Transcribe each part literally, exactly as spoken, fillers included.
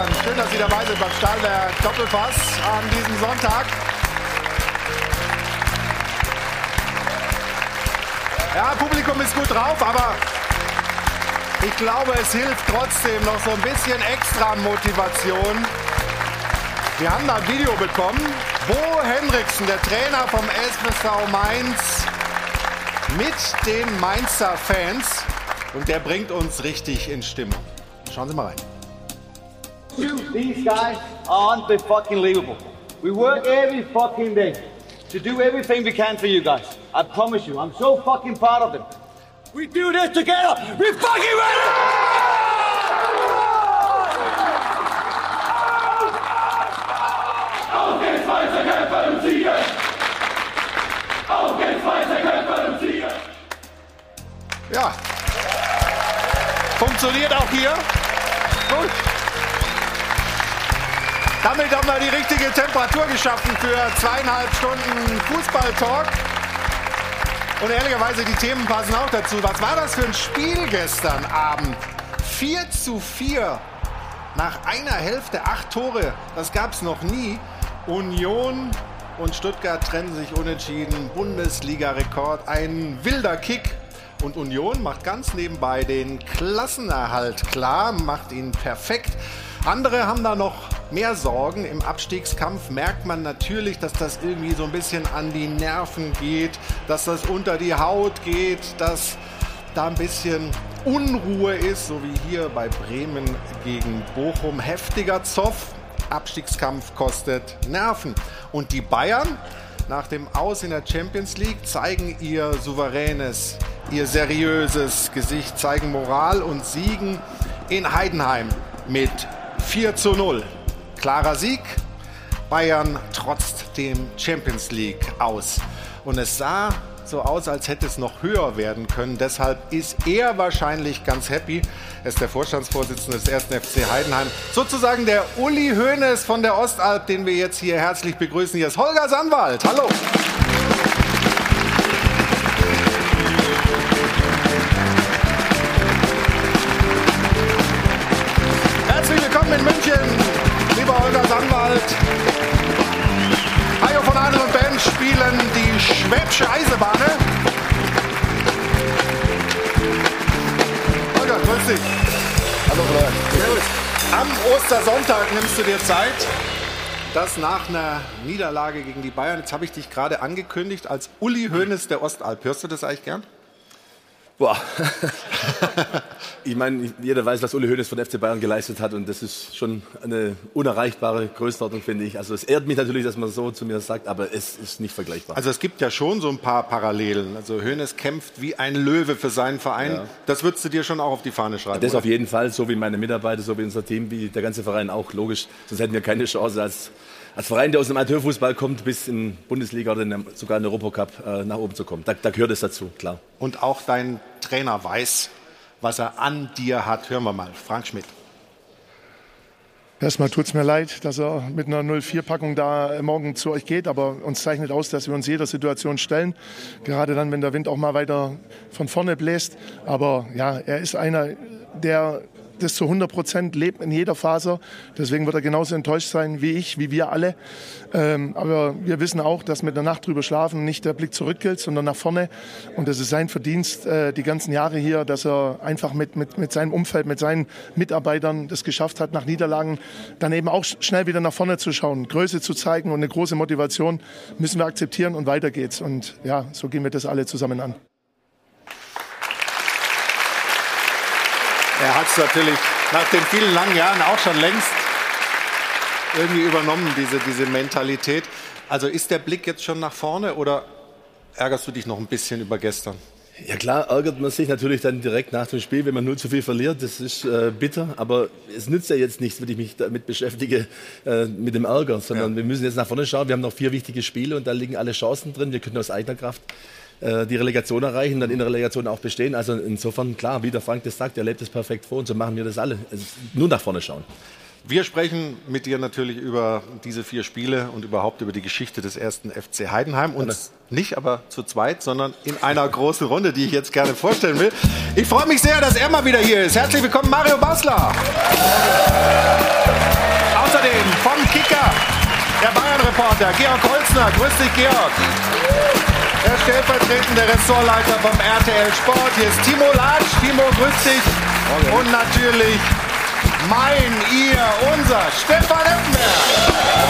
Bayern. Schön, dass Sie dabei sind beim Stahlwerk Doppelpass an diesem Sonntag. Ja, Publikum ist gut drauf, aber ich glaube, es hilft trotzdem noch so ein bisschen extra Motivation. Wir haben da ein Video bekommen. Bo Henriksen, der Trainer vom S V Mainz, mit den Mainzer Fans. Und der bringt uns richtig in Stimmung. Schauen Sie mal rein. These guys are unbelievable. We work every fucking day to do everything we can for you guys. I promise you, I'm so fucking proud of them. We do this together. We fucking ready! Auf geht's weiter, kämpfen und siegen! Auf geht's weiter, kämpfen und siegen! Ja. Funktioniert auch hier. Gut. Damit haben wir die richtige Temperatur geschaffen für zweieinhalb Stunden Fußball-Talk. Und ehrlicherweise, die Themen passen auch dazu. Was war das für ein Spiel gestern Abend? vier zu vier nach einer Hälfte, acht Tore. Das gab es noch nie. Union und Stuttgart trennen sich unentschieden. Bundesliga-Rekord, ein wilder Kick. Und Union macht ganz nebenbei den Klassenerhalt klar, macht ihn perfekt. Andere haben da noch mehr Sorgen. Im Abstiegskampf merkt man natürlich, dass das irgendwie so ein bisschen an die Nerven geht, dass das unter die Haut geht, dass da ein bisschen Unruhe ist, so wie hier bei Bremen gegen Bochum. Heftiger Zoff. Abstiegskampf kostet Nerven. Und die Bayern nach dem Aus in der Champions League zeigen ihr souveränes, ihr seriöses Gesicht, zeigen Moral und siegen in Heidenheim mit vier zu null. Klarer Sieg. Bayern trotzt dem Champions League aus. Und es sah so aus, als hätte es noch höher werden können. Deshalb ist er wahrscheinlich ganz happy. Er ist der Vorstandsvorsitzende des ersten F C Heidenheim. Sozusagen der Uli Hoeneß von der Ostalb, den wir jetzt hier herzlich begrüßen. Hier ist Holger Sandwald. Hallo. Herzlich willkommen in München, lieber Holger Sandwald. Hajo von Adel und Ben spielen die Schwäbische Eisenbahn. Holger, grüß dich. Hallo, Florian. Servus. Am Ostersonntag nimmst du dir Zeit, das nach einer Niederlage gegen die Bayern, jetzt habe ich dich gerade angekündigt, als Uli Hoeneß der Ostalb. Hörst du das eigentlich gern? Boah. Ich meine, jeder weiß, was Uli Hoeneß von F C Bayern geleistet hat und das ist schon eine unerreichbare Größenordnung, finde ich. Also es ehrt mich natürlich, dass man so zu mir sagt, aber es ist nicht vergleichbar. Also es gibt ja schon so ein paar Parallelen. Also Hoeneß kämpft wie ein Löwe für seinen Verein. Ja. Das würdest du dir schon auch auf die Fahne schreiben? Das oder? Auf jeden Fall, so wie meine Mitarbeiter, so wie unser Team, wie der ganze Verein auch, logisch. Sonst hätten wir keine Chance als Als Verein, der aus dem Amateurfußball kommt, bis in Bundesliga oder in, sogar in den Europacup äh, nach oben zu kommen. Da, da gehört es dazu, klar. Und auch dein Trainer weiß, was er an dir hat. Hören wir mal, Frank Schmidt. Erstmal tut es mir leid, dass er mit einer null vier Packung da morgen zu euch geht, aber uns zeichnet aus, dass wir uns jeder Situation stellen. Gerade dann, wenn der Wind auch mal weiter von vorne bläst. Aber ja, er ist einer, der das zu hundert Prozent lebt in jeder Faser. Deswegen wird er genauso enttäuscht sein wie ich, wie wir alle. Ähm, aber wir wissen auch, dass mit der Nacht drüber schlafen nicht der Blick zurück gilt, sondern nach vorne. Und das ist sein Verdienst äh, die ganzen Jahre hier, dass er einfach mit, mit, mit seinem Umfeld, mit seinen Mitarbeitern das geschafft hat, nach Niederlagen dann eben auch schnell wieder nach vorne zu schauen, Größe zu zeigen und eine große Motivation müssen wir akzeptieren und weiter geht's. Und ja, so gehen wir das alle zusammen an. Er hat es natürlich nach den vielen langen Jahren auch schon längst irgendwie übernommen, diese, diese Mentalität. Also ist der Blick jetzt schon nach vorne oder ärgerst du dich noch ein bisschen über gestern? Ja klar, ärgert man sich natürlich dann direkt nach dem Spiel, wenn man null zu viel verliert. Das ist äh, bitter, aber es nützt ja jetzt nichts, wenn ich mich damit beschäftige, äh, mit dem Ärger, sondern ja. Wir müssen jetzt nach vorne schauen. Wir haben noch vier wichtige Spiele und da liegen alle Chancen drin. Wir können aus eigener Kraft die Relegation erreichen, dann in der Relegation auch bestehen. Also insofern, klar, wie der Frank das sagt, er lebt es perfekt vor und so machen wir das alle. Also nur nach vorne schauen. Wir sprechen mit dir natürlich über diese vier Spiele und überhaupt über die Geschichte des ersten F C Heidenheim. Und nicht aber zu zweit, sondern in einer großen Runde, die ich jetzt gerne vorstellen will. Ich freue mich sehr, dass er mal wieder hier ist. Herzlich willkommen, Mario Basler. Außerdem vom Kicker, der Bayern-Reporter Georg Holzner. Grüß dich, Georg. Der stellvertretende Ressortleiter vom R T L Sport. Hier ist Timo Latsch. Timo, grüß dich. Und natürlich mein, ihr, unser Stefan Effenberg.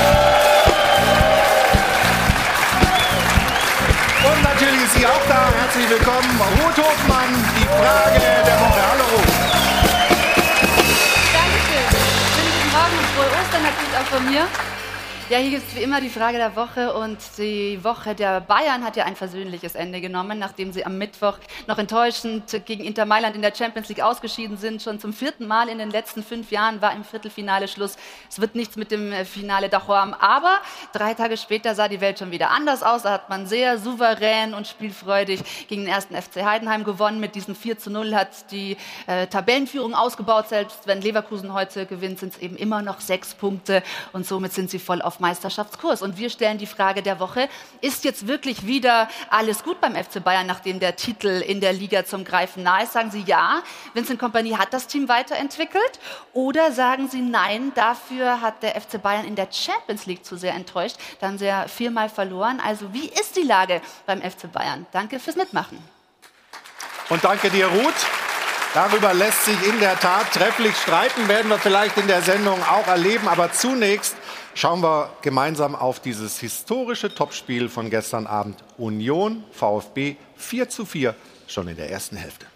Und natürlich ist sie auch da. Herzlich willkommen, Ruth Hofmann, die Frage der Woche. Hallo Ruth. Dankeschön. Schönen guten Morgen und frohe Ostern natürlich auch von mir. Ja, hier gibt es wie immer die Frage der Woche und die Woche der Bayern hat ja ein versöhnliches Ende genommen, nachdem sie am Mittwoch noch enttäuschend gegen Inter Mailand in der Champions League ausgeschieden sind. Schon zum vierten Mal in den letzten fünf Jahren war im Viertelfinale Schluss. Es wird nichts mit dem Finale d'Ajuam, aber drei Tage später sah die Welt schon wieder anders aus. Da hat man sehr souverän und spielfreudig gegen den ersten F C Heidenheim gewonnen. Mit diesem vier zu null hat die äh, Tabellenführung ausgebaut. Selbst wenn Leverkusen heute gewinnt, sind es eben immer noch sechs Punkte und somit sind sie voll auf Meisterschaftskurs. Und wir stellen die Frage der Woche, ist jetzt wirklich wieder alles gut beim F C Bayern, nachdem der Titel in der Liga zum Greifen nahe ist? Sagen Sie ja, Vincent Kompany hat das Team weiterentwickelt? Oder sagen Sie nein, dafür hat der F C Bayern in der Champions League zu sehr enttäuscht, da haben sie ja viermal verloren. Also wie ist die Lage beim F C Bayern? Danke fürs Mitmachen. Und danke dir, Ruth. Darüber lässt sich in der Tat trefflich streiten, werden wir vielleicht in der Sendung auch erleben. Aber zunächst schauen wir gemeinsam auf dieses historische Topspiel von gestern Abend. Union VfB vier zu vier, schon in der ersten Hälfte.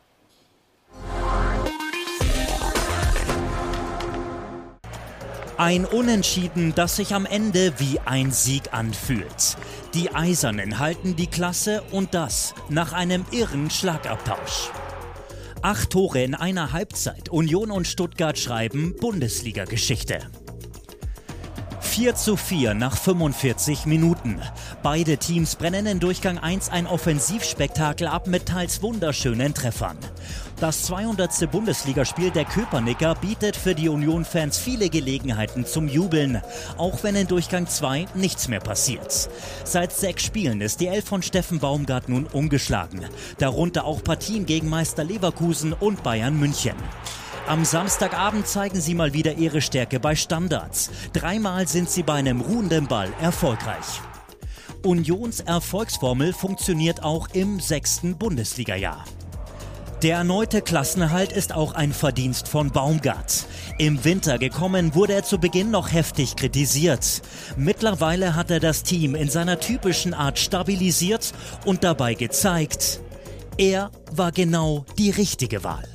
Ein Unentschieden, das sich am Ende wie ein Sieg anfühlt. Die Eisernen halten die Klasse und das nach einem irren Schlagabtausch. Acht Tore in einer Halbzeit. Union und Stuttgart schreiben Bundesliga-Geschichte. vier zu vier nach fünfundvierzig Minuten. Beide Teams brennen in Durchgang eins ein Offensivspektakel ab mit teils wunderschönen Treffern. Das zweihundertste Bundesligaspiel der Köpenicker bietet für die Union-Fans viele Gelegenheiten zum Jubeln, auch wenn in Durchgang zwei nichts mehr passiert. Seit sechs Spielen ist die Elf von Steffen Baumgart nun ungeschlagen, darunter auch Partien gegen Meister Leverkusen und Bayern München. Am Samstagabend zeigen sie mal wieder ihre Stärke bei Standards. Dreimal sind sie bei einem ruhenden Ball erfolgreich. Unions Erfolgsformel funktioniert auch im sechsten Bundesliga-Jahr. Der erneute Klassenerhalt ist auch ein Verdienst von Baumgart. Im Winter gekommen, wurde er zu Beginn noch heftig kritisiert. Mittlerweile hat er das Team in seiner typischen Art stabilisiert und dabei gezeigt, er war genau die richtige Wahl.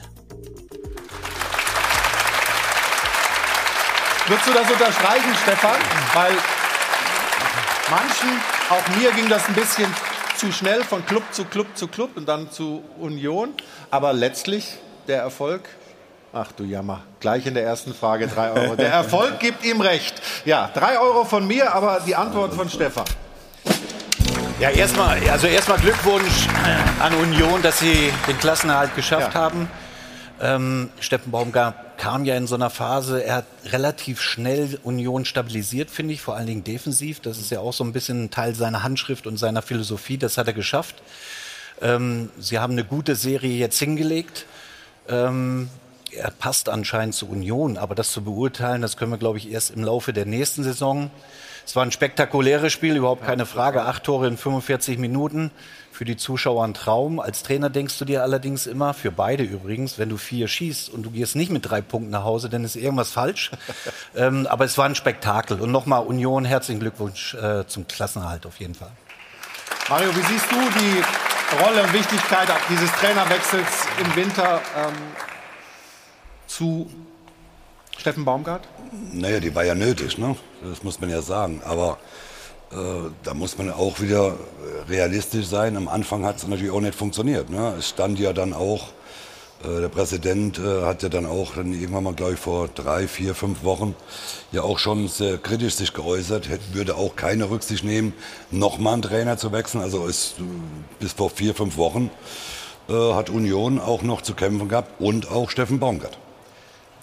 Würdest du das unterstreichen, Stefan? Weil manchen, auch mir, ging das ein bisschen zu schnell von Club zu Club zu Club und dann zu Union. Aber letztlich der Erfolg, ach du Jammer, gleich in der ersten Frage drei Euro. Der Erfolg gibt ihm recht. Ja, drei Euro von mir, aber die Antwort von Stefan. Ja, erstmal also erstmal Glückwunsch an Union, dass sie den Klassenerhalt geschafft Ja. haben. Ähm, Steffen Baumgart kam ja in so einer Phase, er hat relativ schnell Union stabilisiert, finde ich, vor allen Dingen defensiv. Das ist ja auch so ein bisschen ein Teil seiner Handschrift und seiner Philosophie, das hat er geschafft. Ähm, sie haben eine gute Serie jetzt hingelegt. Ähm, er passt anscheinend zu Union, aber das zu beurteilen, das können wir, glaube ich, erst im Laufe der nächsten Saison. Es war ein spektakuläres Spiel, überhaupt keine Frage. Acht Tore in fünfundvierzig Minuten. Für die Zuschauer ein Traum. Als Trainer denkst du dir allerdings immer, für beide übrigens, wenn du vier schießt und du gehst nicht mit drei Punkten nach Hause, dann ist irgendwas falsch. ähm, aber es war ein Spektakel. Und nochmal Union, herzlichen Glückwunsch äh, zum Klassenerhalt auf jeden Fall. Mario, wie siehst du die Rolle und Wichtigkeit dieses Trainerwechsels im Winter ähm, zu Steffen Baumgart? Naja, die war ja nötig, ne? Das muss man ja sagen. Aber äh, da muss man auch wieder realistisch sein. Am Anfang hat es natürlich auch nicht funktioniert. Ne? Es stand ja dann auch, äh, der Präsident äh, hat ja dann auch dann irgendwann mal, glaube ich, vor drei, vier, fünf Wochen ja auch schon sehr kritisch sich geäußert. Hätte, würde auch keine Rücksicht nehmen, nochmal einen Trainer zu wechseln. Also ist, bis vor vier, fünf Wochen äh, hat Union auch noch zu kämpfen gehabt und auch Steffen Baumgart.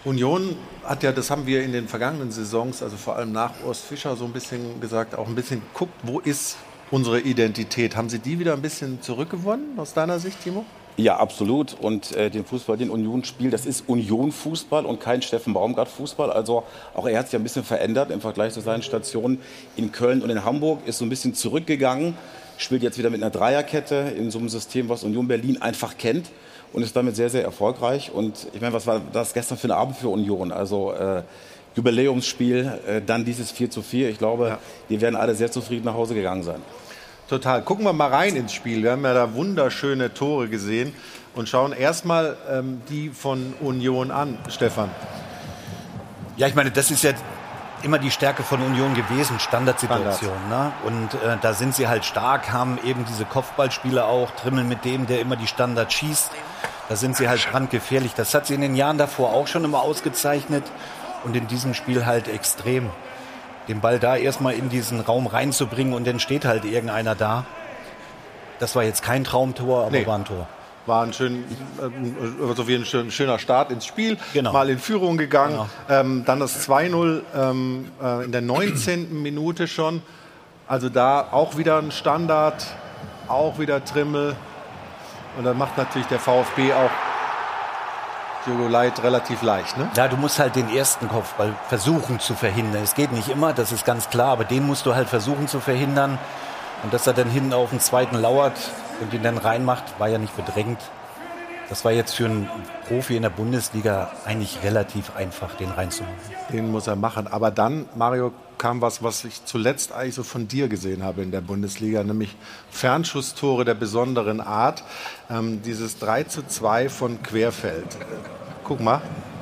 Union hat ja, das haben wir in den vergangenen Saisons, also vor allem nach Urs Fischer so ein bisschen gesagt, auch ein bisschen geguckt, wo ist unsere Identität? Haben Sie die wieder ein bisschen zurückgewonnen aus deiner Sicht, Timo? Ja, absolut. Und äh, den Fußball, den Union spielt, das ist Union-Fußball und kein Steffen Baumgart-Fußball. Also auch er hat sich ein bisschen verändert im Vergleich zu seinen Stationen in Köln und in Hamburg. Ist so ein bisschen zurückgegangen, spielt jetzt wieder mit einer Dreierkette in so einem System, was Union Berlin einfach kennt. Und ist damit sehr, sehr erfolgreich. Und ich meine, was war das gestern für ein Abend für Union? Also äh, Jubiläumsspiel, äh, dann dieses vier zu vier. Ich glaube, ja. die werden alle sehr zufrieden nach Hause gegangen sein. Total. Gucken wir mal rein ins Spiel. Wir haben ja da wunderschöne Tore gesehen. Und schauen erstmal ähm, die von Union an, Stefan. Ja, ich meine, das ist ja immer die Stärke von Union gewesen, Standardsituation. Ne? Und äh, da sind sie halt stark, haben eben diese Kopfballspiele auch, trimmeln mit dem, der immer die Standards schießt. Da sind sie halt brandgefährlich. Das hat sie in den Jahren davor auch schon immer ausgezeichnet und in diesem Spiel halt extrem. Den Ball da erstmal in diesen Raum reinzubringen und dann steht halt irgendeiner da. Das war jetzt kein Traumtor, aber nee. war ein Tor. War ein, schön, also wie ein schön, schöner Start ins Spiel, genau. mal in Führung gegangen. Genau. Ähm, dann das zwei null ähm, äh, in der neunzehnten Minute schon. Also da auch wieder ein Standard, auch wieder Trimmel. Und dann macht natürlich der VfB auch Diogo Leit relativ leicht. Ne? Ja, du musst halt den ersten Kopfball versuchen zu verhindern. Es geht nicht immer, das ist ganz klar, aber den musst du halt versuchen zu verhindern. Und dass er dann hinten auf den zweiten lauert und ihn dann reinmacht, war ja nicht bedrängt. Das war jetzt für einen Profi in der Bundesliga eigentlich relativ einfach, den reinzumachen. Den muss er machen. Aber dann, Mario, kam was, was ich zuletzt eigentlich so von dir gesehen habe in der Bundesliga, nämlich Fernschusstore der besonderen Art. Ähm, dieses drei zu zwei von Querfeld. Guck mal.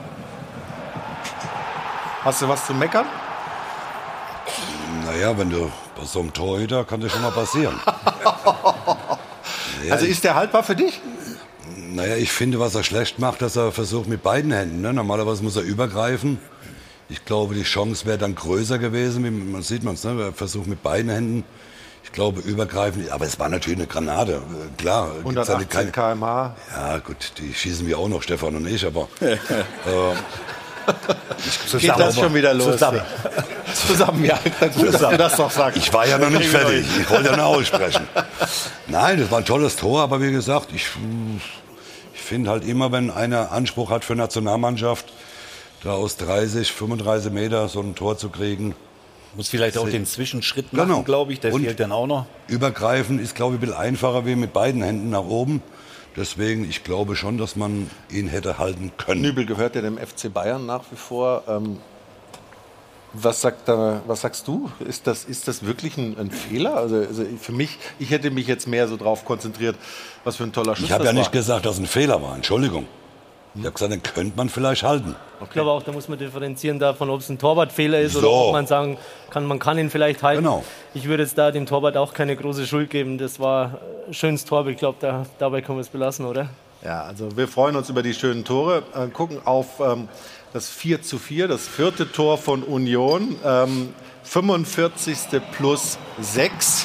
Hast du was zu meckern? Naja, wenn du bei so einem Torhüter, kann das schon mal passieren. Ja, also ist der haltbar für dich? Naja, ich finde, was er schlecht macht, dass er versucht mit beiden Händen. Ne? Normalerweise muss er übergreifen. Ich glaube, die Chance wäre dann größer gewesen. Wie man sieht man es, ne? Er versucht mit beiden Händen. Ich glaube, übergreifen. Aber es war natürlich eine Granate. Klar. hundertachtzig Kilometer pro Stunde. Ja, gut, die schießen wir auch noch, Stefan und ich. Aber äh, ich, geht das schon wieder los? Zusammen. Zusammen, ja. Gut, Zusammen. Dass du das doch sagst. Ich war ja noch nicht fertig. Ich wollte ja noch aussprechen. Nein, das war ein tolles Tor. Aber wie gesagt, ich, ich finde halt immer, wenn einer Anspruch hat für Nationalmannschaft, da aus dreißig, fünfunddreißig Meter so ein Tor zu kriegen. Muss vielleicht auch den Zwischenschritt machen, genau. glaube ich. Der und fehlt dann auch noch. Übergreifen ist, glaube ich, ein bisschen einfacher wie mit beiden Händen nach oben. Deswegen, ich glaube schon, dass man ihn hätte halten können. Nübel gehört ja dem F C Bayern nach wie vor. Ähm, was, sagt da, was sagst du? Ist das, ist das wirklich ein, ein Fehler? Also, also für mich, ich hätte mich jetzt mehr so drauf konzentriert, was für ein toller Schuss Ich habe das ja war. nicht gesagt, dass es ein Fehler war. Entschuldigung. Ich habe gesagt, den könnte man vielleicht halten. Okay. Ich glaube auch, da muss man differenzieren davon, ob es ein Torwartfehler ist so. oder ob man sagen kann, man kann ihn vielleicht halten. Genau. Ich würde jetzt da dem Torwart auch keine große Schuld geben. Das war ein schönes Tor, aber ich glaube, da, dabei können wir es belassen, oder? Ja, also wir freuen uns über die schönen Tore, äh, gucken auf ähm, das vier zu vier, das vierte Tor von Union, ähm, fünfundvierzigste plus sechs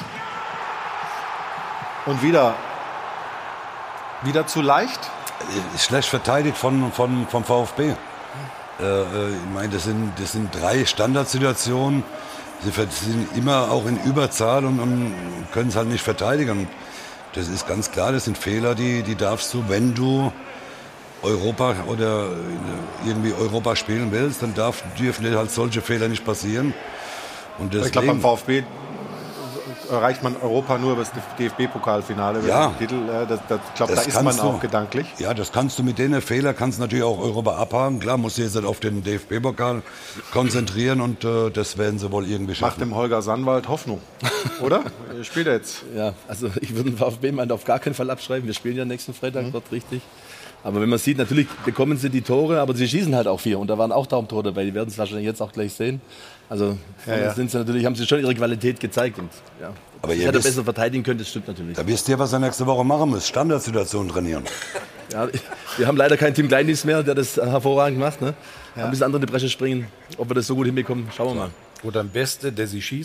und wieder, wieder zu leicht. Schlecht verteidigt von, von, vom VfB. Äh, ich meine, das sind, das sind drei Standardsituationen. Sie sind immer auch in Überzahl und, und können es halt nicht verteidigen. Das ist ganz klar, das sind Fehler, die, die darfst du, wenn du Europa oder irgendwie Europa spielen willst, dann darf, dürfen dir halt solche Fehler nicht passieren. Und deswegen, ich glaube, beim VfB erreicht man Europa nur über das D F B-Pokalfinale. Ja. Titel, das, das, ich glaube, da ist man auch gedanklich. Ja, das kannst du mit den Fehlern, kannst du natürlich auch Europa abhaken. Klar, musst du jetzt auf den D F B-Pokal konzentrieren und äh, das werden sie wohl irgendwie schaffen. Macht dem Holger Sandwald Hoffnung, oder? Spielt er jetzt? Ja, also ich würde den VfB mal auf gar keinen Fall abschreiben. Wir spielen ja nächsten Freitag mhm. dort richtig. Aber wenn man sieht, natürlich bekommen sie die Tore, aber sie schießen halt auch vier. Und da waren auch Traumtore dabei. Die werden es wahrscheinlich jetzt auch gleich sehen. Also ja, ja. Sind sie natürlich, haben sie schon ihre Qualität gezeigt. Und, ja. Aber ihr hätte besser verteidigen können, das stimmt natürlich. Da wisst ihr, was ihr nächste Woche machen müsst. Standardsituationen trainieren. Ja, wir haben leider keinen Tim Kleindienst mehr, der das hervorragend macht. Ne? Ja. Ein bisschen andere in die Bresche springen. Ob wir das so gut hinbekommen, schauen wir mal. Oder am besten, der sie schießt.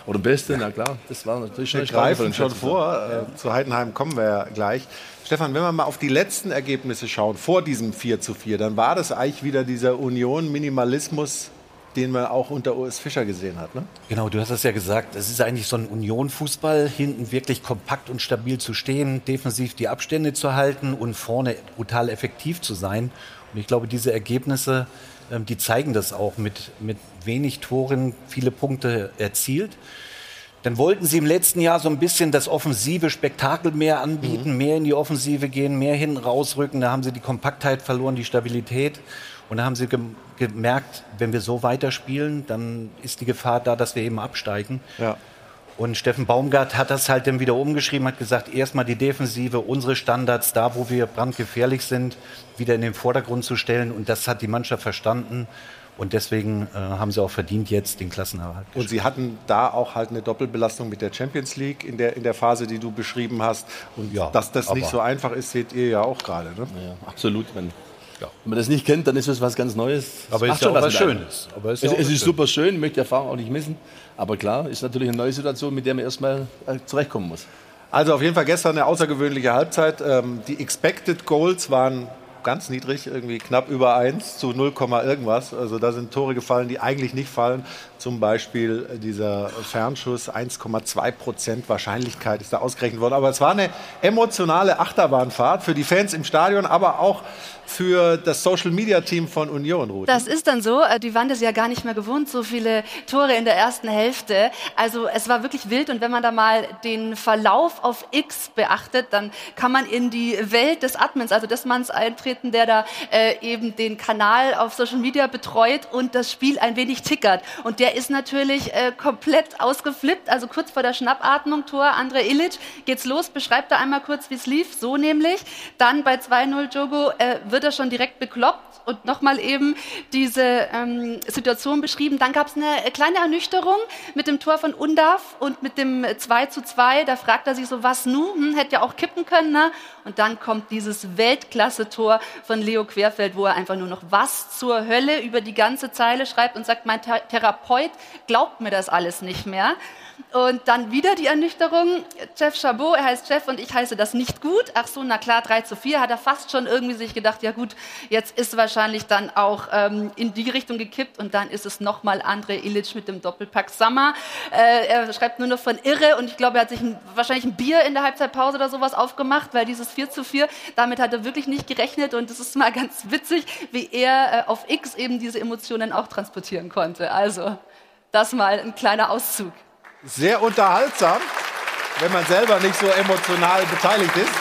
Oder Beste, na klar, das war natürlich schon Wir greifen schon vor. Äh, zu Heidenheim kommen wir ja gleich. Stefan, wenn wir mal auf die letzten Ergebnisse schauen, vor diesem vier zu vier, dann war das eigentlich wieder dieser Union-Minimalismus, den man auch unter Urs Fischer gesehen hat, ne? Genau, du hast es ja gesagt, es ist eigentlich so ein Union-Fußball, hinten wirklich kompakt und stabil zu stehen, defensiv die Abstände zu halten und vorne brutal effektiv zu sein. Und ich glaube, diese Ergebnisse, ähm, die zeigen das auch, mit, mit wenig Toren viele Punkte erzielt. Dann wollten sie im letzten Jahr so ein bisschen das offensive Spektakel mehr anbieten, mhm. mehr in die Offensive gehen, mehr hinten rausrücken. Da haben sie die Kompaktheit verloren, die Stabilität. Und da haben sie gem- gemerkt, wenn wir so weiterspielen, dann ist die Gefahr da, dass wir eben absteigen. Ja. Und Steffen Baumgart hat das halt dann wieder umgeschrieben, hat gesagt, erstmal die Defensive, unsere Standards, da wo wir brandgefährlich sind, wieder in den Vordergrund zu stellen. Und das hat die Mannschaft verstanden. Und deswegen äh, haben sie auch verdient jetzt den Klassenerhalt. Und sie hatten da auch halt eine Doppelbelastung mit der Champions League in der, in der Phase, die du beschrieben hast. Und ja, dass das nicht so einfach ist, seht ihr ja auch gerade. Ne? Ja, absolut. Wenn, ja. wenn man das nicht kennt, dann ist das was ganz Neues. Aber es ist ja auch was Schönes. Aber es ist, es, es ist super schön, ich möchte die Erfahrung auch nicht missen. Aber klar, ist natürlich eine neue Situation, mit der man erstmal äh, zurechtkommen muss. Also auf jeden Fall gestern eine außergewöhnliche Halbzeit. Ähm, die Expected Goals waren ganz niedrig, irgendwie knapp über eins zu null, irgendwas. Also da sind Tore gefallen, die eigentlich nicht fallen. Zum Beispiel dieser Fernschuss, eins Komma zwei Prozent Wahrscheinlichkeit ist da ausgerechnet worden. Aber es war eine emotionale Achterbahnfahrt für die Fans im Stadion, aber auch für das Social-Media-Team von Union, Ruth. Das ist dann so. Die waren das ja gar nicht mehr gewohnt, so viele Tore in der ersten Hälfte. Also es war wirklich wild. Und wenn man da mal den Verlauf auf X beachtet, dann kann man in die Welt des Admins, also des Manns eintreten, der da äh, eben den Kanal auf Social Media betreut und das Spiel ein wenig tickert. Und der ist natürlich äh, komplett ausgeflippt. Also kurz vor der Schnappatmung, Tor, Andre Ilic, geht's los. Beschreibt da einmal kurz, wie es lief. So nämlich. Dann bei zwei null Djogo äh, wird er schon direkt bekloppt und nochmal eben diese ähm, Situation beschrieben. Dann gab es eine kleine Ernüchterung mit dem Tor von Undav und mit dem zwei zu zwei. Da fragt er sich so, was nu? Hm, hätte ja auch kippen können, ne? Und dann kommt dieses Weltklasse-Tor von Leo Querfeld, wo er einfach nur noch was zur Hölle über die ganze Zeile schreibt und sagt, mein Th- Therapeut glaubt mir das alles nicht mehr. Und dann wieder die Ernüchterung. Jeff Chabot, er heißt Jeff und ich heiße das nicht gut. Ach so, na klar, drei zu vier. Hat er fast schon irgendwie sich gedacht, ja gut, jetzt ist wahrscheinlich dann auch ähm, in die Richtung gekippt. Und dann ist es nochmal Andre Ilic mit dem Doppelpack Summer. Äh, er schreibt nur noch von irre und ich glaube, er hat sich ein, wahrscheinlich ein Bier in der Halbzeitpause oder sowas aufgemacht, weil dieses vier zu vier, damit hat er wirklich nicht gerechnet. Und es ist mal ganz witzig, wie er äh, auf X eben diese Emotionen auch transportieren konnte. Also, das mal ein kleiner Auszug. Sehr unterhaltsam, wenn man selber nicht so emotional beteiligt ist.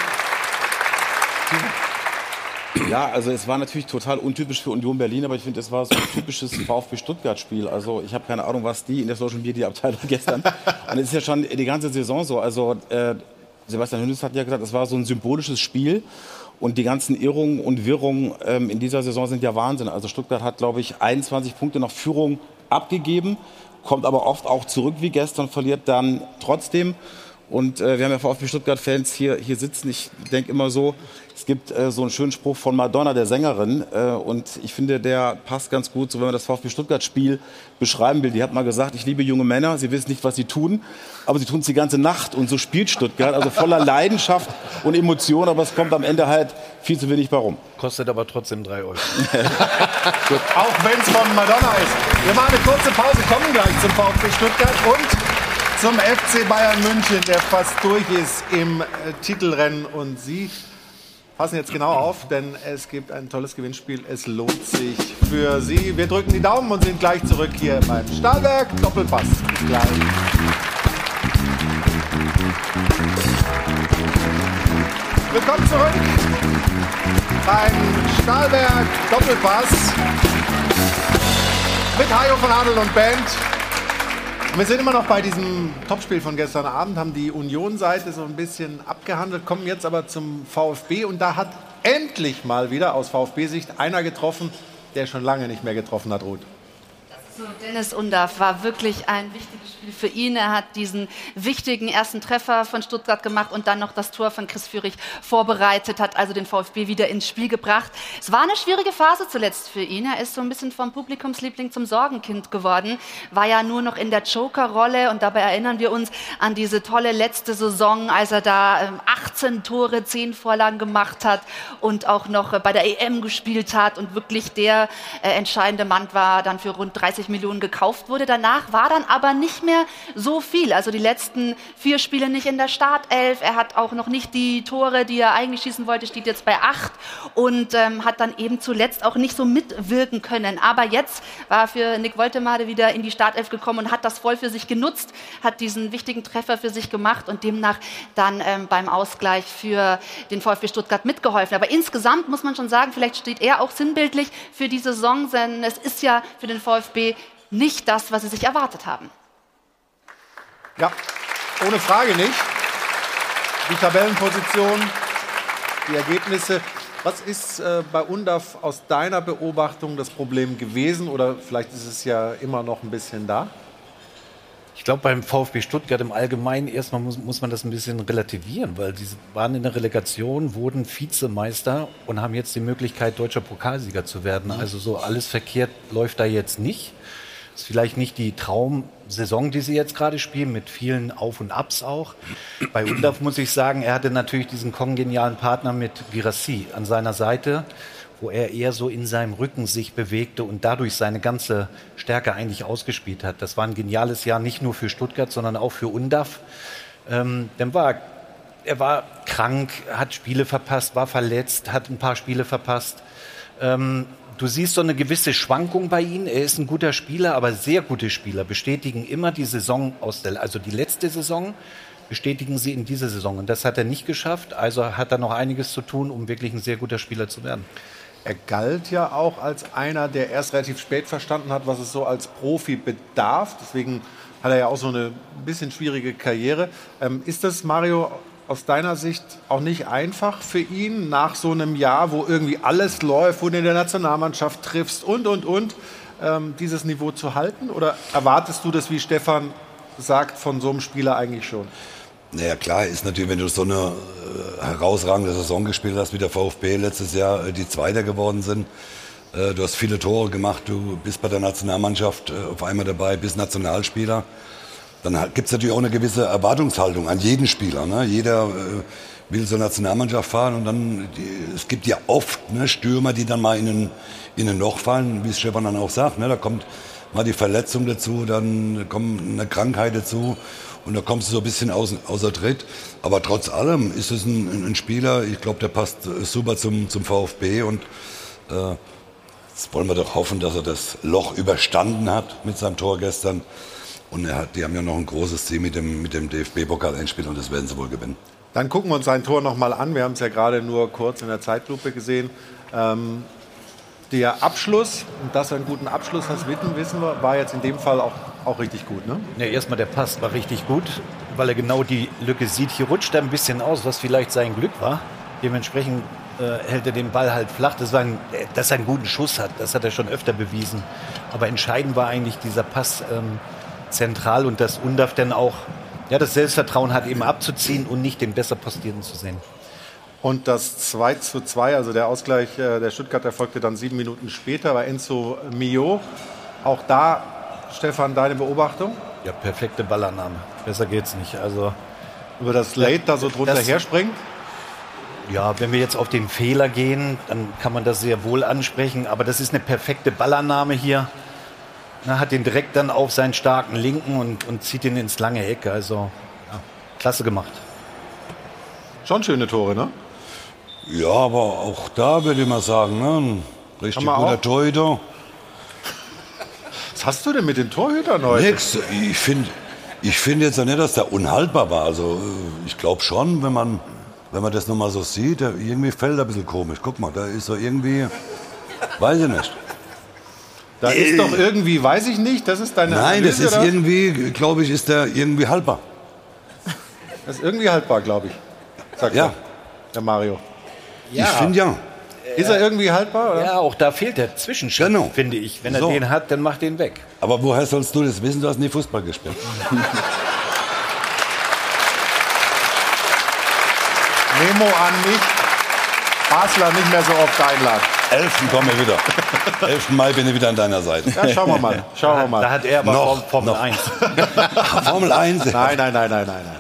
Ja, also es war natürlich total untypisch für Union Berlin, aber ich finde, es war so ein typisches VfB Stuttgart-Spiel. Also ich habe keine Ahnung, was die in der Social Media Abteilung gestern. Und es ist ja schon die ganze Saison so. Also äh, Sebastian Hoeneß hat ja gesagt, es war so ein symbolisches Spiel. Und die ganzen Irrungen und Wirrungen ähm, in dieser Saison sind ja Wahnsinn. Also Stuttgart hat, glaube ich, einundzwanzig Punkte nach Führung abgegeben, kommt aber oft auch zurück wie gestern, verliert dann trotzdem. Und äh, wir haben ja VfB Stuttgart-Fans hier, hier sitzen. Ich denke immer so, es gibt äh, so einen schönen Spruch von Madonna, der Sängerin. Äh, und ich finde, der passt ganz gut, so wenn man das VfB Stuttgart-Spiel beschreiben will. Die hat mal gesagt, ich liebe junge Männer, sie wissen nicht, was sie tun, aber sie tun es die ganze Nacht. Und so spielt Stuttgart, also voller Leidenschaft und Emotion, aber es kommt am Ende halt viel zu wenig bei rum. Kostet aber trotzdem drei Euro. Auch wenn es von Madonna ist. Wir machen eine kurze Pause, kommen gleich zum VfB Stuttgart und zum F C Bayern München, der fast durch ist im äh, Titelrennen. Und Sie passen jetzt genau auf, denn es gibt ein tolles Gewinnspiel. Es lohnt sich für Sie. Wir drücken die Daumen und sind gleich zurück hier beim Stahlwerk Doppelpass. Bis gleich. Willkommen zurück beim Stahlwerk Doppelpass mit Hajo von Adel und Band. Wir sind immer noch bei diesem Topspiel von gestern Abend, haben die Union-Seite so ein bisschen abgehandelt, kommen jetzt aber zum VfB und da hat endlich mal wieder aus VfB-Sicht einer getroffen, der schon lange nicht mehr getroffen hat, Ruth. So, Dennis Undaff war wirklich ein wichtiges Spiel für ihn. Er hat diesen wichtigen ersten Treffer von Stuttgart gemacht und dann noch das Tor von Chris Führig vorbereitet, hat also den VfB wieder ins Spiel gebracht. Es war eine schwierige Phase zuletzt für ihn. Er ist so ein bisschen vom Publikumsliebling zum Sorgenkind geworden, war ja nur noch in der Joker-Rolle und dabei erinnern wir uns an diese tolle letzte Saison, als er da ähm, achtzehn Tore, zehn Vorlagen gemacht hat und auch noch äh, bei der E M gespielt hat und wirklich der äh, entscheidende Mann war, dann für rund dreißig Millionen gekauft wurde. Danach war dann aber nicht mehr so viel. Also die letzten vier Spiele nicht in der Startelf. Er hat auch noch nicht die Tore, die er eigentlich schießen wollte, steht jetzt bei acht und ähm, hat dann eben zuletzt auch nicht so mitwirken können. Aber jetzt war für Nick Woltemade wieder in die Startelf gekommen und hat das voll für sich genutzt, hat diesen wichtigen Treffer für sich gemacht und demnach dann ähm, beim Ausgleich für den VfB Stuttgart mitgeholfen. Aber insgesamt muss man schon sagen, vielleicht steht er auch sinnbildlich für die Saison, denn es ist ja für den VfB nicht das, was sie sich erwartet haben. Ja, ohne Frage nicht. Die Tabellenposition, die Ergebnisse. Was ist äh, bei Undaff aus deiner Beobachtung das Problem gewesen? Oder vielleicht ist es ja immer noch ein bisschen da? Ich glaube, beim VfB Stuttgart im Allgemeinen erstmal muss, muss man das ein bisschen relativieren, weil sie waren in der Relegation, wurden Vizemeister und haben jetzt die Möglichkeit, deutscher Pokalsieger zu werden. Also so alles verkehrt läuft da jetzt nicht. Ist vielleicht nicht die Traumsaison, die sie jetzt gerade spielen, mit vielen Auf und Abs auch. Bei Undaff muss ich sagen, er hatte natürlich diesen kongenialen Partner mit Guirassy an seiner Seite, wo er eher so in seinem Rücken sich bewegte und dadurch seine ganze Stärke eigentlich ausgespielt hat. Das war ein geniales Jahr, nicht nur für Stuttgart, sondern auch für Undaff. Ähm, dann war er war krank, hat Spiele verpasst, war verletzt, hat ein paar Spiele verpasst. Ähm, Du siehst so eine gewisse Schwankung bei ihm. Er ist ein guter Spieler, aber sehr gute Spieler bestätigen immer die Saison aus der, also die letzte Saison bestätigen sie in dieser Saison. Und das hat er nicht geschafft. Also hat er noch einiges zu tun, um wirklich ein sehr guter Spieler zu werden. Er galt ja auch als einer, der erst relativ spät verstanden hat, was es so als Profi bedarf. Deswegen hat er ja auch so eine bisschen schwierige Karriere. Ähm, ist das, Mario, aus deiner Sicht auch nicht einfach für ihn, nach so einem Jahr, wo irgendwie alles läuft, wo du in der Nationalmannschaft triffst und, und, und, ähm, dieses Niveau zu halten? Oder erwartest du das, wie Stefan sagt, von so einem Spieler eigentlich schon? Naja, klar ist natürlich, wenn du so eine äh, herausragende Saison gespielt hast, wie der VfB letztes Jahr, äh, die Zweiter geworden sind. Äh, du hast viele Tore gemacht, du bist bei der Nationalmannschaft äh, auf einmal dabei, bist Nationalspieler. Dann gibt es natürlich auch eine gewisse Erwartungshaltung an jeden Spieler. Ne? Jeder äh, will zur Nationalmannschaft fahren und dann, die, es gibt ja oft ne, Stürmer, die dann mal in ein, in ein Loch fallen, wie es Stefan dann auch sagt. Ne? Da kommt mal die Verletzung dazu, dann kommt eine Krankheit dazu und da kommst du so ein bisschen aus, außer Tritt. Aber trotz allem ist es ein, ein Spieler, ich glaube, der passt super zum, zum VfB und äh, jetzt wollen wir doch hoffen, dass er das Loch überstanden hat mit seinem Tor gestern. Und er hat, die haben ja noch ein großes Ziel mit dem, mit dem D F B-Pokal-Endspiel und das werden sie wohl gewinnen. Dann gucken wir uns sein Tor noch mal an. Wir haben es ja gerade nur kurz in der Zeitlupe gesehen. Ähm, der Abschluss, und dass er einen guten Abschluss hat, wissen wir, war jetzt in dem Fall auch, auch richtig gut, ne? Ja, erstmal der Pass war richtig gut, weil er genau die Lücke sieht. Hier rutscht er ein bisschen aus, was vielleicht sein Glück war. Dementsprechend äh, hält er den Ball halt flach. Das war ein, dass er einen guten Schuss hat, das hat er schon öfter bewiesen. Aber entscheidend war eigentlich dieser Pass ähm, zentral und dass Undaff dann auch ja, das Selbstvertrauen hat, eben abzuziehen und nicht den besser Postierten zu sehen. Und das zwei zu zwei, also der Ausgleich äh, der Stuttgart erfolgte dann sieben Minuten später bei Enzo Mio. Auch da, Stefan, deine Beobachtung? Ja, perfekte Ballannahme. Besser geht's nicht. Also über das Late da so drunter das, herspringt? Ja, wenn wir jetzt auf den Fehler gehen, dann kann man das sehr wohl ansprechen. Aber das ist eine perfekte Ballannahme hier. Er hat den direkt dann auf seinen starken Linken und, und zieht ihn ins lange Eck. Also, ja, klasse gemacht. Schon schöne Tore, ne? Ja, aber auch da würde ich mal sagen, ne? Ein richtig guter auch? Torhüter. Was hast du denn mit den Torhütern heute? Nix. Ich finde ich find jetzt ja nicht, dass der unhaltbar war. Also, ich glaube schon, wenn man, wenn man das nochmal so sieht, der, irgendwie fällt er ein bisschen komisch. Guck mal, da ist so irgendwie, weiß ich nicht. Da ist doch irgendwie, weiß ich nicht, das ist deine Nein, Analyse, das ist oder? irgendwie, glaube ich, ist der irgendwie haltbar. Das ist irgendwie haltbar, glaube ich, sagt ja. der, der Mario. Ja. Ich finde ja. Ist er irgendwie haltbar? Oder? Ja, auch da fehlt der Zwischenschritt, Genau. finde ich. Wenn er So. den hat, dann macht den weg. Aber woher sollst du das wissen? Du hast nie Fußball gespielt. Memo an mich. Basler nicht mehr so oft einladen. elften komme ich wieder. elften Mai bin ich wieder an deiner Seite. Ja, schauen wir mal. Schauen wir mal. Da hat er aber Noch, Formel noch. eins. Formel eins. Nein, nein, nein, nein, nein,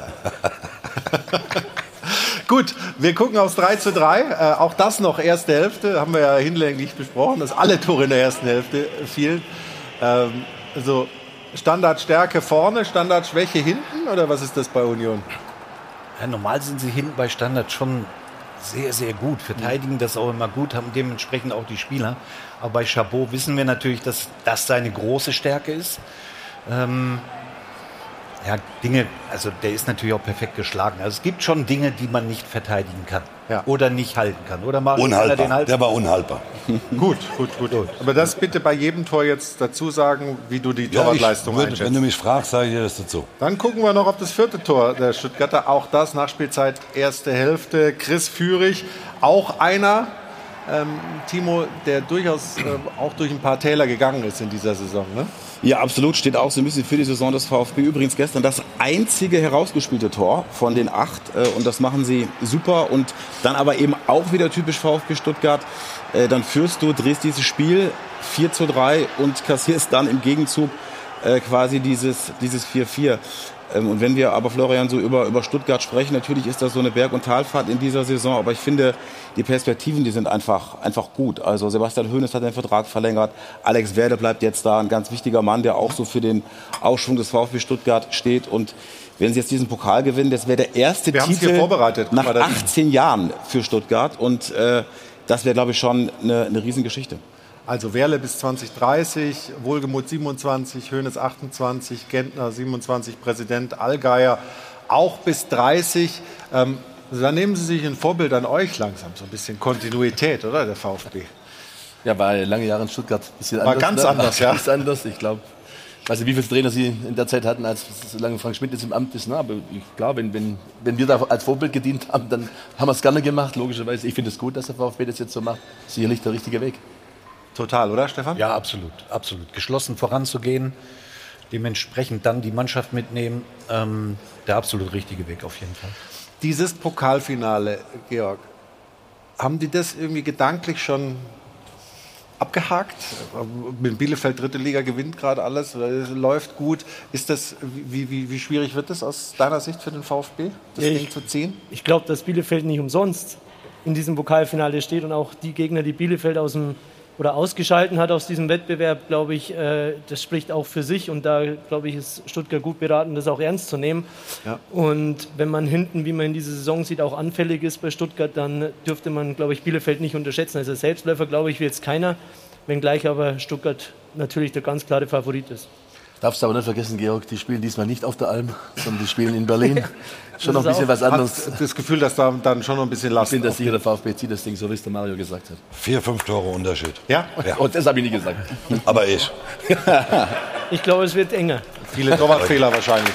nein. Gut, wir gucken aufs drei zu drei. Äh, auch das noch erste Hälfte. Haben wir ja hinlänglich besprochen, dass alle Tore in der ersten Hälfte fielen. Ähm, also Standardstärke vorne, Standardschwäche hinten? Oder was ist das bei Union? Ja, normal sind sie hinten bei Standard schon sehr, sehr gut. Verteidigen das auch immer gut, haben dementsprechend auch die Spieler. Aber bei Chabot wissen wir natürlich, dass das seine große Stärke ist. Ähm, ja, Dinge, also der ist natürlich auch perfekt geschlagen. Also es gibt schon Dinge, die man nicht verteidigen kann. Ja. Oder nicht halten kann. Oder Mario, kann er den Unhaltbar. halten? Der war unhaltbar. Gut, gut, gut, gut. Aber das bitte bei jedem Tor jetzt dazu sagen, wie du die Ja, ich Torwartleistung würd, einschätzt. wenn du mich fragst, sage ich dir das dazu. Dann gucken wir noch auf das vierte Tor der Stuttgarter. Auch das Nachspielzeit, erste Hälfte. Chris Führig, auch einer, ähm, Timo, der durchaus äh, auch durch ein paar Täler gegangen ist in dieser Saison. Ne? Ja, absolut. Steht auch so ein bisschen für die Saison des VfB. Übrigens gestern das einzige herausgespielte Tor von den acht. Äh, und das machen sie super. Und dann aber eben auch wieder typisch VfB Stuttgart. Äh, dann führst du, drehst dieses Spiel vier zu drei und kassierst dann im Gegenzug äh, quasi dieses, dieses vier vier. Ähm, und wenn wir aber, Florian, so über, über Stuttgart sprechen, natürlich ist das so eine Berg- und Talfahrt in dieser Saison. Aber ich finde, die Perspektiven, die sind einfach, einfach gut. Also Sebastian Hoeneß hat den Vertrag verlängert. Alex Werde bleibt jetzt da, ein ganz wichtiger Mann, der auch so für den Aufschwung des VfB Stuttgart steht. Und wenn sie jetzt diesen Pokal gewinnen, das wäre der erste Wir haben's Titel hier vorbereitet. nach Guck mal, das- achtzehn Jahren für Stuttgart. Und äh, das wäre, glaube ich, schon eine, eine Riesengeschichte. Also Werle bis zwanzig dreißig, Wohlgemuth siebenundzwanzig, Hoeneß achtundzwanzig, Gentner siebenundzwanzig, Präsident Allgeier auch bis dreißig. Ähm, da nehmen Sie sich ein Vorbild an euch langsam, so ein bisschen Kontinuität, oder, der VfB? Ja, war ja lange Jahre in Stuttgart ein bisschen War anders. ganz ne? anders, ja. Ganz anders, ich glaube. Ich weiß nicht, wie viele Trainer Sie in der Zeit hatten, als solange Frank Schmidt jetzt im Amt ist. Ne? Aber ich glaube, wenn, wenn, wenn wir da als Vorbild gedient haben, dann haben wir es gerne gemacht, logischerweise. Ich finde es gut, dass der VfB das jetzt so macht. Sicherlich der richtige Weg. Total, oder Stefan? Ja, absolut, absolut. Geschlossen voranzugehen, dementsprechend dann die Mannschaft mitnehmen, ähm, der absolut richtige Weg auf jeden Fall. Dieses Pokalfinale, Georg, haben die das irgendwie gedanklich schon abgehakt? Mit Bielefeld dritte Liga gewinnt gerade alles, läuft gut. Ist das, wie, wie, wie schwierig wird das aus deiner Sicht für den VfB, das Ja, Ding ich- zu ziehen? Ich glaube, dass Bielefeld nicht umsonst in diesem Pokalfinale steht und auch die Gegner, die Bielefeld aus dem oder ausgeschalten hat aus diesem Wettbewerb, glaube ich, äh, das spricht auch für sich und da, glaube ich, ist Stuttgart gut beraten, das auch ernst zu nehmen. Ja. Und wenn man hinten, wie man in dieser Saison sieht, auch anfällig ist bei Stuttgart, dann dürfte man, glaube ich, Bielefeld nicht unterschätzen. Also Selbstläufer, glaube ich, will jetzt keiner, wenngleich aber Stuttgart natürlich der ganz klare Favorit ist. Darfst du aber nicht vergessen, Georg, die spielen diesmal nicht auf der Alm, sondern die spielen in Berlin. Schon noch ein bisschen was anderes. Hat das Gefühl, dass da dann schon noch ein bisschen Ich Last bin da auf- sicher, der VfB zieht das Ding, so wie es der Mario gesagt hat. Vier, fünf Tore Unterschied. Ja? Ja. Und das habe ich nie gesagt. Aber ich. Ich glaube, es wird enger. Viele Torwartfehler wahrscheinlich.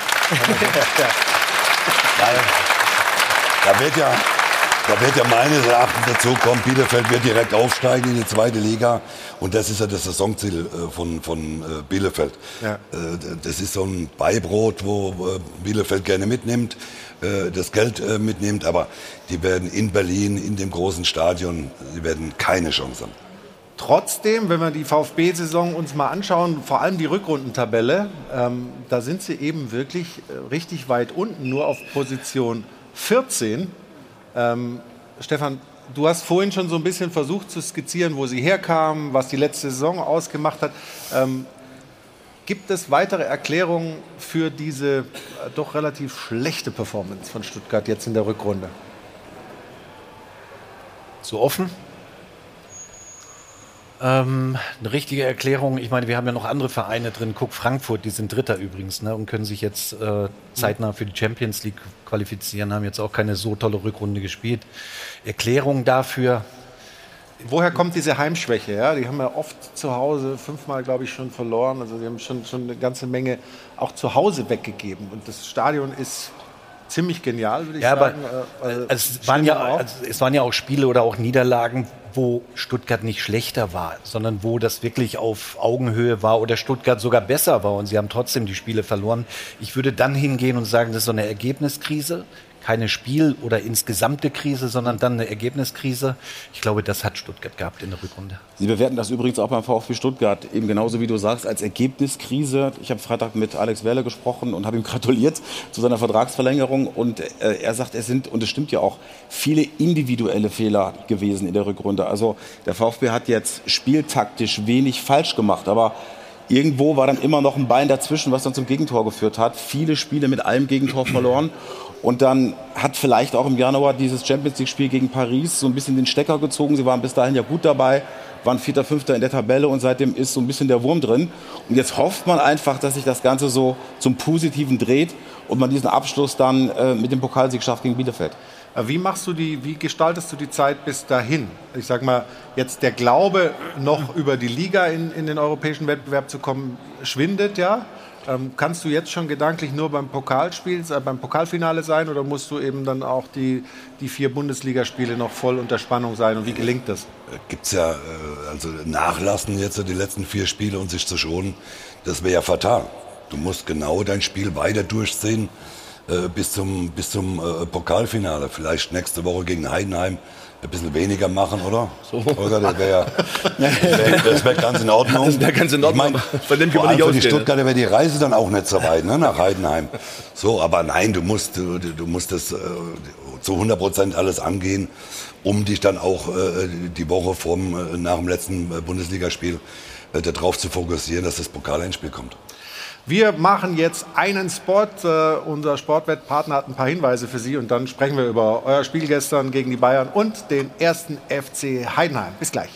Da wird ja, da wird ja meines Erachtens dazu kommen, Bielefeld wird direkt aufsteigen in die zweite Liga. Und das ist ja das Saisonziel äh, von, von äh, Bielefeld. Ja. Äh, das ist so ein Beibrot, wo äh, Bielefeld gerne mitnimmt, äh, das Geld äh, mitnimmt. Aber die werden in Berlin, in dem großen Stadion, die werden keine Chance haben. Trotzdem, wenn wir die VfB-Saison uns mal anschauen, vor allem die Rückrundentabelle, ähm, da sind sie eben wirklich äh, richtig weit unten, nur auf Position vierzehn. Ähm, Stefan, du hast vorhin schon so ein bisschen versucht zu skizzieren, wo sie herkamen, was die letzte Saison ausgemacht hat. Ähm, gibt es weitere Erklärungen für diese äh, doch relativ schlechte Performance von Stuttgart jetzt in der Rückrunde? So offen? Ähm, eine richtige Erklärung, ich meine, wir haben ja noch andere Vereine drin, guck Frankfurt, die sind Dritter übrigens, ne, und können sich jetzt äh, zeitnah für die Champions League qualifizieren, haben jetzt auch keine so tolle Rückrunde gespielt. Erklärung dafür, Woher kommt diese Heimschwäche? Ja? Die haben ja oft zu Hause fünfmal, glaube ich, schon verloren. Also die haben schon, schon eine ganze Menge auch zu Hause weggegeben. Und das Stadion ist ziemlich genial, würde ich ja, sagen. aber Äh, es, waren ja, auch. also, es waren ja auch Spiele oder auch Niederlagen, wo Stuttgart nicht schlechter war, sondern wo das wirklich auf Augenhöhe war oder Stuttgart sogar besser war und sie haben trotzdem die Spiele verloren. Ich würde dann hingehen und sagen, das ist so eine Ergebniskrise. Keine Spiel- oder insgesamte Krise, sondern dann eine Ergebniskrise. Ich glaube, das hat Stuttgart gehabt in der Rückrunde. Sie bewerten das übrigens auch beim VfB Stuttgart eben genauso, wie du sagst, als Ergebniskrise. Ich habe Freitag mit Alex Werle gesprochen und habe ihm gratuliert zu seiner Vertragsverlängerung. Und äh, er sagt, es sind, und es stimmt ja auch, viele individuelle Fehler gewesen in der Rückrunde. Also der VfB hat jetzt spieltaktisch wenig falsch gemacht, aber irgendwo war dann immer noch ein Bein dazwischen, was dann zum Gegentor geführt hat. Viele Spiele mit einem Gegentor verloren. Und dann hat vielleicht auch im Januar dieses Champions-League-Spiel gegen Paris so ein bisschen den Stecker gezogen. Sie waren bis dahin ja gut dabei, waren Vierter, Fünfter in der Tabelle und seitdem ist so ein bisschen der Wurm drin. Und jetzt hofft man einfach, dass sich das Ganze so zum Positiven dreht und man diesen Abschluss dann äh, mit dem Pokalsieg schafft gegen Bielefeld. Wie machst du die, wie gestaltest du die Zeit bis dahin? Ich sag mal, jetzt der Glaube, noch über die Liga in, in den europäischen Wettbewerb zu kommen, schwindet ja. Ähm, kannst du jetzt schon gedanklich nur beim Pokalspiel, äh, beim Pokalfinale sein oder musst du eben dann auch die, die vier Bundesligaspiele noch voll unter Spannung sein und wie gelingt das? Gibt's ja, äh, also nachlassen jetzt die letzten vier Spiele und sich zu schonen, das wäre ja fatal. Du musst genau dein Spiel weiter durchziehen äh, bis zum, bis zum äh, Pokalfinale. Vielleicht nächste Woche gegen Heidenheim ein bisschen weniger machen, oder? So. Oder das wäre wär, das wär ganz in Ordnung. Das wäre ganz in Ordnung. Ich mein, von dem kann vor man nicht allem für die ausgehen. Stuttgarter wäre die Reise dann auch nicht so weit, ne, nach Heidenheim. So, aber nein, du musst, du, du musst das äh, zu hundert Prozent alles angehen, um dich dann auch äh, die Woche vorm, äh, nach dem letzten äh, Bundesligaspiel äh, darauf zu fokussieren, dass das Pokalendspiel kommt. Wir machen jetzt einen Spot. Uh, unser Sportwettpartner hat ein paar Hinweise für Sie und dann sprechen wir über euer Spiel gestern gegen die Bayern und den ersten F C Heidenheim. Bis gleich.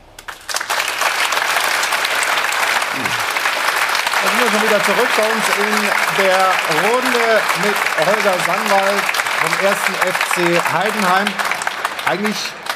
Da sind wir schon wieder zurück bei uns in der Runde mit Holger Sandwald vom ersten F C Heidenheim. Eigentlich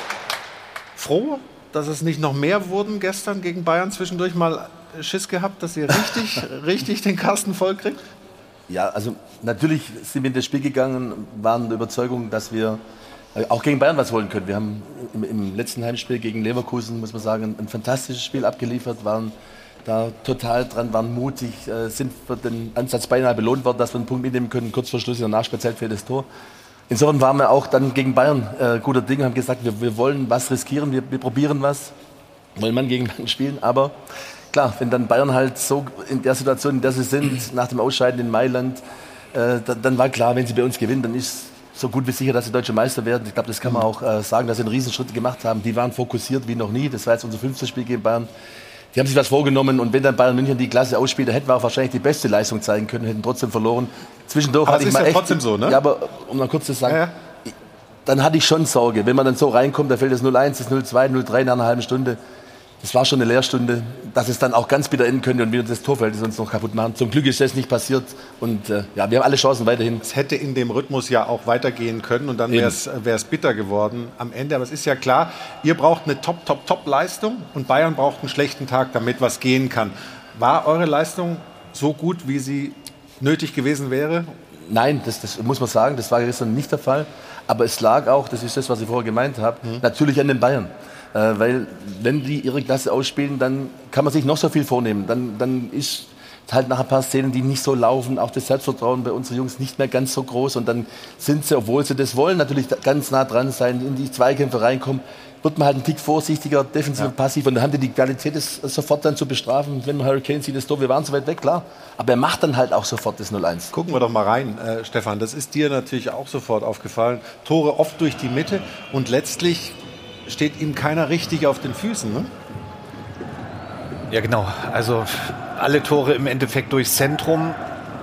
froh, dass es nicht noch mehr wurden gestern gegen Bayern. Zwischendurch mal Schiss gehabt, dass ihr richtig, richtig den Kasten voll kriegt? Ja, also natürlich sind wir in das Spiel gegangen, waren der Überzeugung, dass wir auch gegen Bayern was holen können. Wir haben im, im letzten Heimspiel gegen Leverkusen, muss man sagen, ein fantastisches Spiel abgeliefert, waren da total dran, waren mutig, äh, sind für den Ansatz beinahe belohnt worden, dass wir einen Punkt mitnehmen können. Kurz vor Schluss in der Nachspielzeit fehlt das Tor. Insofern waren wir auch dann gegen Bayern äh, guter Dinge, haben gesagt, wir, wir wollen was riskieren, wir, wir probieren was, wollen Mann gegen Mann spielen, aber klar, wenn dann Bayern halt so in der Situation, in der sie sind, nach dem Ausscheiden in Mailand, äh, dann, dann war klar, wenn sie bei uns gewinnen, dann ist so gut wie sicher, dass sie Deutsche Meister werden. Ich glaube, das kann man auch äh, sagen, dass sie einen Riesenschritt gemacht haben. Die waren fokussiert wie noch nie. Das war jetzt unser fünftes Spiel gegen Bayern. Die haben sich was vorgenommen und wenn dann Bayern München die Klasse ausspielt, dann hätten wir auch wahrscheinlich die beste Leistung zeigen können, hätten trotzdem verloren. Zwischendurch aber hatte es ich ist mal ja echt, trotzdem so, ne? Ja, aber um mal kurz zu sagen, ja, ja. dann hatte ich schon Sorge. Wenn man dann so reinkommt, da fällt das null eins, das null zwei, null drei nach einer halben Stunde. Das war schon eine Lehrstunde, dass es dann auch ganz bitter enden könnte und wir das Torverhältnis uns noch kaputt machen. Zum Glück ist das nicht passiert und äh, ja, wir haben alle Chancen weiterhin. Es hätte in dem Rhythmus ja auch weitergehen können und dann wäre es bitter geworden am Ende. Aber es ist ja klar, ihr braucht eine Top, Top, Top-Leistung und Bayern braucht einen schlechten Tag, damit was gehen kann. War eure Leistung so gut, wie sie nötig gewesen wäre? Nein, das, das muss man sagen, das war gestern nicht der Fall. Aber es lag auch, das ist das, was ich vorher gemeint habe, mhm. natürlich an den Bayern. Äh, weil wenn die ihre Klasse ausspielen, dann kann man sich noch so viel vornehmen. Dann, dann ist halt nach ein paar Szenen, die nicht so laufen, auch das Selbstvertrauen bei unseren Jungs nicht mehr ganz so groß. Und dann sind sie, obwohl sie das wollen, natürlich ganz nah dran sein, in die Zweikämpfe reinkommen, wird man halt ein Tick vorsichtiger, defensiv und ja. passiv. Und dann haben die die Qualität, das sofort dann zu bestrafen. Wenn Hurricane sieht, das Tor, wir waren so weit weg, klar. Aber er macht dann halt auch sofort das null eins. Gucken wir doch mal rein, äh, Stefan. Das ist dir natürlich auch sofort aufgefallen. Tore oft durch die Mitte und letztlich steht ihm keiner richtig auf den Füßen, ne? Ja, genau. Also alle Tore im Endeffekt durchs Zentrum.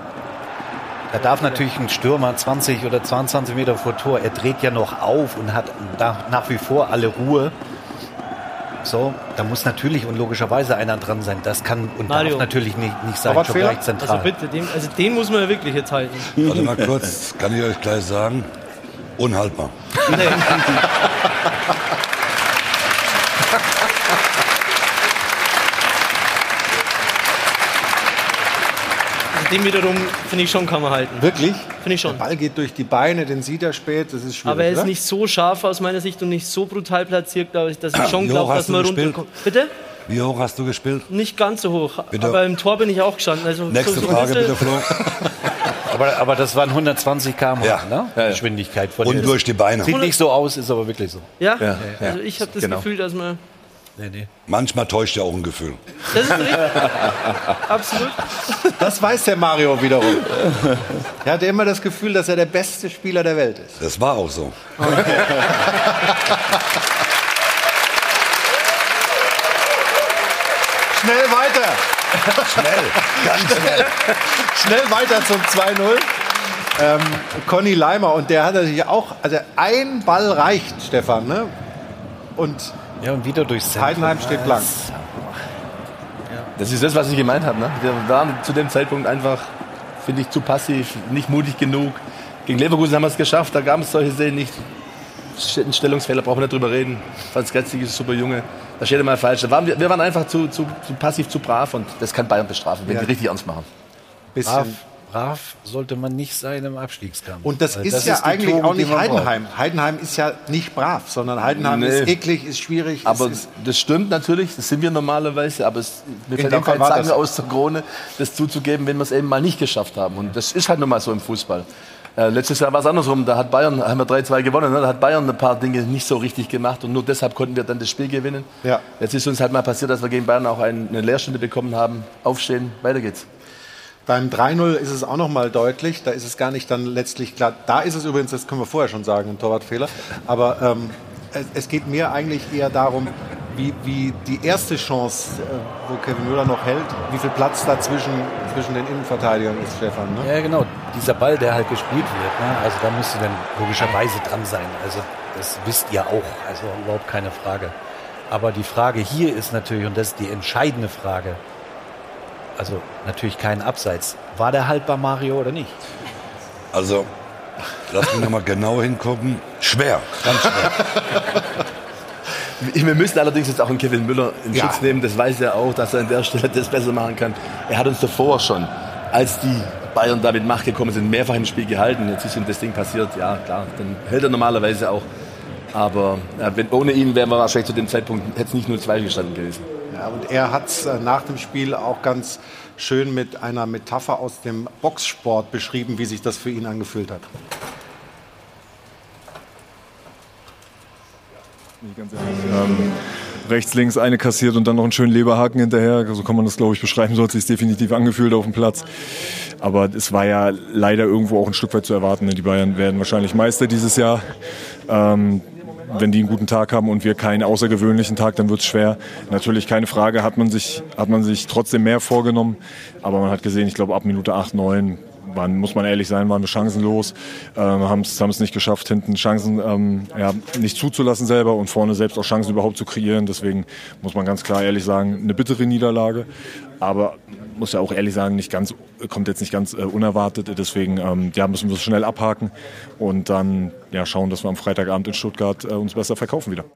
Da darf natürlich ein Stürmer zwanzig oder zweiundzwanzig Meter vor Tor, er dreht ja noch auf und hat nach wie vor alle Ruhe. So, da muss natürlich und logischerweise einer dran sein. Das kann und Mario. darf natürlich nicht, nicht sein, schon gleich zentral. Also bitte, den, also den muss man ja wirklich jetzt halten. Warte mal kurz, kann ich euch gleich sagen, unhaltbar. Nee. den wiederum, finde ich schon, kann man halten. Wirklich? Finde ich schon. Der Ball geht durch die Beine, den sieht er spät, das ist schwierig, Aber er ist oder? nicht so scharf aus meiner Sicht und nicht so brutal platziert, glaube ich, dass ich schon Wie hoch glaube, hast dass du man gespielt? runterkommt. Bitte? Wie hoch hast du gespielt? Nicht ganz so hoch, Bitte. aber im Tor bin ich auch gestanden. Also Nächste so, so Frage, bitte, Flo. Aber, aber das waren hundertzwanzig Kilometer pro Stunde, Ja. ne? Ja, ja. Geschwindigkeit von Und dir. durch die Beine. Sieht nicht so aus, ist aber wirklich so. Ja? Ja, Also ich habe das genau. Gefühl, dass man... Nee, nee. Manchmal täuscht ja auch ein Gefühl. Das ist richtig. Absolut. Das weiß der Mario wiederum. Er hatte immer das Gefühl, dass er der beste Spieler der Welt ist. Das war auch so. Schnell weiter. Schnell, ganz schnell. Schnell weiter zum zwei null. Ähm, Conny Leimer, und der hat natürlich auch, also ein Ball reicht, Stefan, ne? Und Ja, und wieder durchs Zentrum. Heidenheim steht blank. Das ist das, was ich gemeint habe. Ne? Wir waren zu dem Zeitpunkt einfach, finde ich, zu passiv, nicht mutig genug. Gegen Leverkusen haben wir es geschafft, da gab es solche Szenen nicht. Ein Stellungsfehler, brauchen wir nicht drüber reden. Franz Gretzky ist ein super Junge. Da steht er mal falsch. Da waren wir, wir waren einfach zu, zu, zu passiv, zu brav, und das kann Bayern bestrafen, wenn Ja. die richtig ernst machen. Bisschen. Brav, brav sollte man nicht sein im Abstiegskampf. Und das Weil ist ja die eigentlich Tugend, auch die nicht man braucht. Heidenheim. Heidenheim ist ja nicht brav, sondern Heidenheim Nee. ist eklig, ist schwierig. Aber es ist, das stimmt natürlich, das sind wir normalerweise, aber es, mir In fällt dem auch kein Fall war Zacken das- aus der Krone, das zuzugeben, wenn wir es eben mal nicht geschafft haben. Und das ist halt nun mal so im Fußball. Äh, letztes Jahr war es andersrum, da hat Bayern, haben wir drei zwei gewonnen, ne? Da hat Bayern ein paar Dinge nicht so richtig gemacht und nur deshalb konnten wir dann das Spiel gewinnen. Ja. Jetzt ist uns halt mal passiert, dass wir gegen Bayern auch ein, eine Lehrstunde bekommen haben. Aufstehen, weiter geht's. beim drei null ist es auch noch mal deutlich, da ist es gar nicht dann letztlich klar. Da ist es übrigens, das können wir vorher schon sagen, ein Torwartfehler. Aber ähm, es, es geht mir eigentlich eher darum, wie, wie die erste Chance, äh, wo Kevin Müller noch hält, wie viel Platz da zwischen, zwischen den Innenverteidigern ist, Stefan. Ne? Ja, genau. Dieser Ball, der halt gespielt wird, ne? Also da müsst ihr dann logischerweise dran sein. Also das wisst ihr auch. Also überhaupt keine Frage. Aber die Frage hier ist natürlich, und das ist die entscheidende Frage, also natürlich kein Abseits. War der haltbar, Mario, oder nicht? Also, lass mich noch mal genau hingucken. Schwer, ganz schwer. Wir müssen allerdings jetzt auch einen Kevin Müller in Ja. Schutz nehmen. Das weiß er auch, dass er an der Stelle das besser machen kann. Er hat uns davor schon, als die Bayern da mit Macht gekommen sind, mehrfach im Spiel gehalten. Jetzt ist ihm das Ding passiert. Ja, klar, dann hält er normalerweise auch. Aber ja, wenn, ohne ihn wären wir wahrscheinlich zu dem Zeitpunkt, hätte es nicht nur zwei gestanden gewesen. Ja, und er hat es äh, nach dem Spiel auch ganz schön mit einer Metapher aus dem Boxsport beschrieben, wie sich das für ihn angefühlt hat. Ganz ehrlich. Ähm, rechts, links eine kassiert und dann noch einen schönen Leberhaken hinterher. So kann man das, glaube ich, beschreiben. So hat es sich definitiv angefühlt auf dem Platz. Aber es war ja leider irgendwo auch ein Stück weit zu erwarten. Ne? Die Bayern werden wahrscheinlich Meister dieses Jahr. Ähm, wenn die einen guten Tag haben und wir keinen außergewöhnlichen Tag, dann wird es schwer. Natürlich, keine Frage, hat man sich, hat man sich trotzdem mehr vorgenommen. Aber man hat gesehen, ich glaube, ab Minute acht, neun waren, muss man ehrlich sein, waren wir chancenlos. Ähm, haben es nicht geschafft, hinten Chancen ähm, ja, nicht zuzulassen selber und vorne selbst auch Chancen überhaupt zu kreieren. Deswegen muss man ganz klar ehrlich sagen, eine bittere Niederlage. Aber muss ja auch ehrlich sagen, nicht ganz, kommt jetzt nicht ganz äh, unerwartet. Deswegen ähm, ja, müssen wir es schnell abhaken und dann ja, schauen, dass wir am Freitagabend in Stuttgart äh, uns besser verkaufen wieder.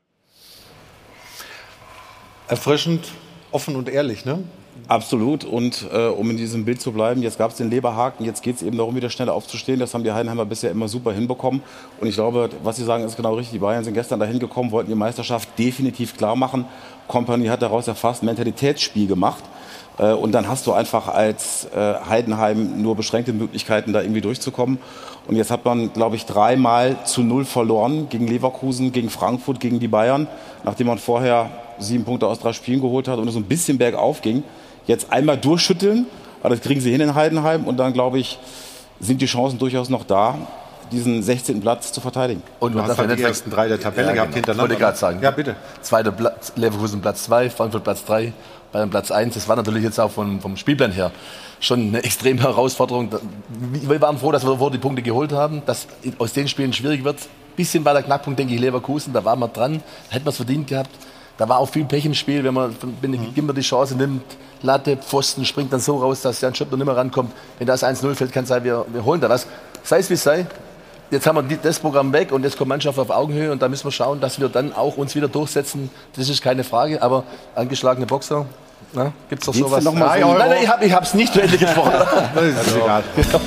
Erfrischend, offen und ehrlich, ne? Absolut. Und äh, um in diesem Bild zu bleiben, jetzt gab es den Leberhaken, jetzt geht es eben darum, wieder schneller aufzustehen. Das haben die Heidenheimer bisher immer super hinbekommen. Und ich glaube, was Sie sagen, ist genau richtig. Die Bayern sind gestern dahin gekommen, wollten die Meisterschaft definitiv klar machen. Kompanie hat daraus ja fast ein Mentalitätsspiel gemacht. Äh, und dann hast du einfach als äh, Heidenheim nur beschränkte Möglichkeiten, da irgendwie durchzukommen. Und jetzt hat man, glaube ich, dreimal zu null verloren gegen Leverkusen, gegen Frankfurt, gegen die Bayern, nachdem man vorher sieben Punkte aus drei Spielen geholt hat und es so ein bisschen bergauf ging. Jetzt einmal durchschütteln, aber das kriegen sie hin in Heidenheim und dann, glaube ich, sind die Chancen durchaus noch da, diesen sechzehnten Platz zu verteidigen. Und du hast halt die ersten drei der Tabelle Ja, gehabt genau. hintereinander. Wollte ich gerade sagen. Ja, bitte. Zweiter Platz, Leverkusen Platz zwei, Frankfurt Platz drei, Bayern Platz eins. Das war natürlich jetzt auch vom, vom Spielplan her schon eine extreme Herausforderung. Wir waren froh, dass wir davor die Punkte geholt haben, dass aus den Spielen schwierig wird. Ein bisschen war der Knackpunkt, denke ich, Leverkusen, da waren wir dran, da hätten wir es verdient gehabt. Da war auch viel Pech im Spiel, wenn man, wenn mhm. immer die Chance nimmt, Latte, Pfosten, springt dann so raus, dass Jan Schöpfer nicht mehr rankommt. Wenn das eins null fällt, kann es sein, wir, wir holen da was. Sei es wie es sei. Jetzt haben wir das Programm weg und jetzt kommt Mannschaft auf Augenhöhe und da müssen wir schauen, dass wir dann auch uns wieder durchsetzen. Das ist keine Frage, aber angeschlagene Boxer, Gibt es doch Geht's sowas? denn noch mal Drei so- Euro? Nein, Nein, nein, ich habe es nicht zu Ende gesprochen. Das ist egal.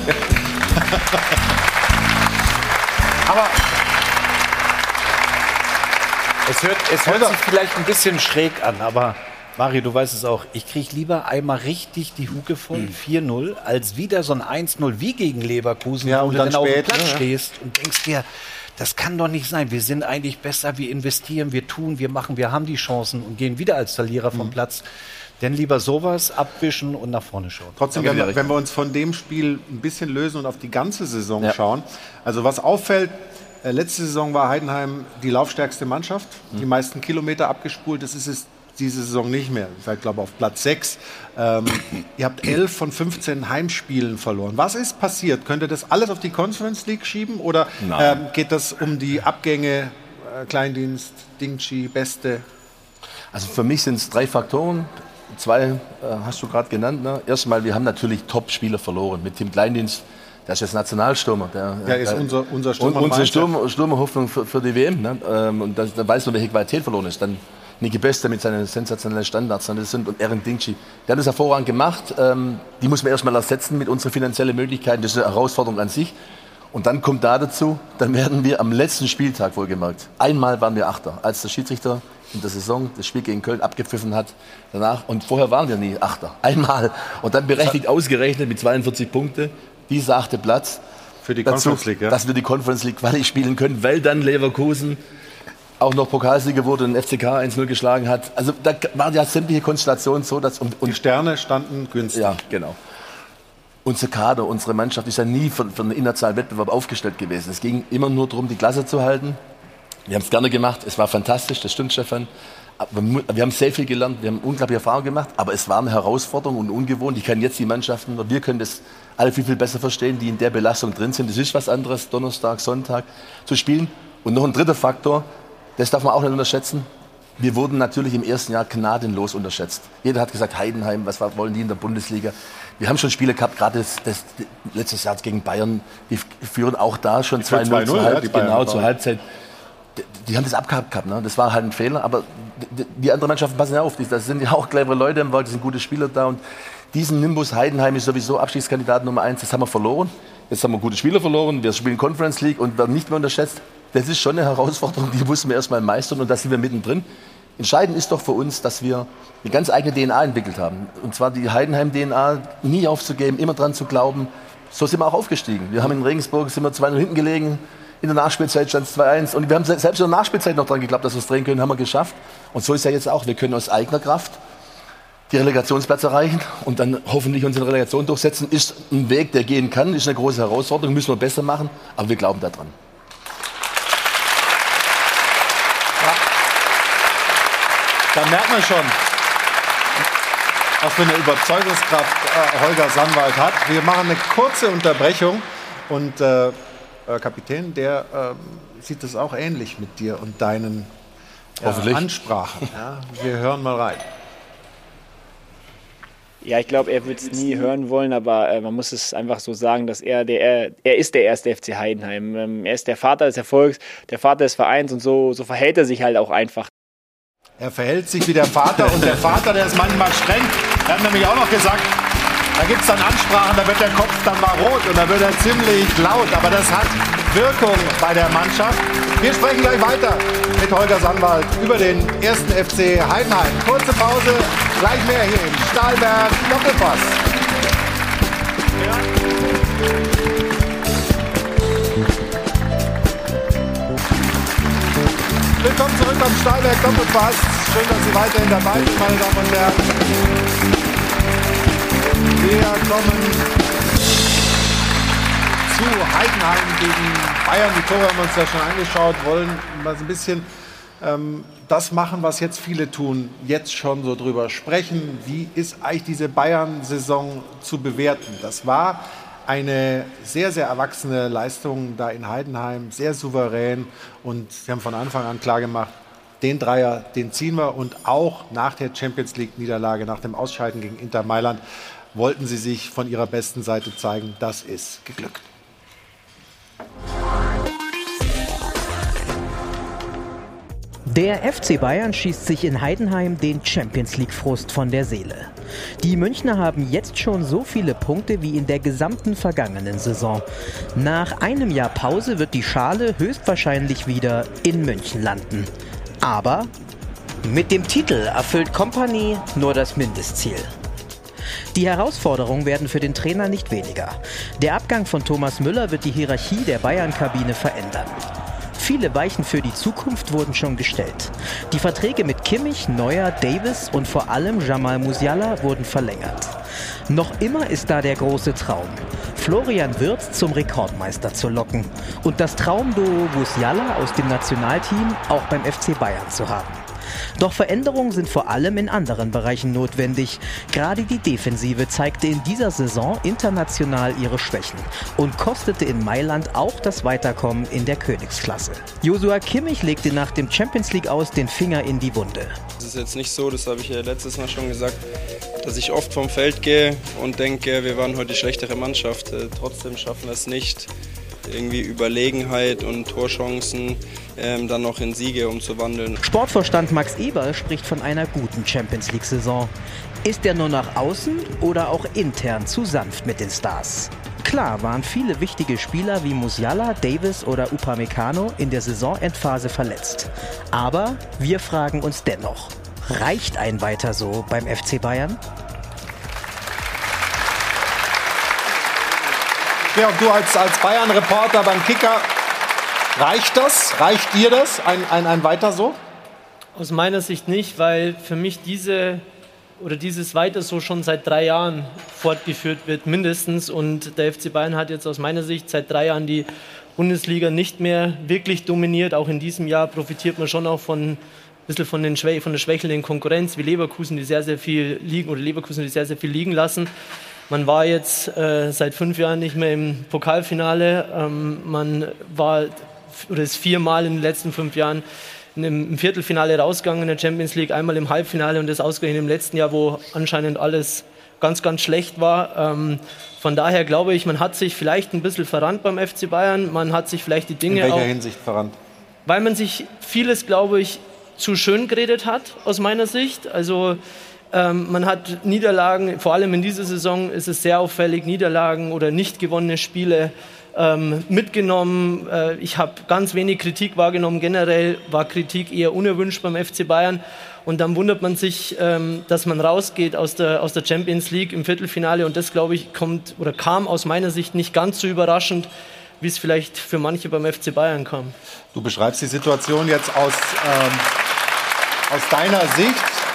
Aber es hört, es hört sich vielleicht ein bisschen schräg an, aber Mario, du weißt es auch. Ich kriege lieber einmal richtig die Hucke voll, vier null, als wieder so ein eins null wie gegen Leverkusen, Ja, wo und du dann dann auf dem spät, Platz ne? stehst und denkst dir, das kann doch nicht sein. Wir sind eigentlich besser, wir investieren, wir tun, wir machen, wir haben die Chancen und gehen wieder als Verlierer vom Platz. Denn lieber sowas abwischen und nach vorne schauen. Trotzdem, wenn wir, wenn wir uns von dem Spiel ein bisschen lösen und auf die ganze Saison Ja. schauen. Also was auffällt, äh, letzte Saison war Heidenheim die laufstärkste Mannschaft, die meisten Kilometer abgespult. Das ist es diese Saison nicht mehr. Ihr seid, glaube ich, auf Platz sechs. Ähm, ihr habt elf von fünfzehn Heimspielen verloren. Was ist passiert? Könnt ihr das alles auf die Conference League schieben? Oder Nein. ähm, geht das um die Abgänge, äh, Kleindienst, Dingchi, Beste? Also für mich sind es drei Faktoren. Zwei äh, hast du gerade genannt. Ne? Erstmal, wir haben natürlich Top-Spieler verloren. Mit Tim Kleindienst, der ist jetzt Nationalstürmer. Der, Ja, ist der, unser, unser Stürmer. und unsere Mainz, ja. Stürmer, Stürmerhoffnung für, für die W M. Ne? Ähm, und da, da weiß man, welche Qualität verloren ist. Dann Niki Beste mit seinen sensationellen Standards. Ne? Das sind, und Erin Dingchi. Der hat das hervorragend gemacht. Ähm, die muss man erstmal ersetzen mit unseren finanziellen Möglichkeiten. Das ist eine Herausforderung an sich. Und dann kommt da dazu, dann werden wir am letzten Spieltag wohlgemerkt. Einmal waren wir Achter, als der Schiedsrichter in der Saison das Spiel gegen Köln abgepfiffen hat danach. Und vorher waren wir nie Achter. Einmal. Und dann berechtigt ausgerechnet mit zweiundvierzig Punkten dieser achte Platz. Für die dazu, Conference League, ja? dass wir die Conference League Quali spielen können, weil dann Leverkusen auch noch Pokalsieger wurde und den F C K eins null geschlagen hat. Also da waren ja sämtliche Konstellationen so, dass... Und, und die Sterne standen günstig. Ja, genau. Unser Kader, unsere Mannschaft ist ja nie für, für einen internationalen Wettbewerb aufgestellt gewesen. Es ging immer nur darum, die Klasse zu halten. Wir haben es gerne gemacht, es war fantastisch, das stimmt, Stefan. Aber wir haben sehr viel gelernt, wir haben unglaubliche Erfahrungen gemacht, aber es war eine Herausforderung und ungewohnt. Ich kann jetzt die Mannschaften, wir können das alle viel, viel besser verstehen, die in der Belastung drin sind. Das ist was anderes, Donnerstag, Sonntag zu spielen. Und noch ein dritter Faktor, das darf man auch nicht unterschätzen. Wir wurden natürlich im ersten Jahr gnadenlos unterschätzt. Jeder hat gesagt, Heidenheim, was wollen die in der Bundesliga? Wir haben schon Spiele gehabt, gerade das, das, letztes Jahr gegen Bayern, die führen auch da schon zwei null zur Halbzeit. Genau, zur Halbzeit. Die, die haben das abgehabt gehabt, ne? Das war halt ein Fehler, aber die, die anderen Mannschaften passen ja auf, das sind ja auch clevere Leute im Wald, das sind gute Spieler da und diesen Nimbus Heidenheim ist sowieso Abstiegskandidat Nummer eins, das haben wir verloren. Jetzt haben wir gute Spieler verloren, wir spielen Conference League und werden nicht mehr unterschätzt. Das ist schon eine Herausforderung, die mussten wir erstmal meistern und da sind wir mittendrin. Entscheidend ist doch für uns, dass wir eine ganz eigene D N A entwickelt haben. Und zwar die Heidenheim-D N A nie aufzugeben, immer dran zu glauben. So sind wir auch aufgestiegen. Wir haben in Regensburg sind wir zwei null hinten gelegen. In der Nachspielzeit stand es zwei eins. Und wir haben selbst in der Nachspielzeit noch dran geglaubt, dass wir es drehen können, haben wir geschafft. Und so ist ja jetzt auch. Wir können aus eigener Kraft die Relegationsplatz erreichen und dann hoffentlich unsere Relegation durchsetzen. Ist ein Weg, der gehen kann, ist eine große Herausforderung, müssen wir besser machen. Aber wir glauben daran. Da merkt man schon, was für eine Überzeugungskraft äh, Holger Sandwald hat. Wir machen eine kurze Unterbrechung und äh, äh, Kapitän, der äh, sieht das auch ähnlich mit dir und deinen äh, Ansprachen. Ja? Wir hören mal rein. Ja, ich glaube, er wird es nie hören wollen, aber äh, man muss es einfach so sagen, dass er der er, er ist der erste F C Heidenheim. Ähm, er ist der Vater des Erfolgs, der Vater des Vereins und so, so verhält er sich halt auch einfach. Er verhält sich wie der Vater und der Vater, der ist manchmal streng. Er hat nämlich auch noch gesagt, da gibt es dann Ansprachen, da wird der Kopf dann mal rot und da wird er ziemlich laut. Aber das hat Wirkung bei der Mannschaft. Wir sprechen gleich weiter mit Holger Sandwald über den ersten F C Heidenheim. Kurze Pause, gleich mehr hier im Stahlberg Doppelpass. Willkommen zurück beim Stahlberg Doppelpass. Schön, dass Sie weiterhin dabei sind, meine Damen und Herren. Wir kommen zu Heidenheim gegen Bayern. Die Tore haben wir uns ja schon angeschaut, wollen mal so ein bisschen ähm, das machen, was jetzt viele tun, jetzt schon so drüber sprechen. Wie ist eigentlich diese Bayern-Saison zu bewerten? Das war eine sehr, sehr erwachsene Leistung da in Heidenheim, sehr souverän und sie haben von Anfang an klar gemacht, den Dreier, den ziehen wir und auch nach der Champions League-Niederlage, nach dem Ausscheiden gegen Inter Mailand, wollten sie sich von ihrer besten Seite zeigen. Das ist geglückt. Der F C Bayern schießt sich in Heidenheim den Champions-League-Frust von der Seele. Die Münchner haben jetzt schon so viele Punkte wie in der gesamten vergangenen Saison. Nach einem Jahr Pause wird die Schale höchstwahrscheinlich wieder in München landen. Aber mit dem Titel erfüllt Kompany nur das Mindestziel. Die Herausforderungen werden für den Trainer nicht weniger. Der Abgang von Thomas Müller wird die Hierarchie der Bayern-Kabine verändern. Viele Weichen für die Zukunft wurden schon gestellt. Die Verträge mit Kimmich, Neuer, Davis und vor allem Jamal Musiala wurden verlängert. Noch immer ist da der große Traum, Florian Wirtz zum Rekordmeister zu locken und das Traumduo Musiala aus dem Nationalteam auch beim F C Bayern zu haben. Doch Veränderungen sind vor allem in anderen Bereichen notwendig. Gerade die Defensive zeigte in dieser Saison international ihre Schwächen und kostete in Mailand auch das Weiterkommen in der Königsklasse. Joshua Kimmich legte nach dem Champions League aus den Finger in die Wunde. Es ist jetzt nicht so, das habe ich ja letztes Mal schon gesagt, dass ich oft vom Feld gehe und denke, wir waren heute die schlechtere Mannschaft. Trotzdem schaffen wir es nicht, irgendwie Überlegenheit und Torchancen ähm, dann noch in Siege umzuwandeln. Sportvorstand Max Eberl spricht von einer guten Champions-League-Saison. Ist er nur nach außen oder auch intern zu sanft mit den Stars? Klar waren viele wichtige Spieler wie Musiala, Davis oder Upamecano in der Saisonendphase verletzt. Aber wir fragen uns dennoch, reicht ein Weiter so beim F C Bayern? Ja, und du als, als Bayern-Reporter beim Kicker, reicht das? Reicht dir das, ein, ein, ein Weiter so? Aus meiner Sicht nicht, weil für mich diese oder dieses Weiter so schon seit drei Jahren fortgeführt wird, mindestens. Und der F C Bayern hat jetzt aus meiner Sicht seit drei Jahren die Bundesliga nicht mehr wirklich dominiert. Auch in diesem Jahr profitiert man schon auch von ein bisschen von, den Schwä- von der schwächelnden Konkurrenz, wie Leverkusen, die sehr, sehr viel liegen oder Leverkusen, die sehr, sehr viel liegen lassen. Man war jetzt äh, seit fünf Jahren nicht mehr im Pokalfinale. Ähm, man war oder ist viermal in den letzten fünf Jahren in einem, im Viertelfinale rausgegangen in der Champions League, einmal im Halbfinale und das ausgerechnet im letzten Jahr, wo anscheinend alles ganz, ganz schlecht war. Ähm, von daher glaube ich, man hat sich vielleicht ein bisschen verrannt beim F C Bayern. Man hat sich vielleicht die Dinge In welcher auch, Hinsicht verrannt? Weil man sich vieles, glaube ich, zu schön geredet hat, aus meiner Sicht. Also Ähm, man hat Niederlagen, vor allem in dieser Saison ist es sehr auffällig, Niederlagen oder nicht gewonnene Spiele ähm, mitgenommen. Äh, ich habe ganz wenig Kritik wahrgenommen. Generell war Kritik eher unerwünscht beim F C Bayern. Und dann wundert man sich, ähm, dass man rausgeht aus der, aus der Champions League im Viertelfinale. Und das, glaube ich, kommt oder kam aus meiner Sicht nicht ganz so überraschend, wie es vielleicht für manche beim F C Bayern kam. Du beschreibst die Situation jetzt aus, ähm, aus deiner Sicht.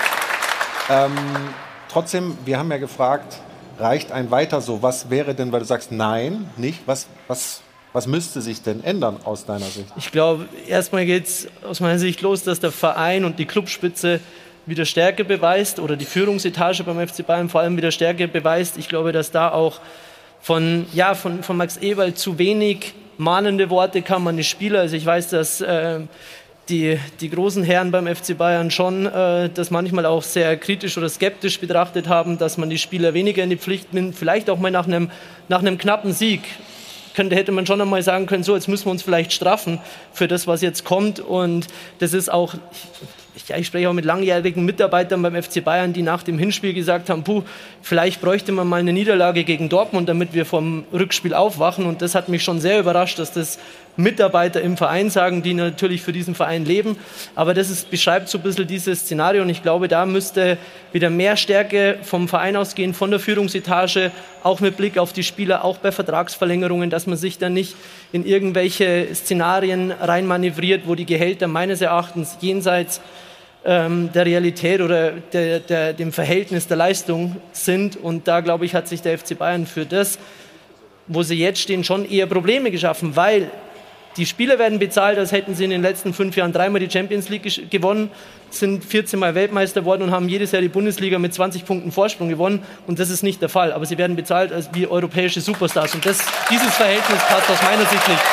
Ähm, trotzdem, wir haben ja gefragt, reicht ein Weiter so? Was wäre denn, weil du sagst, nein, nicht? Was, was, was müsste sich denn ändern aus deiner Sicht? Ich glaube, erstmal geht es aus meiner Sicht los, dass der Verein und die Clubspitze wieder Stärke beweist oder die Führungsetage beim F C Bayern vor allem wieder Stärke beweist. Ich glaube, dass da auch von, ja, von, von Max Eberl zu wenig mahnende Worte kamen an die Spieler. Also ich weiß, dass äh, Die, die großen Herren beim F C Bayern schon äh, das manchmal auch sehr kritisch oder skeptisch betrachtet haben, dass man die Spieler weniger in die Pflicht nimmt, vielleicht auch mal nach einem, nach einem knappen Sieg. Könnte, hätte man schon einmal sagen können, so, jetzt müssen wir uns vielleicht straffen für das, was jetzt kommt. Und das ist auch, ich, ja, ich spreche auch mit langjährigen Mitarbeitern beim F C Bayern, die nach dem Hinspiel gesagt haben, puh, vielleicht bräuchte man mal eine Niederlage gegen Dortmund, damit wir vom Rückspiel aufwachen. Und das hat mich schon sehr überrascht, dass das Mitarbeiter im Verein sagen, die natürlich für diesen Verein leben. Aber das ist, beschreibt so ein bisschen dieses Szenario und ich glaube, da müsste wieder mehr Stärke vom Verein ausgehen, von der Führungsetage, auch mit Blick auf die Spieler, auch bei Vertragsverlängerungen, dass man sich dann nicht in irgendwelche Szenarien reinmanövriert, wo die Gehälter meines Erachtens jenseits ähm, der Realität oder der, der, dem Verhältnis der Leistung sind. Und da, glaube ich, hat sich der F C Bayern für das, wo sie jetzt stehen, schon eher Probleme geschaffen, weil die Spieler werden bezahlt, als hätten sie in den letzten fünf Jahren dreimal die Champions League gewonnen, sind vierzehn Mal Weltmeister geworden und haben jedes Jahr die Bundesliga mit zwanzig Punkten Vorsprung gewonnen. Und das ist nicht der Fall. Aber sie werden bezahlt als wie europäische Superstars. Und das, dieses Verhältnis passt aus meiner Sicht nicht.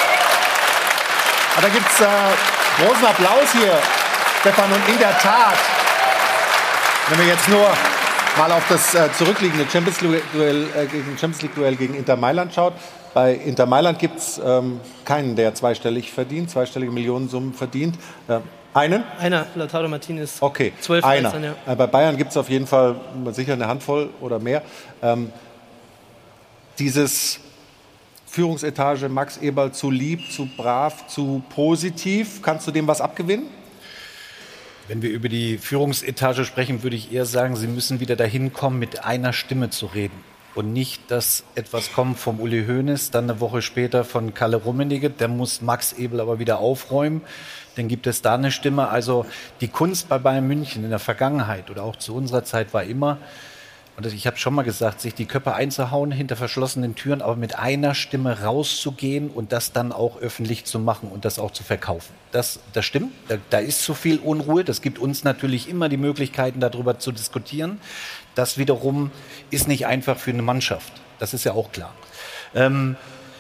Aber da gibt es äh, großen Applaus hier, Stefan. Und in der Tat, wenn wir jetzt nur mal auf das äh, zurückliegende Champions League-Duell äh, gegen, Champions League-Duell gegen Inter Mailand schaut. Bei Inter Mailand gibt es ähm, keinen, der zweistellig verdient, zweistellige Millionensummen verdient. Äh, Einen? Einer, Lautaro Martinez. Okay, zwölf einer. Dann, ja. Äh, Bei Bayern gibt es auf jeden Fall sicher eine Handvoll oder mehr. Ähm, dieses Führungsetage Max Eberl zu lieb, zu brav, zu positiv, kannst du dem was abgewinnen? Wenn wir über die Führungsetage sprechen, würde ich eher sagen, sie müssen wieder dahin kommen, mit einer Stimme zu reden. Und nicht, dass etwas kommt vom Uli Hoeneß, dann eine Woche später von Kalle Rummenigge. Der muss Max Eberl aber wieder aufräumen. Dann gibt es da eine Stimme. Also die Kunst bei Bayern München in der Vergangenheit oder auch zu unserer Zeit war immer, und ich habe schon mal gesagt, sich die Köpfe einzuhauen hinter verschlossenen Türen, aber mit einer Stimme rauszugehen und das dann auch öffentlich zu machen und das auch zu verkaufen. Das, das stimmt, da, da ist zu viel Unruhe. Das gibt uns natürlich immer die Möglichkeiten, darüber zu diskutieren. Das wiederum ist nicht einfach für eine Mannschaft. Das ist ja auch klar. Ähm,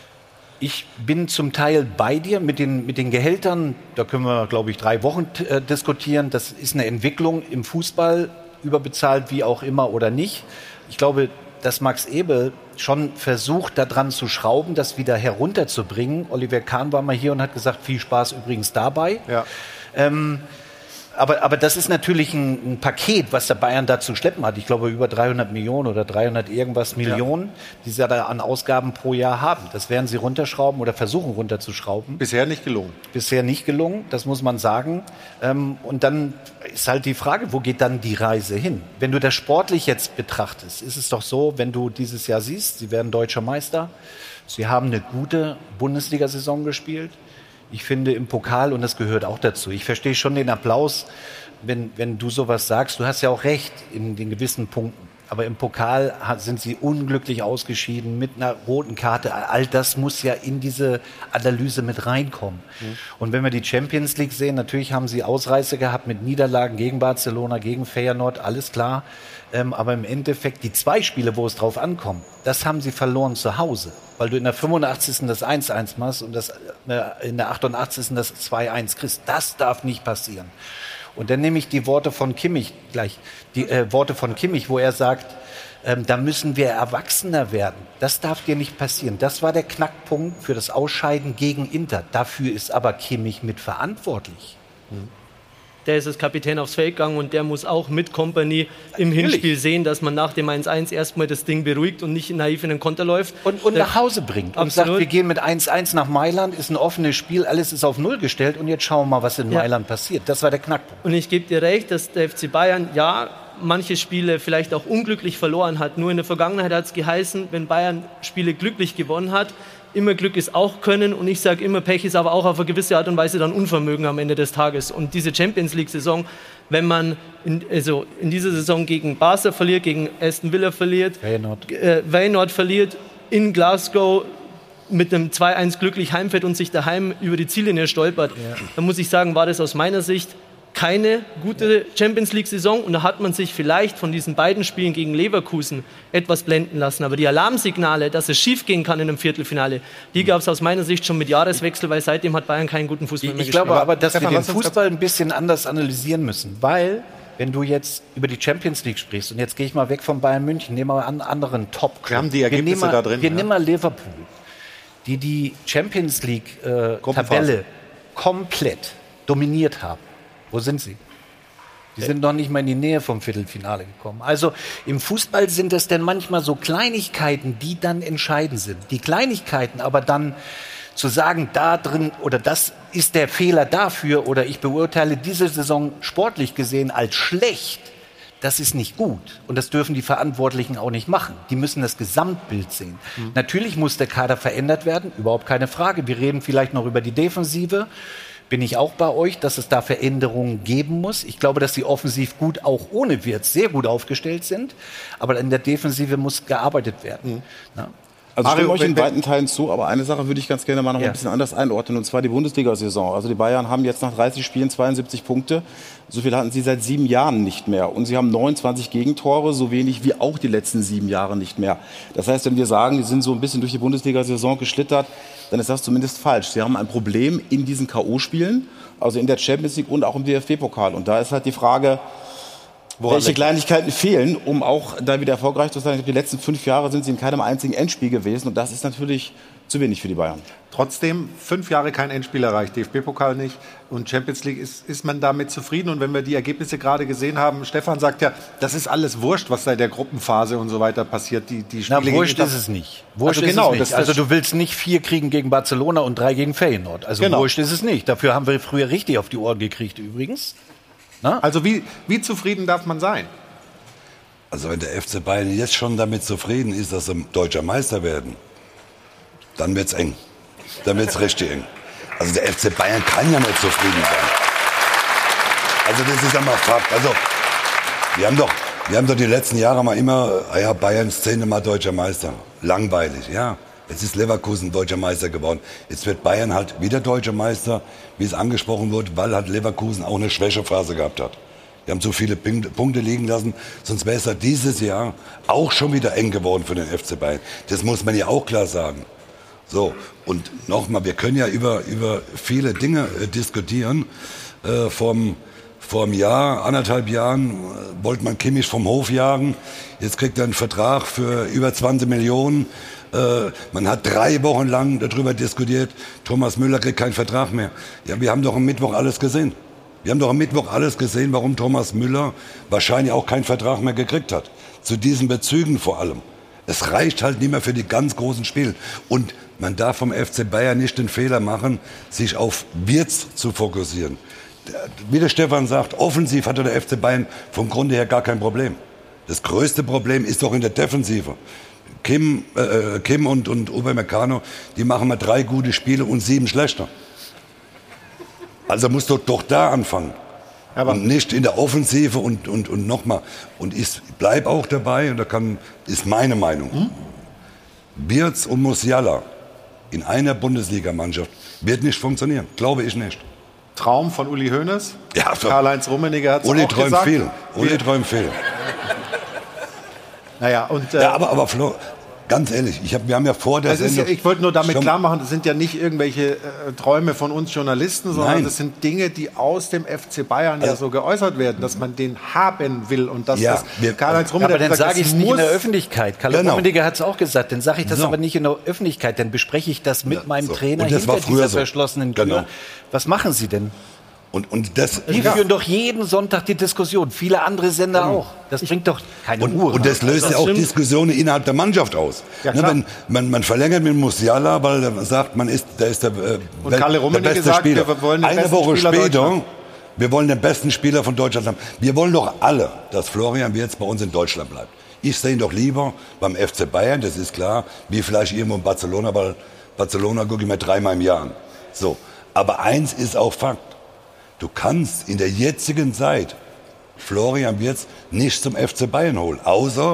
ich bin zum Teil bei dir mit den, mit den Gehältern. Da können wir, glaube ich, drei Wochen äh, diskutieren. Das ist eine Entwicklung im Fußball, überbezahlt wie auch immer oder nicht. Ich glaube, dass Max Eberl schon versucht, daran zu schrauben, das wieder herunterzubringen. Oliver Kahn war mal hier und hat gesagt, viel Spaß übrigens dabei. Ja. Ähm, aber, aber das ist natürlich ein, ein Paket, was der Bayern da zu schleppen hat. Ich glaube, über dreihundert Millionen oder dreihundert irgendwas Millionen, ja, die sie da an Ausgaben pro Jahr haben. Das werden sie runterschrauben oder versuchen runterzuschrauben. Bisher nicht gelungen. Bisher nicht gelungen, das muss man sagen. Ähm, und dann ist halt die Frage, wo geht dann die Reise hin? Wenn du das sportlich jetzt betrachtest, ist es doch so, wenn du dieses Jahr siehst, sie werden deutscher Meister, sie haben eine gute Bundesliga-Saison gespielt. Ich finde im Pokal, und das gehört auch dazu, ich verstehe schon den Applaus, wenn, wenn du sowas sagst. Du hast ja auch recht in den gewissen Punkten. Aber im Pokal sind sie unglücklich ausgeschieden mit einer roten Karte. All das muss ja in diese Analyse mit reinkommen. Mhm. Und wenn wir die Champions League sehen, natürlich haben sie Ausreißer gehabt mit Niederlagen gegen Barcelona, gegen Feyenoord, alles klar. Ähm, aber im Endeffekt die zwei Spiele, wo es drauf ankommt, das haben sie verloren zu Hause. Weil du in der fünfundachtzigsten das eins eins machst und das, in der achtundachtzigsten das zwei eins kriegst. Das darf nicht passieren. Und dann nehme ich die Worte von Kimmich gleich, die äh, Worte von Kimmich, wo er sagt, ähm, da müssen wir erwachsener werden. Das darf dir nicht passieren. Das war der Knackpunkt für das Ausscheiden gegen Inter. Dafür ist aber Kimmich mitverantwortlich. Mhm. Der ist als Kapitän aufs Feld gegangen und der muss auch mit Kompanie im Natürlich. Hinspiel sehen, dass man nach dem eins eins erstmal das Ding beruhigt und nicht naiv in den Konter läuft. Und, und nach Hause bringt und Absolut. sagt, wir gehen mit eins eins nach Mailand, ist ein offenes Spiel, alles ist auf Null gestellt und jetzt schauen wir mal, was in ja. Mailand passiert. Das war der Knackpunkt. Und ich gebe dir recht, dass der F C Bayern, ja, manche Spiele vielleicht auch unglücklich verloren hat. Nur in der Vergangenheit hat es geheißen, wenn Bayern Spiele glücklich gewonnen hat, immer Glück ist auch Können und ich sage immer, Pech ist aber auch auf eine gewisse Art und Weise dann Unvermögen am Ende des Tages. Und diese Champions-League-Saison, wenn man in, also in dieser Saison gegen Barca verliert, gegen Aston Villa verliert, Feyenoord äh, Feyenoord verliert, in Glasgow mit einem zwei eins glücklich heimfährt und sich daheim über die Ziellinie stolpert, ja. dann muss ich sagen, war das aus meiner Sicht keine gute Champions-League-Saison und da hat man sich vielleicht von diesen beiden Spielen gegen Leverkusen etwas blenden lassen. Aber die Alarmsignale, dass es schief gehen kann in einem Viertelfinale, die gab es aus meiner Sicht schon mit Jahreswechsel, weil seitdem hat Bayern keinen guten Fußball mehr ich gespielt. Ich glaube aber, dass wir den Fußball ein bisschen anders analysieren müssen, weil wenn du jetzt über die Champions League sprichst und jetzt gehe ich mal weg von Bayern München, nehmen wir einen anderen Top-Club. Wir haben die Ergebnisse wir da drin. Wir ja. nehmen mal Liverpool, die die Champions League-Tabelle äh, komplett dominiert haben. Wo sind sie? Die sind noch nicht mal in die Nähe vom Viertelfinale gekommen. Also im Fußball sind es denn manchmal so Kleinigkeiten, die dann entscheidend sind. Die Kleinigkeiten aber dann zu sagen, da drin oder das ist der Fehler dafür oder ich beurteile diese Saison sportlich gesehen als schlecht, das ist nicht gut. Und das dürfen die Verantwortlichen auch nicht machen. Die müssen das Gesamtbild sehen. Mhm. Natürlich muss der Kader verändert werden, überhaupt keine Frage. Wir reden vielleicht noch über die Defensive. Bin ich auch bei euch, dass es da Veränderungen geben muss. Ich glaube, dass sie offensiv gut, auch ohne Wirtz, sehr gut aufgestellt sind. Aber in der Defensive muss gearbeitet werden. Mhm. Ja. Also ich stimme euch in weiten Teilen zu, aber eine Sache würde ich ganz gerne mal noch ja. ein bisschen anders einordnen, und zwar die Bundesliga-Saison. Also die Bayern haben jetzt nach dreißig Spielen zweiundsiebzig Punkte. So viel hatten sie seit sieben Jahren nicht mehr. Und sie haben neunundzwanzig Gegentore, so wenig wie auch die letzten sieben Jahre nicht mehr. Das heißt, wenn wir sagen, die sind so ein bisschen durch die Bundesliga-Saison geschlittert, dann ist das zumindest falsch. Sie haben ein Problem in diesen K O-Spielen, also in der Champions League und auch im D F B-Pokal. Und da ist halt die Frage, Woran welche liegt? Kleinigkeiten fehlen, um auch da wieder erfolgreich zu sein. Die letzten fünf Jahre sind sie in keinem einzigen Endspiel gewesen und das ist natürlich zu wenig für die Bayern. Trotzdem, fünf Jahre kein Endspiel erreicht, D F B-Pokal nicht und Champions League, ist, ist man damit zufrieden? Und wenn wir die Ergebnisse gerade gesehen haben, Stefan sagt ja, das ist alles wurscht, was da in der Gruppenphase und so weiter passiert. Die, die Spiele Na, wurscht gegen ist es nicht. Wurscht also ist genau, es nicht. das- das- Also du willst nicht vier kriegen gegen Barcelona und drei gegen Feyenoord. Also Genau. wurscht ist es nicht. Dafür haben wir früher richtig auf die Ohren gekriegt übrigens. Na? Also wie, wie zufrieden darf man sein? Also wenn der F C Bayern jetzt schon damit zufrieden ist, dass sie deutscher Meister werden, dann wird's eng. Dann wird's richtig eng. Also der F C Bayern kann ja nicht zufrieden sein. Also das ist ja mal Fakt. Also wir haben doch, wir haben doch die letzten Jahre mal immer, ah ja, Bayern ist zehnmal deutscher Meister. Langweilig, ja. Jetzt ist Leverkusen deutscher Meister geworden. Jetzt wird Bayern halt wieder deutscher Meister, wie es angesprochen wurde, weil halt Leverkusen auch eine Schwächephase gehabt hat. Wir haben so viele Punkte liegen lassen, sonst wäre es ja dieses Jahr auch schon wieder eng geworden für den F C Bayern. Das muss man ja auch klar sagen. So, und nochmal, wir können ja über, über viele Dinge äh, diskutieren. Äh, vom, vor einem Jahr, anderthalb Jahren, äh, wollte man Kimmich vom Hof jagen. Jetzt kriegt er einen Vertrag für über zwanzig Millionen. Äh, man hat drei Wochen lang darüber diskutiert, Thomas Müller kriegt keinen Vertrag mehr. Ja, wir haben doch am Mittwoch alles gesehen. Wir haben doch am Mittwoch alles gesehen, warum Thomas Müller wahrscheinlich auch keinen Vertrag mehr gekriegt hat. Zu diesen Bezügen vor allem. Es reicht halt nicht mehr für die ganz großen Spiele. Und man darf vom F C Bayern nicht den Fehler machen, sich auf Wirtz zu fokussieren. Wie der Stefan sagt, offensiv hatte der F C Bayern vom Grunde her gar kein Problem. Das größte Problem ist doch in der Defensive. Kim, äh, Kim und, und Upamecano, die machen mal drei gute Spiele und sieben schlechter. Also musst du doch da anfangen. Aber und nicht in der Offensive und, und, und nochmal. Und ich bleibe auch dabei, und da kann, ist meine Meinung. Hm? Wirtz und Musiala in einer Bundesligamannschaft wird nicht funktionieren. Glaube ich nicht. Traum von Uli Hoeneß? Ja, Karl-Heinz Rummenigge hat es Uli auch träumt gesagt. viel. Uli träumt viel. Naja, und, äh, ja, aber, aber Flo, ganz ehrlich, ich hab, wir haben ja vor der das ist ja, Sendung ich wollte nur damit schon- klar machen, das sind ja nicht irgendwelche äh, Träume von uns Journalisten, sondern Nein. das sind Dinge, die aus dem F C Bayern ja Also- so geäußert werden, dass man den haben will und dass Ja, das wir- Karl-Heinz Ja, Rummenigge aber dann hat gesagt, sage ich das es nicht in muss- der Öffentlichkeit. Karl Genau. Rummenigge hat es auch gesagt. Dann sage ich das So. aber nicht in der Öffentlichkeit. Dann bespreche ich das mit Ja, meinem so. Trainer Und das hinter war früher dieser so. verschlossenen Tür. Genau. Was machen Sie denn? Und, und das, Wir ja. führen doch jeden Sonntag die Diskussion. Viele andere Sender auch. Das bringt doch keine Und, Ruhe. und das löst Das ja auch stimmt. Diskussionen innerhalb der Mannschaft aus. Ja, ne, klar. wenn, man, man verlängert mit Musiala, weil er sagt, man ist, der ist der, äh, Und Wel- Kalle der Rummenigge beste sagt, Spieler. wir wollen den Eine besten Woche Spieler später, Deutschlands. wir wollen den besten Spieler von Deutschland haben. Wir wollen doch alle, dass Florian Wirtz bei uns in Deutschland bleibt. Ich sehe ihn doch lieber beim F C Bayern, das ist klar, wie vielleicht irgendwo in Barcelona, weil Barcelona gucke ich mir dreimal im Jahr an. So. Aber eins ist auch Fakt. Du kannst in der jetzigen Zeit Florian Wirtz nicht zum F C Bayern holen, außer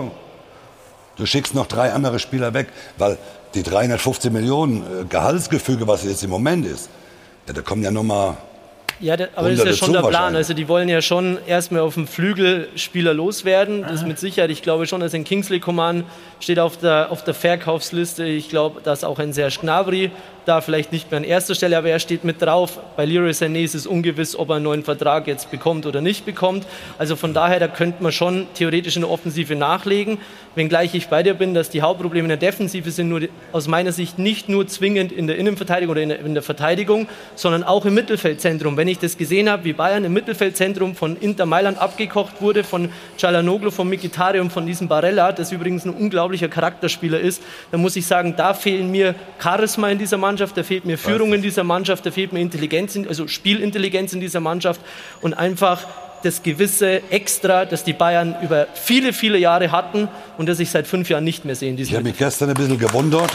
du schickst noch drei andere Spieler weg, weil die dreihundertfünfzig Millionen äh, Gehaltsgefüge, was jetzt im Moment ist, ja, da kommen ja noch mal Ja, da, aber das ist ja Hunderte schon zu der Plan. wahrscheinlich. Also die wollen ja schon erstmal auf dem Flügel Spieler loswerden. Das ist mit Sicherheit. Ich glaube schon, dass ein Kingsley Coman steht auf der, auf der Verkaufsliste. Ich glaube, dass auch ein Serge Gnabry da vielleicht nicht mehr an erster Stelle, aber er steht mit drauf. Bei Leroy Sané ist es ungewiss, ob er einen neuen Vertrag jetzt bekommt oder nicht bekommt. Also von daher, da könnte man schon theoretisch in der Offensive nachlegen. Wenngleich ich bei dir bin, dass die Hauptprobleme in der Defensive sind nur die, aus meiner Sicht nicht nur zwingend in der Innenverteidigung oder in der, in der Verteidigung, sondern auch im Mittelfeldzentrum. Wenn ich das gesehen habe, wie Bayern im Mittelfeldzentrum von Inter Mailand abgekocht wurde, von Çalhanoğlu, von Mkhitaryan und von diesem Barella, das übrigens ein unglaublicher Charakterspieler ist, dann muss ich sagen, da fehlen mir Charisma in dieser Mannschaft, da fehlt mir Führung in dieser Mannschaft, da fehlt mir Intelligenz, in, also Spielintelligenz in dieser Mannschaft und einfach das gewisse Extra, das die Bayern über viele, viele Jahre hatten und das ich seit fünf Jahren nicht mehr sehe in diesem Ich habe mich gestern ein bisschen gewundert.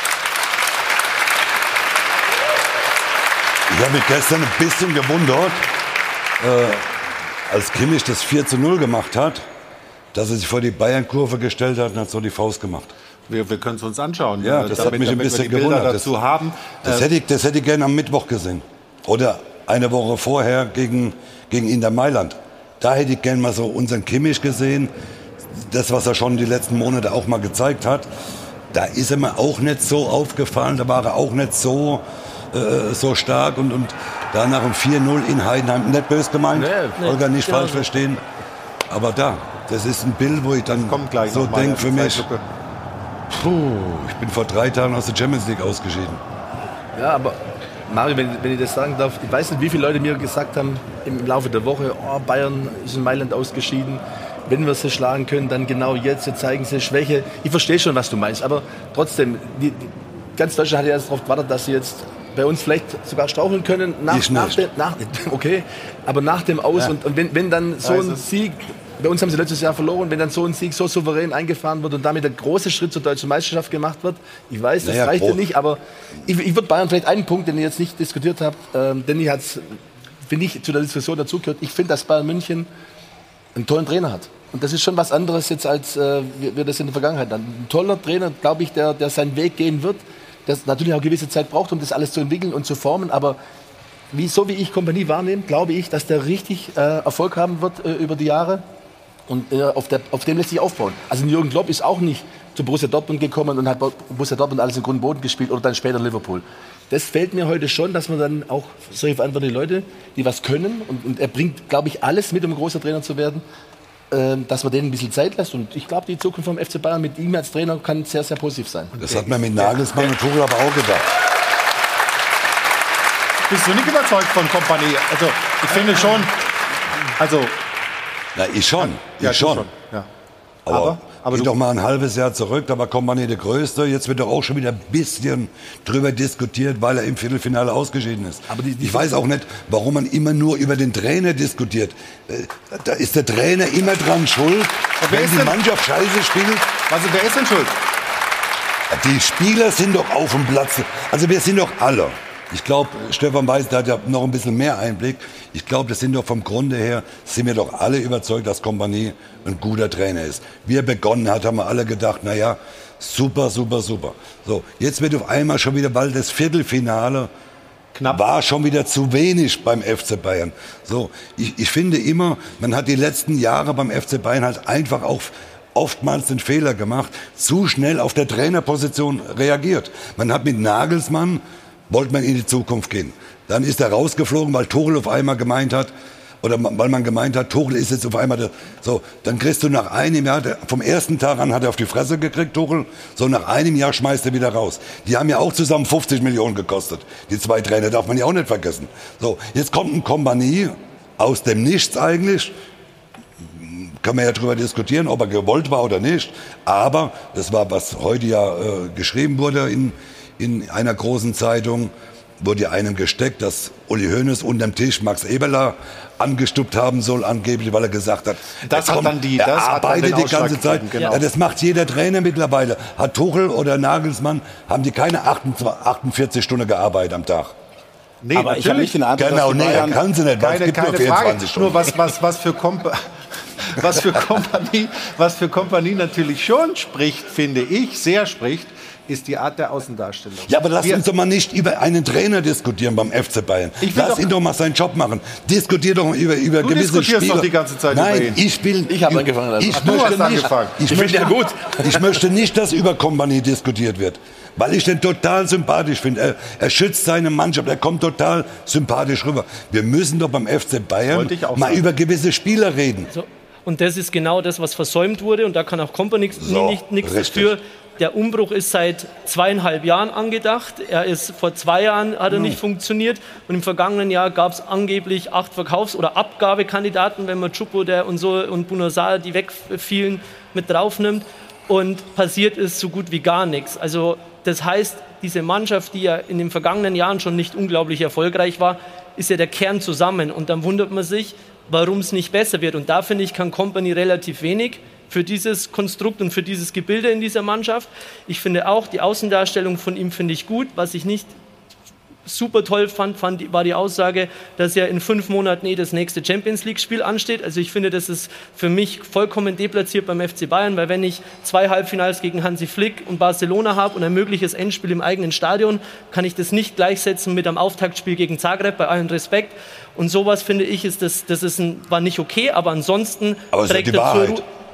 Ich habe mich gestern ein bisschen gewundert, äh, als Kimmich das vier zu null gemacht hat, dass er sich vor die Bayern-Kurve gestellt hat und hat so die Faust gemacht. Wir, wir können es uns anschauen. Ja, äh, das damit, hat mich ein damit bisschen wir die Bilder gewundert. dazu das, haben. Das, Äh, hätte ich, das hätte ich gerne am Mittwoch gesehen. Oder eine Woche vorher gegen, gegen Inter Mailand. Da hätte ich gerne mal so unseren Kimmich gesehen. Das, was er schon die letzten Monate auch mal gezeigt hat. Da ist er mir auch nicht so aufgefallen. Da war er auch nicht so, äh, so stark. Und, und da nach dem vier null in Heidenheim, nicht böse gemeint, Nee, Olga, nicht genau falsch so. verstehen. Aber da, das ist ein Bild, wo ich dann so denke für mich, puh, ich bin vor drei Tagen aus der Champions League ausgeschieden. Ja, aber Mario, wenn, wenn ich das sagen darf, ich weiß nicht, wie viele Leute mir gesagt haben im Laufe der Woche, oh, Bayern ist in Mailand ausgeschieden. Wenn wir sie schlagen können, dann genau jetzt, jetzt zeigen sie Schwäche. Ich verstehe schon, was du meinst, aber trotzdem, die, die, ganz Deutschland hat ja darauf gewartet, dass sie jetzt bei uns vielleicht sogar straucheln können. Nach, ich nach nicht. De, nach, okay, aber nach dem Aus. Ja. Und, und wenn, wenn dann so ein Sieg, bei uns haben sie letztes Jahr verloren, wenn dann so ein Sieg so souverän eingefahren wird und damit der große Schritt zur deutschen Meisterschaft gemacht wird, ich weiß, das naja, reicht ja grob. nicht, aber ich, ich würde Bayern vielleicht einen Punkt, den ihr jetzt nicht diskutiert habt, ähm, denn ich hat finde ich, zu der Diskussion dazugehört. Ich finde, dass Bayern München einen tollen Trainer hat. Und das ist schon was anderes jetzt, als äh, wir, wir das in der Vergangenheit hatten. Ein toller Trainer, glaube ich, der, der seinen Weg gehen wird, der natürlich auch eine gewisse Zeit braucht, um das alles zu entwickeln und zu formen. Aber wie, so wie ich Kompanie wahrnehme, glaube ich, dass der richtig äh, Erfolg haben wird äh, über die Jahre. Und äh, auf, der, auf dem lässt sich aufbauen. Also Jürgen Klopp ist auch nicht zu Borussia Dortmund gekommen und hat Borussia Dortmund alles in Grund und Boden gespielt oder dann später Liverpool. Das fällt mir heute schon, dass man dann auch solche verantwortliche Leute, die was können, und, und er bringt, glaube ich, alles mit, um ein großer Trainer zu werden, äh, dass man denen ein bisschen Zeit lässt. Und ich glaube, die Zukunft vom F C Bayern mit ihm als Trainer kann sehr, sehr positiv sein. Das hat man mit Nagelsmann und Tuchel aber auch gedacht. Bist du nicht überzeugt von Kompanie? Also, ich finde schon, also... Na, ich schon, ja, ich schon. schon. Ja. Aber, aber, aber geh du doch mal ein halbes Jahr zurück, da war Kompanie der Größte. Jetzt wird doch auch schon wieder ein bisschen drüber diskutiert, weil er im Viertelfinale ausgeschieden ist. Aber die, die ich weiß auch nicht, warum man immer nur über den Trainer diskutiert. Da ist der Trainer immer dran schuld, wenn die Mannschaft scheiße spielt. Also wer ist denn schuld? Die Spieler sind doch auf dem Platz. Also wir sind doch alle. Ich glaube, Stefan Weiß, der hat ja noch ein bisschen mehr Einblick. Ich glaube, das sind doch vom Grunde her, sind wir doch alle überzeugt, dass Kompanie ein guter Trainer ist. Wie er begonnen hat, haben wir alle gedacht, na ja, super, super, super. So, jetzt wird auf einmal schon wieder, weil das Viertelfinale knapp war, schon wieder zu wenig beim F C Bayern. So, ich, ich finde immer, man hat die letzten Jahre beim F C Bayern halt einfach auch oftmals den Fehler gemacht, zu schnell auf der Trainerposition reagiert. Man hat mit Nagelsmann wollte man in die Zukunft gehen. Dann ist er rausgeflogen, weil Tuchel auf einmal gemeint hat, oder weil man gemeint hat, Tuchel ist jetzt auf einmal der, so, dann kriegst du nach einem Jahr, der, vom ersten Tag an hat er auf die Fresse gekriegt, Tuchel, so nach einem Jahr schmeißt er wieder raus. Die haben ja auch zusammen fünfzig Millionen gekostet, die zwei Trainer, darf man ja auch nicht vergessen. So, jetzt kommt ein Kompanie aus dem Nichts eigentlich, kann man ja drüber diskutieren, ob er gewollt war oder nicht, aber das war, was heute ja äh, geschrieben wurde in In einer großen Zeitung wurde ja einem gesteckt, dass Uli Hoeneß unterm Tisch Max Eberler angestuppt haben soll, angeblich, weil er gesagt hat, das er hat dann die, das er hat dann den arbeitet die ganze Zeit. Genau. Ja, das macht jeder Trainer mittlerweile. Hat Tuchel oder Nagelsmann, haben die keine achtundvierzig Stunden gearbeitet am Tag. Nee, aber ich habe nicht den Eindruck, genau, dass die nee, Bayern kann sie nicht, weil keine, es gibt keine nur vierundzwanzig Frage. Stunden. Nur was, was, was für Kompa was für Kompanie, was für Kompanie natürlich schon spricht, finde ich, sehr spricht, ist die Art der Außendarstellung. Ja, aber lass Wir, uns doch mal nicht über einen Trainer diskutieren beim F C Bayern. Ich will Lass doch, ihn doch mal seinen Job machen. Diskutier doch über, über du gewisse diskutierst Spieler. doch die ganze Zeit Nein, über ihn. ich will... Ich habe angefangen. Also. Ich Ach, du möchte hast nicht, angefangen. Ich, Ich möchte, finde ja gut. ich möchte nicht, dass über Kompanie diskutiert wird. Weil ich den total sympathisch finde. Er, er schützt seine Mannschaft, er kommt total sympathisch rüber. Wir müssen doch beim F C Bayern mal sagen. über gewisse Spieler reden. So. Und das ist genau das, was versäumt wurde. Und da kann auch Kompanie So, nicht, nichts richtig. dafür. Der Umbruch ist seit zweieinhalb Jahren angedacht. Er ist vor zwei Jahren hat er nicht funktioniert. Und im vergangenen Jahr gab es angeblich acht Verkaufs- oder Abgabekandidaten, wenn man Chupo der und so und Bunosal, die wegfielen, mit draufnimmt. Und passiert ist so gut wie gar nichts. Also das heißt, diese Mannschaft, die ja in den vergangenen Jahren schon nicht unglaublich erfolgreich war, ist ja der Kern zusammen. Und dann wundert man sich, warum es nicht besser wird. Und da, finde ich, kann Kompanie relativ wenig für dieses Konstrukt und für dieses Gebilde in dieser Mannschaft. Ich finde auch, die Außendarstellung von ihm finde ich gut. Was ich nicht super toll fand, fand, war die Aussage, dass ja in fünf Monaten eh das nächste Champions-League-Spiel ansteht. Also ich finde, das ist für mich vollkommen deplatziert beim F C Bayern, weil wenn ich zwei Halbfinals gegen Hansi Flick und Barcelona habe und ein mögliches Endspiel im eigenen Stadion, kann ich das nicht gleichsetzen mit einem Auftaktspiel gegen Zagreb, bei allem Respekt. Und sowas, finde ich, ist das, das ist ein, war nicht okay, aber ansonsten Aber es ist trägt die er zur Wahrheit. Ru-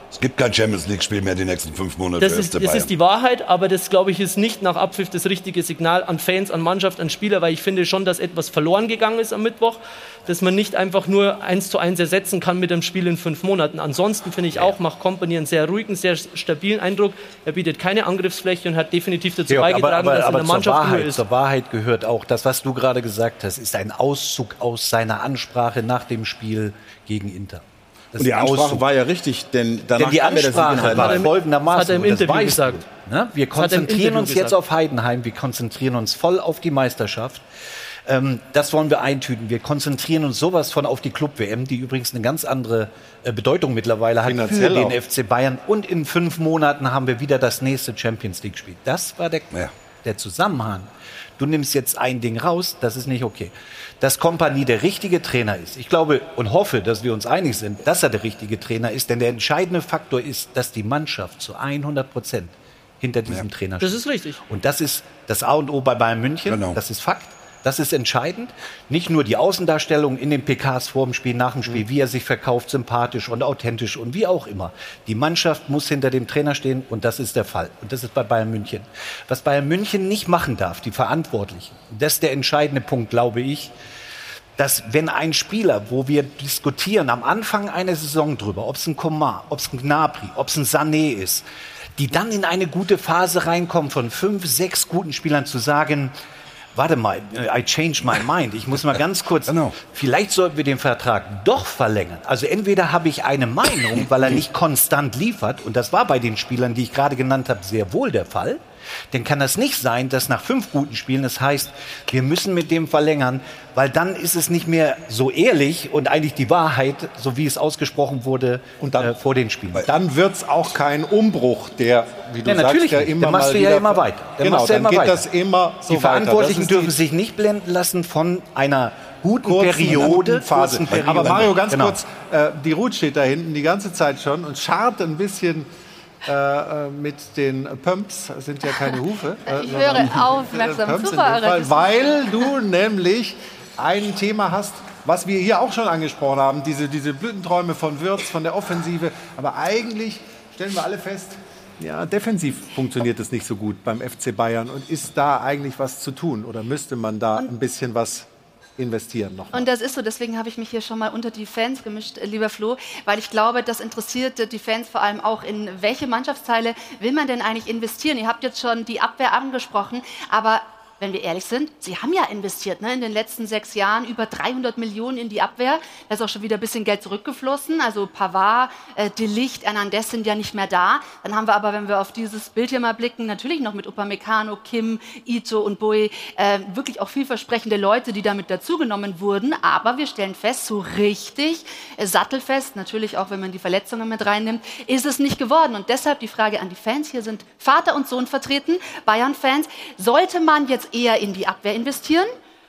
Es gibt kein Champions-League-Spiel mehr die nächsten fünf Monate. Das ist, das ist die Wahrheit, aber das, glaube ich, ist nicht nach Abpfiff das richtige Signal an Fans, an Mannschaft, an Spieler, weil ich finde schon, dass etwas verloren gegangen ist am Mittwoch, dass man nicht einfach nur eins zu eins ersetzen kann mit einem Spiel in fünf Monaten. Ansonsten finde ich auch, macht Kompany einen sehr ruhigen, sehr stabilen Eindruck. Er bietet keine Angriffsfläche und hat definitiv dazu Georg, beigetragen, aber, aber, dass aber in der Mannschaft zur Wahrheit, Ruhe ist. Zur Wahrheit gehört auch, das, was du gerade gesagt hast, ist ein Auszug aus seiner Ansprache nach dem Spiel gegen Inter. Das und die Ansprache Auszug. war ja richtig, denn danach denn die kam Ansprache war folgendermaßen. hat er im Interview weißt gesagt. Du, ne? Wir konzentrieren Interview uns jetzt gesagt. auf Heidenheim, wir konzentrieren uns voll auf die Meisterschaft. Ähm, das wollen wir eintüten. Wir konzentrieren uns sowas von auf die Club-W M, die übrigens eine ganz andere äh, Bedeutung mittlerweile hat Finanziell für den auch. F C Bayern. Und in fünf Monaten haben wir wieder das nächste Champions-League-Spiel. Das war der, Ja. der Zusammenhang. Du nimmst jetzt ein Ding raus, das ist nicht okay. Dass Kompany der richtige Trainer ist. Ich glaube und hoffe, dass wir uns einig sind, dass er der richtige Trainer ist. Denn der entscheidende Faktor ist, dass die Mannschaft zu hundert Prozent hinter diesem Ja. Trainer steht. Das ist richtig. Und das ist das A und O bei Bayern München. Genau. Das ist Fakt. Das ist entscheidend. Nicht nur die Außendarstellung in den P Ks vor dem Spiel, nach dem Spiel, wie er sich verkauft, sympathisch und authentisch und wie auch immer. Die Mannschaft muss hinter dem Trainer stehen und das ist der Fall. Und das ist bei Bayern München. Was Bayern München nicht machen darf, die Verantwortlichen, das ist der entscheidende Punkt, glaube ich, dass wenn ein Spieler, wo wir diskutieren am Anfang einer Saison drüber, ob es ein Coman, ob es ein Gnabry, ob es ein Sané ist, die dann in eine gute Phase reinkommen von fünf, sechs guten Spielern zu sagen, warte mal, I changed my mind. Ich muss mal ganz kurz, Genau. vielleicht sollten wir den Vertrag doch verlängern. Also entweder habe ich eine Meinung, weil er nicht konstant liefert, und das war bei den Spielern, die ich gerade genannt habe, sehr wohl der Fall. Dann kann das nicht sein, dass nach fünf guten Spielen es heißt, wir müssen mit dem verlängern, weil dann ist es nicht mehr so ehrlich und eigentlich die Wahrheit, so wie es ausgesprochen wurde Und dann- äh, vor den Spielen. Dann wird es auch kein Umbruch, der, wie du Ja, sagst, natürlich ja nicht. immer Dann machst mal du ja wieder- immer weiter. Dann genau, machst du ja dann immer geht weiter. das immer so Die Verantwortlichen weiter. Das dürfen ist sich nicht blenden lassen von einer guten kurzen, Periode. guten Phase. kurzen Periode. Aber Mario, ganz Genau. kurz, äh, die Ruth steht da hinten die ganze Zeit schon und scharrt ein bisschen äh, äh, mit den Pumps, das sind ja keine Hufe. äh, Ich sondern, höre aufmerksam äh, Pumps zu, in dem Frau Fall, Arendt. weil du nämlich ein Thema hast, was wir hier auch schon angesprochen haben, diese, diese Blütenträume von Wirtz, von der Offensive. Aber eigentlich stellen wir alle fest, ja, defensiv funktioniert es nicht so gut beim F C Bayern. Und ist da eigentlich was zu tun? Oder müsste man da ein bisschen was investieren noch? Und das ist so, deswegen habe ich mich hier schon mal unter die Fans gemischt, äh, lieber Flo, weil ich glaube, das interessiert äh, die Fans vor allem auch, in welche Mannschaftsteile will man denn eigentlich investieren? Ihr habt jetzt schon die Abwehr angesprochen, aber wenn wir ehrlich sind, sie haben ja investiert, ne, in den letzten sechs Jahren über dreihundert Millionen in die Abwehr. Da ist auch schon wieder ein bisschen Geld zurückgeflossen. Also Pavard, äh, De Ligt, Hernandez sind ja nicht mehr da. Dann haben wir aber, wenn wir auf dieses Bild hier mal blicken, natürlich noch mit Upamecano, Kim, Ito und Boe äh, wirklich auch vielversprechende Leute, die damit dazugenommen wurden. Aber wir stellen fest, so richtig äh, sattelfest, natürlich auch, wenn man die Verletzungen mit reinnimmt, ist es nicht geworden. Und deshalb die Frage an die Fans. Hier sind Vater und Sohn vertreten, Bayern-Fans. Sollte man jetzt eher in die Abwehr investieren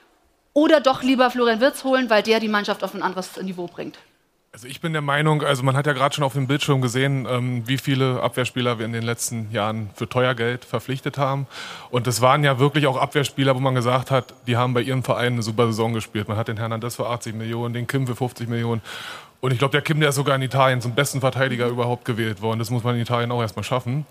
oder doch lieber Florian Wirtz holen, weil der die Mannschaft auf ein anderes Niveau bringt? Also ich bin der Meinung, also man hat ja gerade schon auf dem Bildschirm gesehen, ähm, wie viele Abwehrspieler wir in den letzten Jahren für teuer Geld verpflichtet haben. Und das waren ja wirklich auch Abwehrspieler, wo man gesagt hat, die haben bei ihrem Verein eine super Saison gespielt. Man hat den Hernandez für achtzig Millionen, den Kim für fünfzig Millionen. Und ich glaube, der Kim, der ist sogar in Italien zum besten Verteidiger überhaupt gewählt worden. Das muss man in Italien auch erstmal schaffen.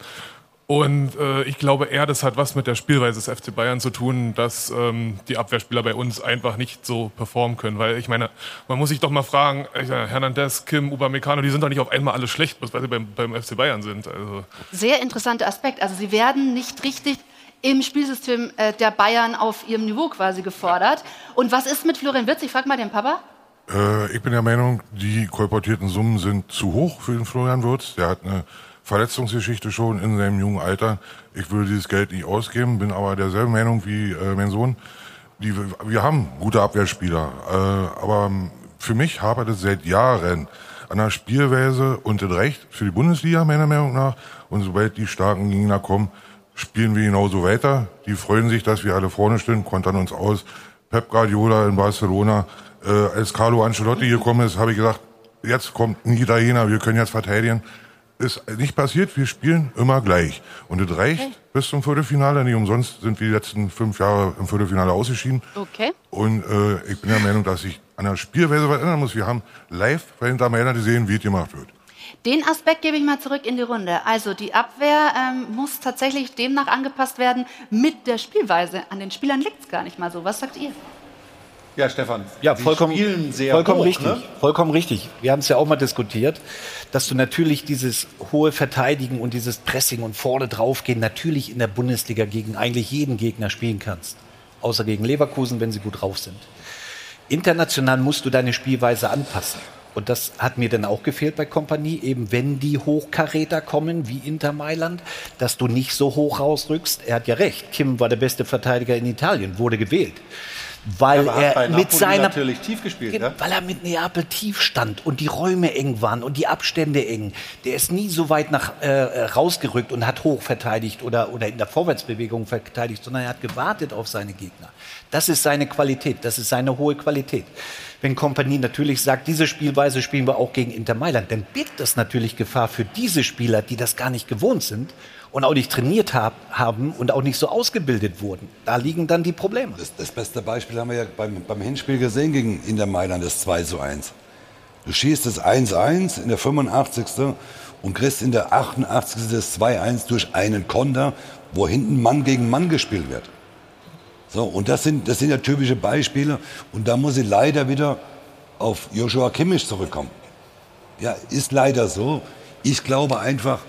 Und äh, ich glaube eher, das hat was mit der Spielweise des F C Bayern zu tun, dass ähm, die Abwehrspieler bei uns einfach nicht so performen können. Weil ich meine, man muss sich doch mal fragen, äh, Hernandez, Kim, Upamecano, die sind doch nicht auf einmal alle schlecht, weil sie beim, beim F C Bayern sind. Also. Sehr interessanter Aspekt. Also sie werden nicht richtig im Spielsystem äh, der Bayern auf ihrem Niveau quasi gefordert. Und was ist mit Florian Wirtz? Ich frage mal den Papa. Äh, ich bin der Meinung, die kolportierten Summen sind zu hoch für den Florian Wirtz. Der hat eine Verletzungsgeschichte schon in seinem jungen Alter. Ich würde dieses Geld nicht ausgeben, bin aber derselben Meinung wie äh, mein Sohn. Die, wir haben gute Abwehrspieler, äh, aber für mich hapert es seit Jahren an der Spielweise und das reicht für die Bundesliga meiner Meinung nach. Und sobald die starken Gegner kommen, spielen wir genauso weiter. Die freuen sich, dass wir alle vorne stehen, kontern uns aus. Pep Guardiola in Barcelona, äh, als Carlo Ancelotti gekommen ist, habe ich gesagt, jetzt kommt ein Italiener, wir können jetzt verteidigen. Ist nicht passiert, wir spielen immer gleich. Und das reicht okay. bis zum Viertelfinale. Nicht umsonst sind wir die letzten fünf Jahre im Viertelfinale ausgeschieden. Okay. Und äh, ich bin der Meinung, dass sich an der Spielweise was ändern muss. Wir haben live bei Inter Mailand gesehen, wie es gemacht wird. Den Aspekt gebe ich mal zurück in die Runde. Also die Abwehr ähm, muss tatsächlich demnach angepasst werden mit der Spielweise. An den Spielern liegt es gar nicht mal so. Was sagt ihr? Ja, Stefan, ja, Sie vollkommen, spielen sehr vollkommen hoch, richtig. Ne? Vollkommen richtig. Wir haben es ja auch mal diskutiert, dass du natürlich dieses hohe Verteidigen und dieses Pressing und vorne draufgehen natürlich in der Bundesliga gegen eigentlich jeden Gegner spielen kannst. Außer gegen Leverkusen, wenn sie gut drauf sind. International musst du deine Spielweise anpassen. Und das hat mir dann auch gefehlt bei Kompanie, eben wenn die Hochkaräter kommen, wie Inter Mailand, dass du nicht so hoch rausrückst. Er hat ja recht, Kim war der beste Verteidiger in Italien, wurde gewählt. Weil ja, er bei mit Napoli seiner natürlich tief gespielt, ja, ne? weil er mit Neapel tief stand und die Räume eng waren und die Abstände eng. Der ist nie so weit nach äh, rausgerückt und hat hoch verteidigt oder oder in der Vorwärtsbewegung verteidigt, sondern er hat gewartet auf seine Gegner. Das ist seine Qualität, das ist seine hohe Qualität. Wenn Kompanie natürlich sagt, diese Spielweise spielen wir auch gegen Inter Mailand, dann birgt das natürlich Gefahr für diese Spieler, die das gar nicht gewohnt sind und auch nicht trainiert hab, haben und auch nicht so ausgebildet wurden. Da liegen dann die Probleme. Das, das beste Beispiel haben wir ja beim, beim Hinspiel gesehen gegen Inter Mailand, das zwei zu eins. Du schießt das eins eins in der fünfundachtzigsten und kriegst in der achtundachtzigsten das zwei eins durch einen Konter, wo hinten Mann gegen Mann gespielt wird. So, und das sind, das sind ja typische Beispiele. Und da muss ich leider wieder auf Joshua Kimmich zurückkommen. Ja, ist leider so. Ich glaube einfach,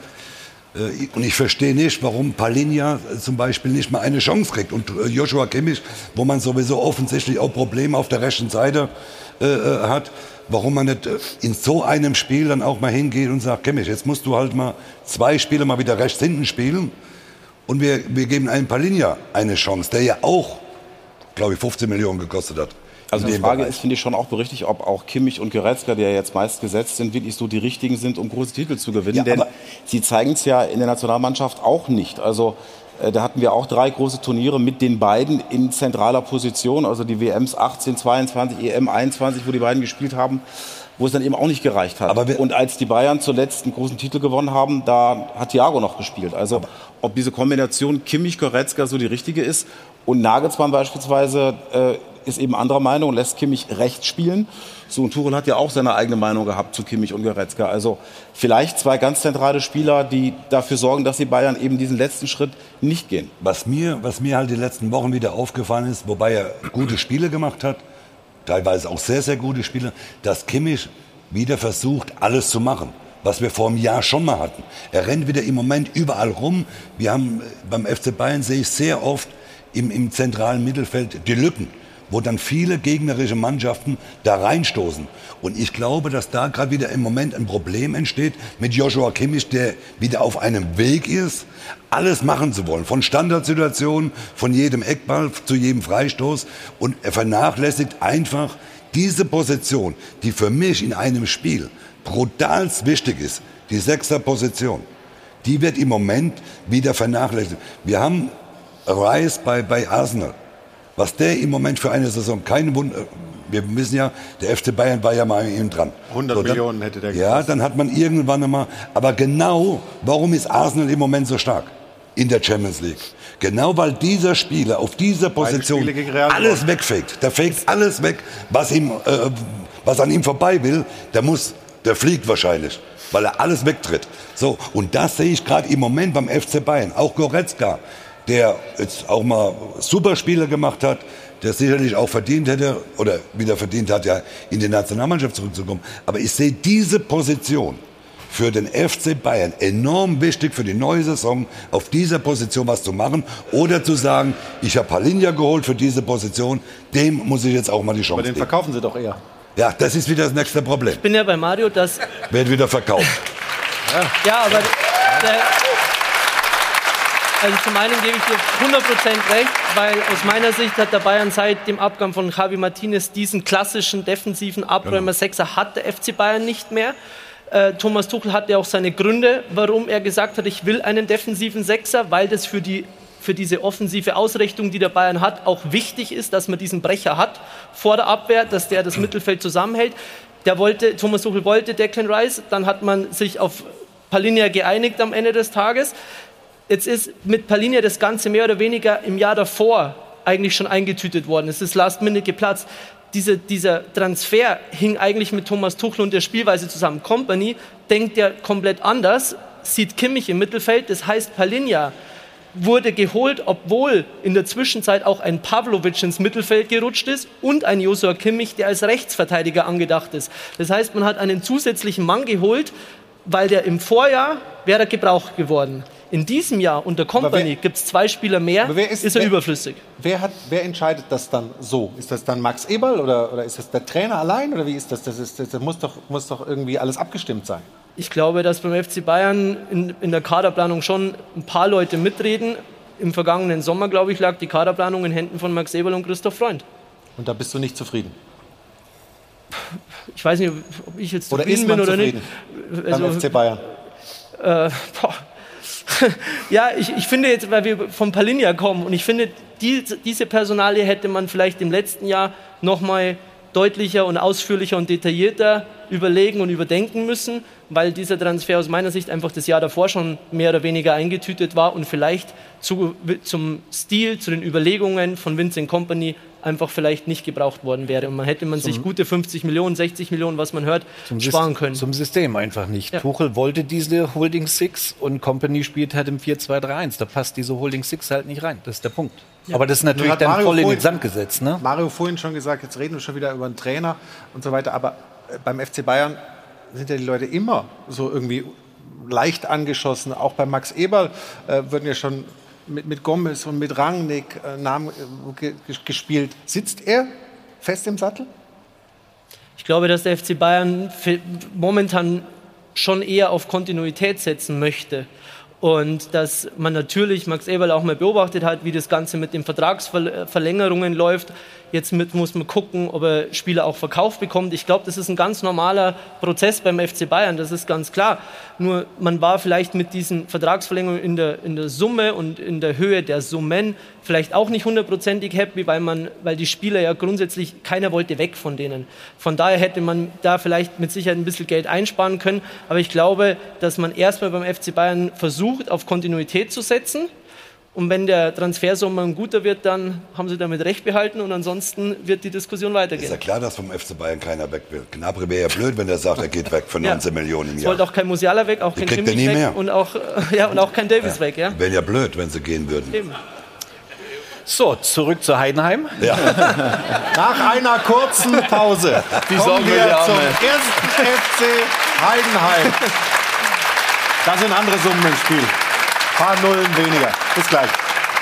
äh, und ich verstehe nicht, warum Palinja zum Beispiel nicht mal eine Chance kriegt. Und äh, Joshua Kimmich, wo man sowieso offensichtlich auch Probleme auf der rechten Seite äh, hat, warum man nicht äh, in so einem Spiel dann auch mal hingeht und sagt, Kimmich, jetzt musst du halt mal zwei Spiele mal wieder rechts hinten spielen. Und wir, wir geben einem Palinja eine Chance, der ja auch, glaube ich, fünfzehn Millionen gekostet hat. Also die Frage ist, finde ich, schon auch berechtigt, ob auch Kimmich und Goretzka, die ja jetzt meist gesetzt sind, wirklich so die richtigen sind, um große Titel zu gewinnen. Ja, denn sie zeigen es ja in der Nationalmannschaft auch nicht. Also äh, da hatten wir auch drei große Turniere mit den beiden in zentraler Position. Also die W Ms achtzehn, zweiundzwanzig, E M einundzwanzig, wo die beiden gespielt haben, wo es dann eben auch nicht gereicht hat. Aber und als die Bayern zuletzt einen großen Titel gewonnen haben, da hat Thiago noch gespielt. Also ob diese Kombination Kimmich-Goretzka so die richtige ist. Und Nagelsmann beispielsweise äh, ist eben anderer Meinung, lässt Kimmich rechts spielen. So, und Tuchel hat ja auch seine eigene Meinung gehabt zu Kimmich und Goretzka. Also vielleicht zwei ganz zentrale Spieler, die dafür sorgen, dass die Bayern eben diesen letzten Schritt nicht gehen. Was mir, was mir halt die letzten Wochen wieder aufgefallen ist, wobei er gute Spiele gemacht hat, teilweise auch sehr, sehr gute Spiele, dass Kimmich wieder versucht, alles zu machen, was wir vor einem Jahr schon mal hatten. Er rennt wieder im Moment überall rum. Wir haben beim F C Bayern, sehe ich sehr oft im, im zentralen Mittelfeld die Lücken, wo dann viele gegnerische Mannschaften da reinstoßen. Und ich glaube, dass da gerade wieder im Moment ein Problem entsteht mit Joshua Kimmich, der wieder auf einem Weg ist, alles machen zu wollen. Von Standardsituationen, von jedem Eckball zu jedem Freistoß. Und er vernachlässigt einfach diese Position, die für mich in einem Spiel brutal wichtig ist, die Sechser-Position. Die wird im Moment wieder vernachlässigt. Wir haben Rice bei, bei Arsenal. Was der im Moment für eine Saison, kein Wunder, wir wissen ja, der F C Bayern war ja mal mit ihm dran. hundert so, dann, Millionen hätte der gekostet. Ja, dann hat man irgendwann einmal, aber genau, warum ist Arsenal im Moment so stark in der Champions League? Genau, weil dieser Spieler auf dieser Position alles wegfegt. Der fegt alles weg, was, ihm, äh, was an ihm vorbei will, der muss, der fliegt wahrscheinlich, weil er alles wegtritt. So, und das sehe ich gerade im Moment beim F C Bayern. Auch Goretzka, der jetzt auch mal super Spiele gemacht hat, der sicherlich auch verdient hätte oder wieder verdient hat, ja in die Nationalmannschaft zurückzukommen. Aber ich sehe diese Position für den F C Bayern enorm wichtig für die neue Saison, auf dieser Position was zu machen oder zu sagen, ich habe Palinja geholt für diese Position, dem muss ich jetzt auch mal die Chance geben. Aber den geben. verkaufen sie doch eher. Ja, das ist wieder das nächste Problem. Ich bin ja bei Mario, dass... Wird wieder verkauft. ja. ja, aber... Der, Also zum einen gebe ich dir hundert Prozent recht, weil aus meiner Sicht hat der Bayern seit dem Abgang von Javi Martinez diesen klassischen defensiven Abräumer-Sechser hat der F C Bayern nicht mehr. Äh, Thomas Tuchel hatte auch seine Gründe, warum er gesagt hat, ich will einen defensiven Sechser, weil das für die für diese offensive Ausrichtung, die der Bayern hat, auch wichtig ist, dass man diesen Brecher hat vor der Abwehr, dass der das Mittelfeld zusammenhält. Der wollte, Thomas Tuchel wollte Declan Rice, dann hat man sich auf Palinja geeinigt am Ende des Tages. Jetzt ist mit Palinja das Ganze mehr oder weniger im Jahr davor eigentlich schon eingetütet worden. Es ist last minute geplatzt. diese, dieser Transfer hing eigentlich mit Thomas Tuchel und der Spielweise zusammen. Kompany denkt ja komplett anders, sieht Kimmich im Mittelfeld, das heißt Palhinha wurde geholt, obwohl in der Zwischenzeit auch ein Pavlovic ins Mittelfeld gerutscht ist und ein Joshua Kimmich, der als Rechtsverteidiger angedacht ist. Das heißt, man hat einen zusätzlichen Mann geholt, weil der im Vorjahr wäre gebraucht geworden. In diesem Jahr unter Kompany gibt es zwei Spieler mehr, ist, ist er wer, überflüssig. Wer, hat, wer entscheidet das dann so? Ist das dann Max Eberl oder, oder ist das der Trainer allein? Oder wie ist das? Das, ist, das muss, doch, muss doch irgendwie alles abgestimmt sein. Ich glaube, dass beim F C Bayern in, in der Kaderplanung schon ein paar Leute mitreden. Im vergangenen Sommer, glaube ich, lag die Kaderplanung in Händen von Max Eberl und Christoph Freund. Und da bist du nicht zufrieden? Ich weiß nicht, ob ich jetzt oder zufrieden ist man bin oder zufrieden nicht. Beim Also, F C Bayern? Äh, boah. Ja, ich, ich finde jetzt, weil wir vom Palhinha kommen und ich finde, die, diese Personalie hätte man vielleicht im letzten Jahr noch mal deutlicher und ausführlicher und detaillierter überlegen und überdenken müssen, weil dieser Transfer aus meiner Sicht einfach das Jahr davor schon mehr oder weniger eingetütet war und vielleicht zu, zum Stil, zu den Überlegungen von Vincent Kompany einfach vielleicht nicht gebraucht worden wäre. Und man hätte man Zum- sich gute fünfzig Millionen, sechzig Millionen, was man hört, Zum sparen Syst- können. Zum System einfach nicht. Ja. Tuchel wollte diese Holding Six und Company spielt halt im vier zwei drei eins. Da passt diese Holding Six halt nicht rein. Das ist der Punkt. Ja. Aber das ist Nun natürlich hat dann Mario voll in den vorhin- Sand gesetzt. Ne? Mario vorhin schon gesagt, jetzt reden wir schon wieder über einen Trainer und so weiter. Aber äh, beim F C Bayern sind ja die Leute immer so irgendwie leicht angeschossen. Auch bei Max Eberl äh, würden ja schon mit, mit Gomez und mit Rangnick äh, Namen äh, ge gespielt. Sitzt er fest im Sattel? Ich glaube, dass der F C Bayern fi- momentan schon eher auf Kontinuität setzen möchte. Und dass man natürlich Max Eberl auch mal beobachtet hat, wie das Ganze mit den Vertragsverlängerungen läuft. Jetzt mit, muss man gucken, ob er Spieler auch verkauft bekommt. Ich glaube, das ist ein ganz normaler Prozess beim F C Bayern, das ist ganz klar. Nur man war vielleicht mit diesen Vertragsverlängerungen in der, in der Summe und in der Höhe der Summen vielleicht auch nicht hundertprozentig happy, weil, man, weil die Spieler ja grundsätzlich, keiner wollte weg von denen. Von daher hätte man da vielleicht mit Sicherheit ein bisschen Geld einsparen können. Aber ich glaube, dass man erstmal beim F C Bayern versucht, auf Kontinuität zu setzen. Und wenn der Transfersommer ein guter wird, dann haben sie damit recht behalten und ansonsten wird die Diskussion weitergehen. Ist ja klar, dass vom F C Bayern keiner weg will. Gnabry wäre ja blöd, wenn der sagt, er geht weg für Ja. neunzehn Millionen im Es Jahr. wollte auch kein Musiala weg, auch Die kein kriegt er Kimmich nie weg mehr. und auch, äh, ja, und auch kein Davis weg. Ja? Wäre ja blöd, wenn sie gehen würden. Eben. So, zurück zu Heidenheim. Ja. Nach einer kurzen Pause Die kommen Sorgen wir der Arme. zum ersten F C Heidenheim. Da sind andere Summen im Spiel. Ein paar Nullen weniger. Bis gleich.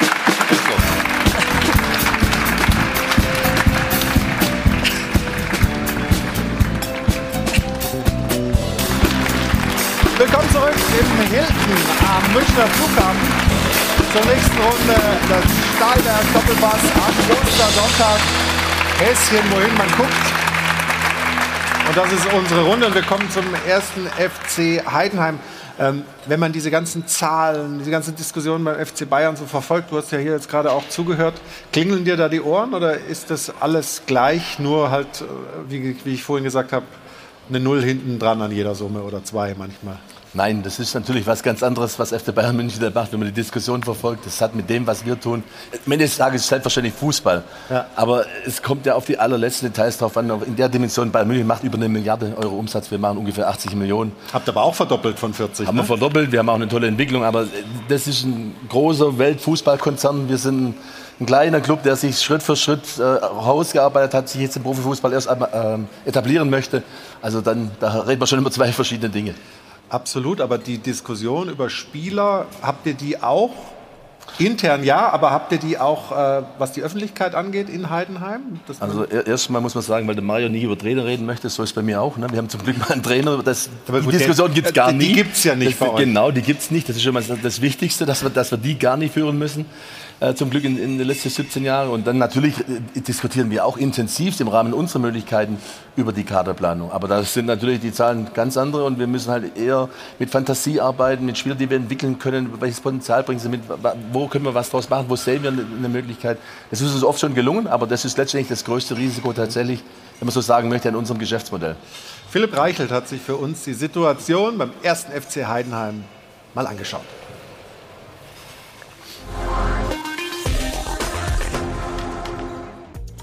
Willkommen zurück im Hilton am Münchner Flughafen. Zur nächsten Runde das Stahlwerk Doppelpass am Ostersonntag. Häschen, wohin man guckt. Und das ist unsere Runde und wir kommen zum ersten F C Heidenheim. Ähm, wenn man diese ganzen Zahlen, diese ganzen Diskussionen beim F C Bayern so verfolgt, du hast ja hier jetzt gerade auch zugehört, klingeln dir da die Ohren oder ist das alles gleich, nur halt, äh, wie, wie ich vorhin gesagt habe, eine Null hinten dran an jeder Summe oder zwei manchmal? Nein, das ist natürlich was ganz anderes, was F C Bayern München da macht, wenn man die Diskussion verfolgt. Das hat mit dem, was wir tun, am Ende des Tages ist selbstverständlich Fußball. Ja. Aber es kommt ja auf die allerletzten Details drauf an. In der Dimension, Bayern München macht über eine Milliarde Euro Umsatz, wir machen ungefähr achtzig Millionen. Habt aber auch verdoppelt von vierzig, Haben ne? wir verdoppelt, wir haben auch eine tolle Entwicklung, aber das ist ein großer Weltfußballkonzern. Wir sind ein kleiner Club, der sich Schritt für Schritt äh, rausgearbeitet hat, sich jetzt im Profifußball erst äh, etablieren möchte. Also dann, da reden wir schon über zwei verschiedene Dinge. Absolut, aber die Diskussion über Spieler, habt ihr die auch? Intern ja, aber habt ihr die auch, äh, was die Öffentlichkeit angeht, in Heidenheim? Dass man- Also er- erstmal muss man sagen, weil der Mario nie über Trainer reden möchte, so ist es bei mir auch. Ne? Wir haben zum Glück mal einen Trainer, das, Aber die gut, Diskussion der- gibt es gar die nie. gibt's ja nicht das, bei euch. Genau, die gibt es nicht. Das ist schon mal das Wichtigste, dass wir, dass wir die gar nicht führen müssen. Äh, zum Glück in, in den letzten siebzehn Jahren. Und dann natürlich äh, diskutieren wir auch intensiv im Rahmen unserer Möglichkeiten über die Kaderplanung. Aber da sind natürlich die Zahlen ganz andere und wir müssen halt eher mit Fantasie arbeiten, mit Spielern, die wir entwickeln können. Welches Potenzial bringen sie mit? Wo können wir was draus machen? Wo sehen wir eine, eine Möglichkeit? Das ist uns oft schon gelungen, aber das ist letztendlich das größte Risiko tatsächlich, wenn man so sagen möchte, an unserem Geschäftsmodell. Philipp Reichelt hat sich für uns die Situation beim ersten F C Heidenheim mal angeschaut.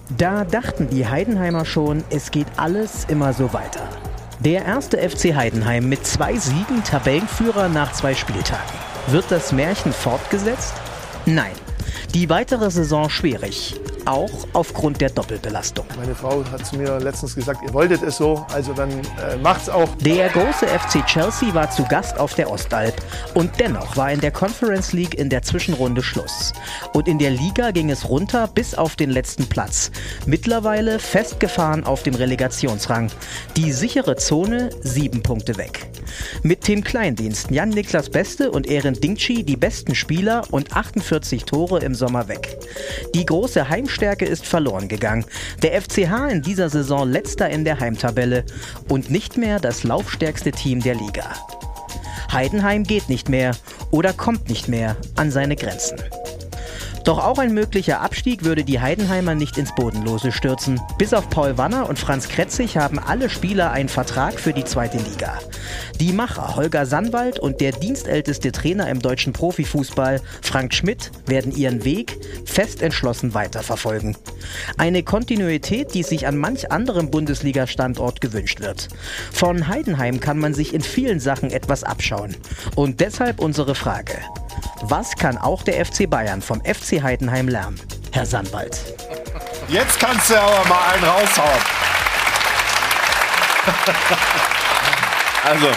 Da dachten die Heidenheimer schon, es geht alles immer so weiter. Der erste F C Heidenheim mit zwei Siegen, Tabellenführer nach zwei Spieltagen. Wird das Märchen fortgesetzt? Nein. Die weitere Saison schwierig. Auch aufgrund der Doppelbelastung. Meine Frau hat zu mir letztens gesagt, ihr wolltet es so, also dann äh, macht's auch. Der große F C Chelsea war zu Gast auf der Ostalb. Und dennoch war in der Conference League in der Zwischenrunde Schluss. Und in der Liga ging es runter bis auf den letzten Platz. Mittlerweile festgefahren auf dem Relegationsrang. Die sichere Zone, sieben Punkte weg. Mit Tim Kleindienst, Jan-Niklas Beste und Eren Dingchi die besten Spieler und achtundvierzig Tore im Sommer weg. Die große Heimstärke ist verloren gegangen. Der F C H in dieser Saison letzter in der Heimtabelle und nicht mehr das laufstärkste Team der Liga. Heidenheim geht nicht mehr oder kommt nicht mehr an seine Grenzen. Doch auch ein möglicher Abstieg würde die Heidenheimer nicht ins Bodenlose stürzen. Bis auf Paul Wanner und Franz Kretzig haben alle Spieler einen Vertrag für die zweite Liga. Die Macher Holger Sandwald und der dienstälteste Trainer im deutschen Profifußball, Frank Schmidt, werden ihren Weg fest entschlossen weiterverfolgen. Eine Kontinuität, die sich an manch anderem Bundesliga-Standort gewünscht wird. Von Heidenheim kann man sich in vielen Sachen etwas abschauen. Und deshalb unsere Frage: Was kann auch der F C Bayern vom F C Heidenheim lernen? Herr Sandwald. Jetzt kannst du aber mal einen raushauen. Also,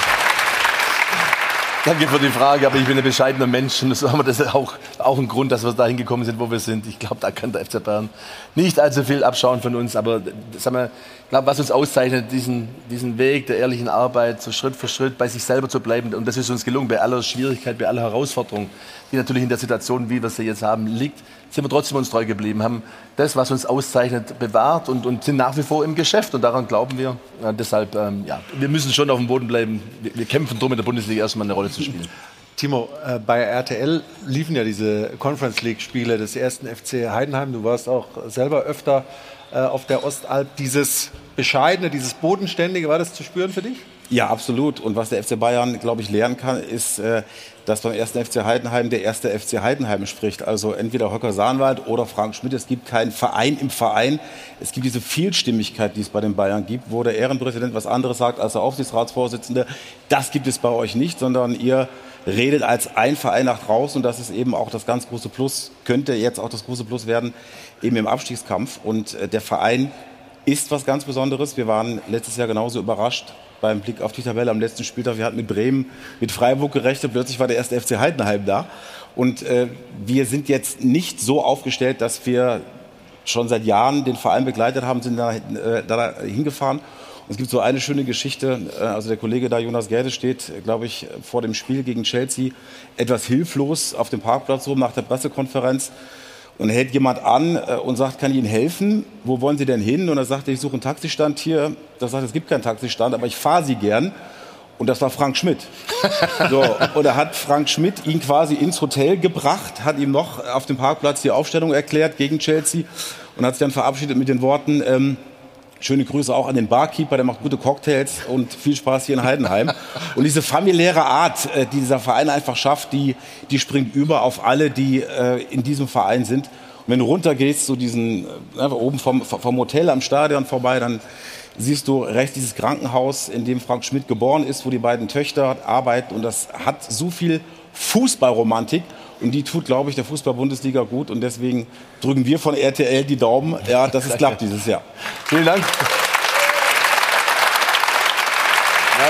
danke für die Frage, aber ich bin ein bescheidener Mensch und das ist auch, auch ein Grund, dass wir da hingekommen sind, wo wir sind. Ich glaube, da kann der F C Bayern nicht allzu viel abschauen von uns, aber sag mal, ich glaube, was uns auszeichnet, diesen, diesen Weg der ehrlichen Arbeit, so Schritt für Schritt bei sich selber zu bleiben, und das ist uns gelungen, bei aller Schwierigkeit, bei aller Herausforderung, die natürlich in der Situation, wie wir sie jetzt haben, liegt, sind wir trotzdem uns treu geblieben, haben das, was uns auszeichnet, bewahrt und, und sind nach wie vor im Geschäft und daran glauben wir. Ja, deshalb, ähm, ja, wir müssen schon auf dem Boden bleiben. Wir, wir kämpfen darum, in der Bundesliga erstmal eine Rolle zu spielen. Timo, äh, bei R T L liefen ja diese Conference League Spiele des ersten F C Heidenheim. Du warst auch selber öfter äh, auf der Ostalb. Dieses Bescheidene, dieses Bodenständige, war das zu spüren für dich? Ja, absolut. Und was der F C Bayern, glaube ich, lernen kann, ist, äh, dass beim ersten F C Heidenheim der erste F C Heidenheim spricht. Also entweder Holger Sahnwald oder Frank Schmidt. Es gibt keinen Verein im Verein. Es gibt diese Vielstimmigkeit, die es bei den Bayern gibt, wo der Ehrenpräsident was anderes sagt als der Aufsichtsratsvorsitzende. Das gibt es bei euch nicht, sondern ihr redet als ein Verein nach draußen. Und das ist eben auch das ganz große Plus, könnte jetzt auch das große Plus werden, eben im Abstiegskampf. Und äh, der Verein ist was ganz Besonderes. Wir waren letztes Jahr genauso überrascht beim Blick auf die Tabelle am letzten Spieltag. Wir hatten mit Bremen, mit Freiburg gerechnet. Plötzlich war der erste F C Heidenheim da. Und äh, wir sind jetzt nicht so aufgestellt, dass wir schon seit Jahren den Verein begleitet haben, sind da, äh, da hingefahren. Und es gibt so eine schöne Geschichte. Äh, also der Kollege da, Jonas Gerde, steht, glaube ich, vor dem Spiel gegen Chelsea etwas hilflos auf dem Parkplatz rum nach der Pressekonferenz. Und hält jemand an und sagt, kann ich Ihnen helfen? Wo wollen Sie denn hin? Und er sagt, ich suche einen Taxistand hier. Da sagt, es gibt keinen Taxistand, aber ich fahre Sie gern. Und das war Frank Schmidt. So, und da hat Frank Schmidt ihn quasi ins Hotel gebracht, hat ihm noch auf dem Parkplatz die Aufstellung erklärt gegen Chelsea und hat sich dann verabschiedet mit den Worten, ähm, schöne Grüße auch an den Barkeeper, der macht gute Cocktails und viel Spaß hier in Heidenheim. Und diese familiäre Art, die dieser Verein einfach schafft, die, die springt über auf alle, die äh, in diesem Verein sind. Und wenn du runtergehst, so diesen, äh, oben vom, vom Hotel am Stadion vorbei, dann siehst du rechts dieses Krankenhaus, in dem Frank Schmidt geboren ist, wo die beiden Töchter arbeiten. Und das hat so viel Fußballromantik. Und die tut, glaube ich, der Fußball-Bundesliga gut. Und deswegen drücken wir von R T L die Daumen, ja, dass es klappt dieses Jahr. Vielen Dank. Ja.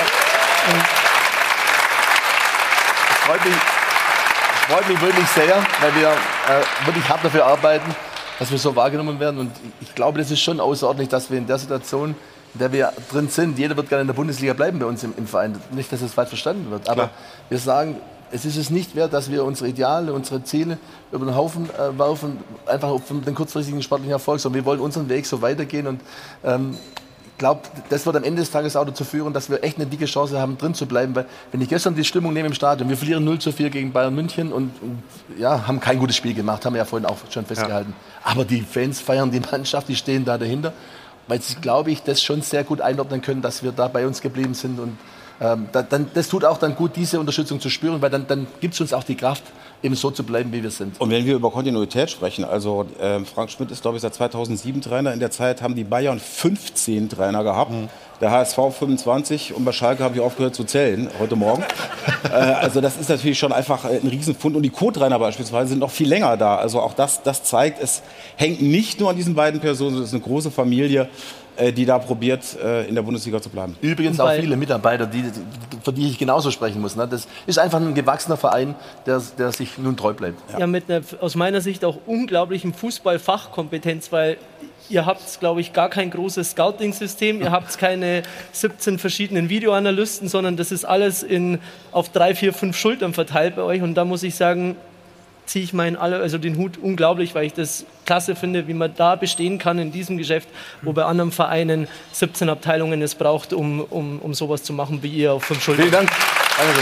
Es freut mich, es freut mich wirklich sehr, weil wir äh, wirklich hart dafür arbeiten, dass wir so wahrgenommen werden. Und ich glaube, das ist schon außerordentlich, dass wir in der Situation, in der wir drin sind, jeder wird gerne in der Bundesliga bleiben bei uns im, im Verein. Nicht, dass es falsch verstanden wird, aber Klar. wir sagen, es ist es nicht wert, dass wir unsere Ideale, unsere Ziele über den Haufen äh, werfen, einfach auf den kurzfristigen sportlichen Erfolg, sondern wir wollen unseren Weg so weitergehen. Und ähm, ich glaube, das wird am Ende des Tages auch dazu führen, dass wir echt eine dicke Chance haben, drin zu bleiben. Weil, wenn ich gestern die Stimmung nehme im Stadion, wir verlieren null zu vier gegen Bayern München und, und ja, haben kein gutes Spiel gemacht, haben wir ja vorhin auch schon festgehalten. Ja. Aber die Fans feiern die Mannschaft, die stehen da dahinter, weil sie, glaube ich, das schon sehr gut einordnen können, dass wir da bei uns geblieben sind und ähm, da, dann, das tut auch dann gut, diese Unterstützung zu spüren, weil dann, dann gibt es uns auch die Kraft, eben so zu bleiben, wie wir sind. Und wenn wir über Kontinuität sprechen, also äh, Frank Schmidt ist, glaube ich, seit zweitausendsieben Trainer. In der Zeit haben die Bayern fünfzehn Trainer gehabt. Mhm. Der H S V fünfundzwanzig und bei Schalke habe ich aufgehört zu zählen heute Morgen. äh, also das ist natürlich schon einfach ein Riesenfund. Und die Co-Trainer beispielsweise sind noch viel länger da. Also auch das, das zeigt, es hängt nicht nur an diesen beiden Personen, sondern es ist eine große Familie, äh, die da probiert, äh, in der Bundesliga zu bleiben. Übrigens auch viele Mitarbeiter, die, für die ich genauso sprechen muss. Ne? Das ist einfach ein gewachsener Verein, der, der sich nun treu bleibt. Ja, ja mit einer aus meiner Sicht auch unglaublichen Fußballfachkompetenz, weil ihr habt, glaube ich, gar kein großes Scouting-System, ihr habt keine siebzehn verschiedenen Videoanalysten, sondern das ist alles in, auf drei, vier, fünf Schultern verteilt bei euch. Und da muss ich sagen, ziehe ich meinen alle, also den Hut unglaublich, weil ich das klasse finde, wie man da bestehen kann in diesem Geschäft, wo bei anderen Vereinen siebzehn Abteilungen es braucht, um, um, um sowas zu machen, wie ihr auf fünf Schultern. Vielen Dank. Also.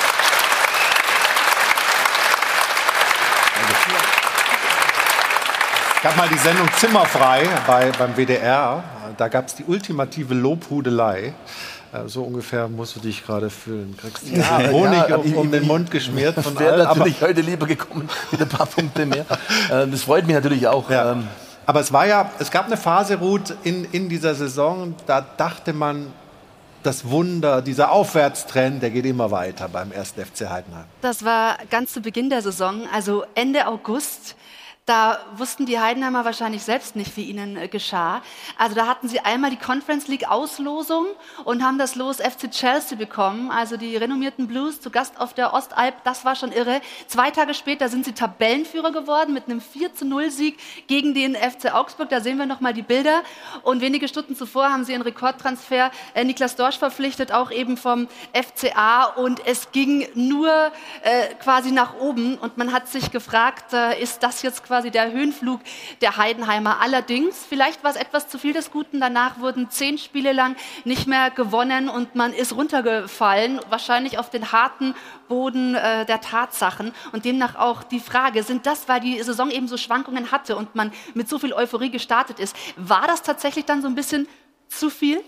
Es gab mal die Sendung Zimmerfrei bei, beim W D R. Da gab es die ultimative Lobhudelei. So ungefähr musst du dich gerade fühlen. Kriegst du ja, Honig ja, um, ich, um den ich, Mund geschmiert. Ich wäre natürlich heute lieber gekommen mit ein paar Punkte mehr. Das freut mich natürlich auch. Ja. Aber es war ja, es gab eine Phase, Ruth, in, in dieser Saison, da dachte man, das Wunder, dieser Aufwärtstrend, der geht immer weiter beim ersten F C Heidenheim. Das war ganz zu Beginn der Saison, also Ende August. Da wussten die Heidenheimer wahrscheinlich selbst nicht, wie ihnen äh, geschah. Also da hatten sie einmal die Conference League Auslosung und haben das Los F C Chelsea bekommen, also die renommierten Blues zu Gast auf der Ostalb. Das war schon irre. Zwei Tage später sind sie Tabellenführer geworden mit einem vier zu null Sieg gegen den F C Augsburg. Da sehen wir noch mal die Bilder. Und wenige Stunden zuvor haben sie ihren Rekordtransfer äh, Niklas Dorsch verpflichtet, auch eben vom F C A. Und es ging nur äh, quasi nach oben. Und man hat sich gefragt, äh, ist das jetzt quasi der Höhenflug der Heidenheimer. Allerdings, vielleicht war es etwas zu viel des Guten. Danach wurden zehn Spiele lang nicht mehr gewonnen und man ist runtergefallen, wahrscheinlich auf den harten Boden äh, der Tatsachen. Und demnach auch die Frage, sind das, weil die Saison eben so Schwankungen hatte und man mit so viel Euphorie gestartet ist, war das tatsächlich dann so ein bisschen zu viel?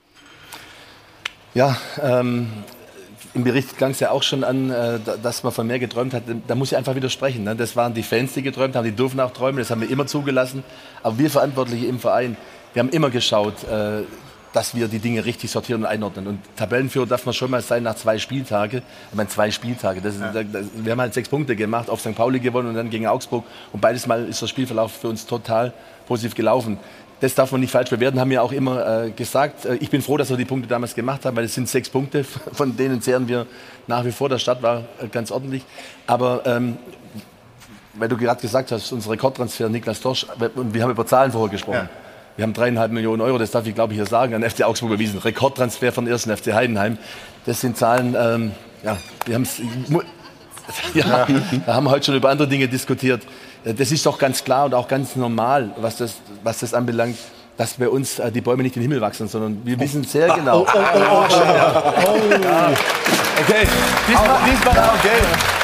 Ja, ähm... im Bericht klang es ja auch schon an, dass man von mehr geträumt hat. Da muss ich einfach widersprechen. Das waren die Fans, die geträumt haben, die dürfen auch träumen, das haben wir immer zugelassen. Aber wir Verantwortliche im Verein, wir haben immer geschaut, dass wir die Dinge richtig sortieren und einordnen. Und Tabellenführer darf man schon mal sein nach zwei Spieltagen. Ich meine, zwei Spieltage. Das ist, ja. das, wir haben halt sechs Punkte gemacht, auf Sankt Pauli gewonnen und dann gegen Augsburg. Und beides Mal ist der Spielverlauf für uns total positiv gelaufen. Das darf man nicht falsch bewerten, haben wir auch immer äh, gesagt. Äh, ich bin froh, dass wir die Punkte damals gemacht haben, weil es sind sechs Punkte, von denen zehren wir nach wie vor. Der Start war äh, ganz ordentlich. Aber ähm, weil du gerade gesagt hast, unser Rekordtransfer Niklas Dorsch, und wir haben über Zahlen vorher gesprochen. Ja. Wir haben dreieinhalb Millionen Euro, das darf ich glaube ich hier sagen, an F C Augsburg überwiesen. Rekordtransfer von ersten F C Heidenheim. Das sind Zahlen, ähm, ja, wir haben es... Ja, da haben wir heute schon über andere Dinge diskutiert. Das ist doch ganz klar und auch ganz normal, was das, was das anbelangt, dass bei uns äh, die Bäume nicht in den Himmel wachsen, sondern wir wissen sehr genau. Oh, oh, oh, oh, oh. Ja. Ja. Okay, diesmal, diesmal okay.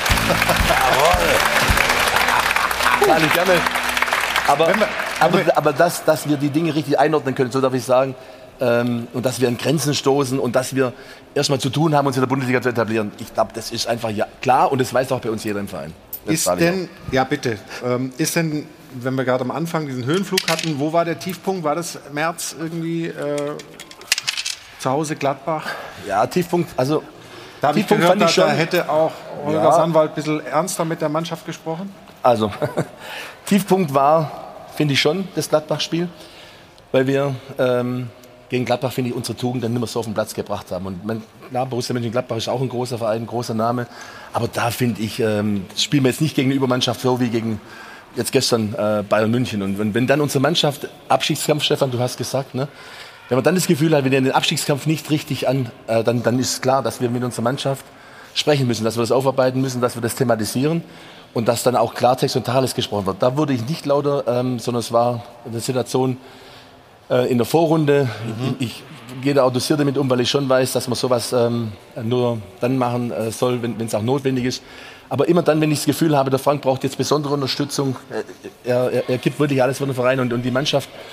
Jawohl. Kann ich gerne. Aber, aber, aber dass, dass wir die Dinge richtig einordnen können, so darf ich sagen, ähm, und dass wir an Grenzen stoßen und dass wir erstmal zu tun haben, uns in der Bundesliga zu etablieren. Ich glaube, das ist einfach ja, klar und das weiß auch bei uns jeder im Verein. Das ist denn, ja bitte, ähm, ist denn, wenn wir gerade am Anfang diesen Höhenflug hatten, wo war der Tiefpunkt? War das März irgendwie äh, zu Hause Gladbach? Ja, Tiefpunkt, also da habe ich gehört, fand ich schon, da hätte auch Holger ja. Sandwald ein bisschen ernster mit der Mannschaft gesprochen. Also, Tiefpunkt war, finde ich schon, das Gladbach-Spiel, weil wir ähm, gegen Gladbach, finde ich, unsere Tugend dann nicht mehr so auf den Platz gebracht haben. Und man, klar, Borussia Mönchengladbach ist auch ein großer Verein, ein großer Name. Aber da, finde ich, ähm, spielen wir jetzt nicht gegen eine Übermannschaft so wie gegen jetzt gestern äh, Bayern München. Und wenn, wenn dann unsere Mannschaft, Abstiegskampf, Stefan, du hast gesagt, ne? Wenn man dann das Gefühl hat, wir nehmen den Abstiegskampf nicht richtig an, äh, dann, dann ist klar, dass wir mit unserer Mannschaft sprechen müssen, dass wir das aufarbeiten müssen, dass wir das thematisieren und dass dann auch Klartext und Tacheles gesprochen wird. Da wurde ich nicht lauter, ähm, sondern es war eine Situation, in der Vorrunde. Mhm. Ich, ich gehe da auch dosiert damit um, weil ich schon weiß, dass man sowas ähm, nur dann machen äh, soll, wenn es auch notwendig ist. Aber immer dann, wenn ich das Gefühl habe, der Frank braucht jetzt besondere Unterstützung, äh, er, er, er gibt wirklich alles für den Verein und, und die Mannschaft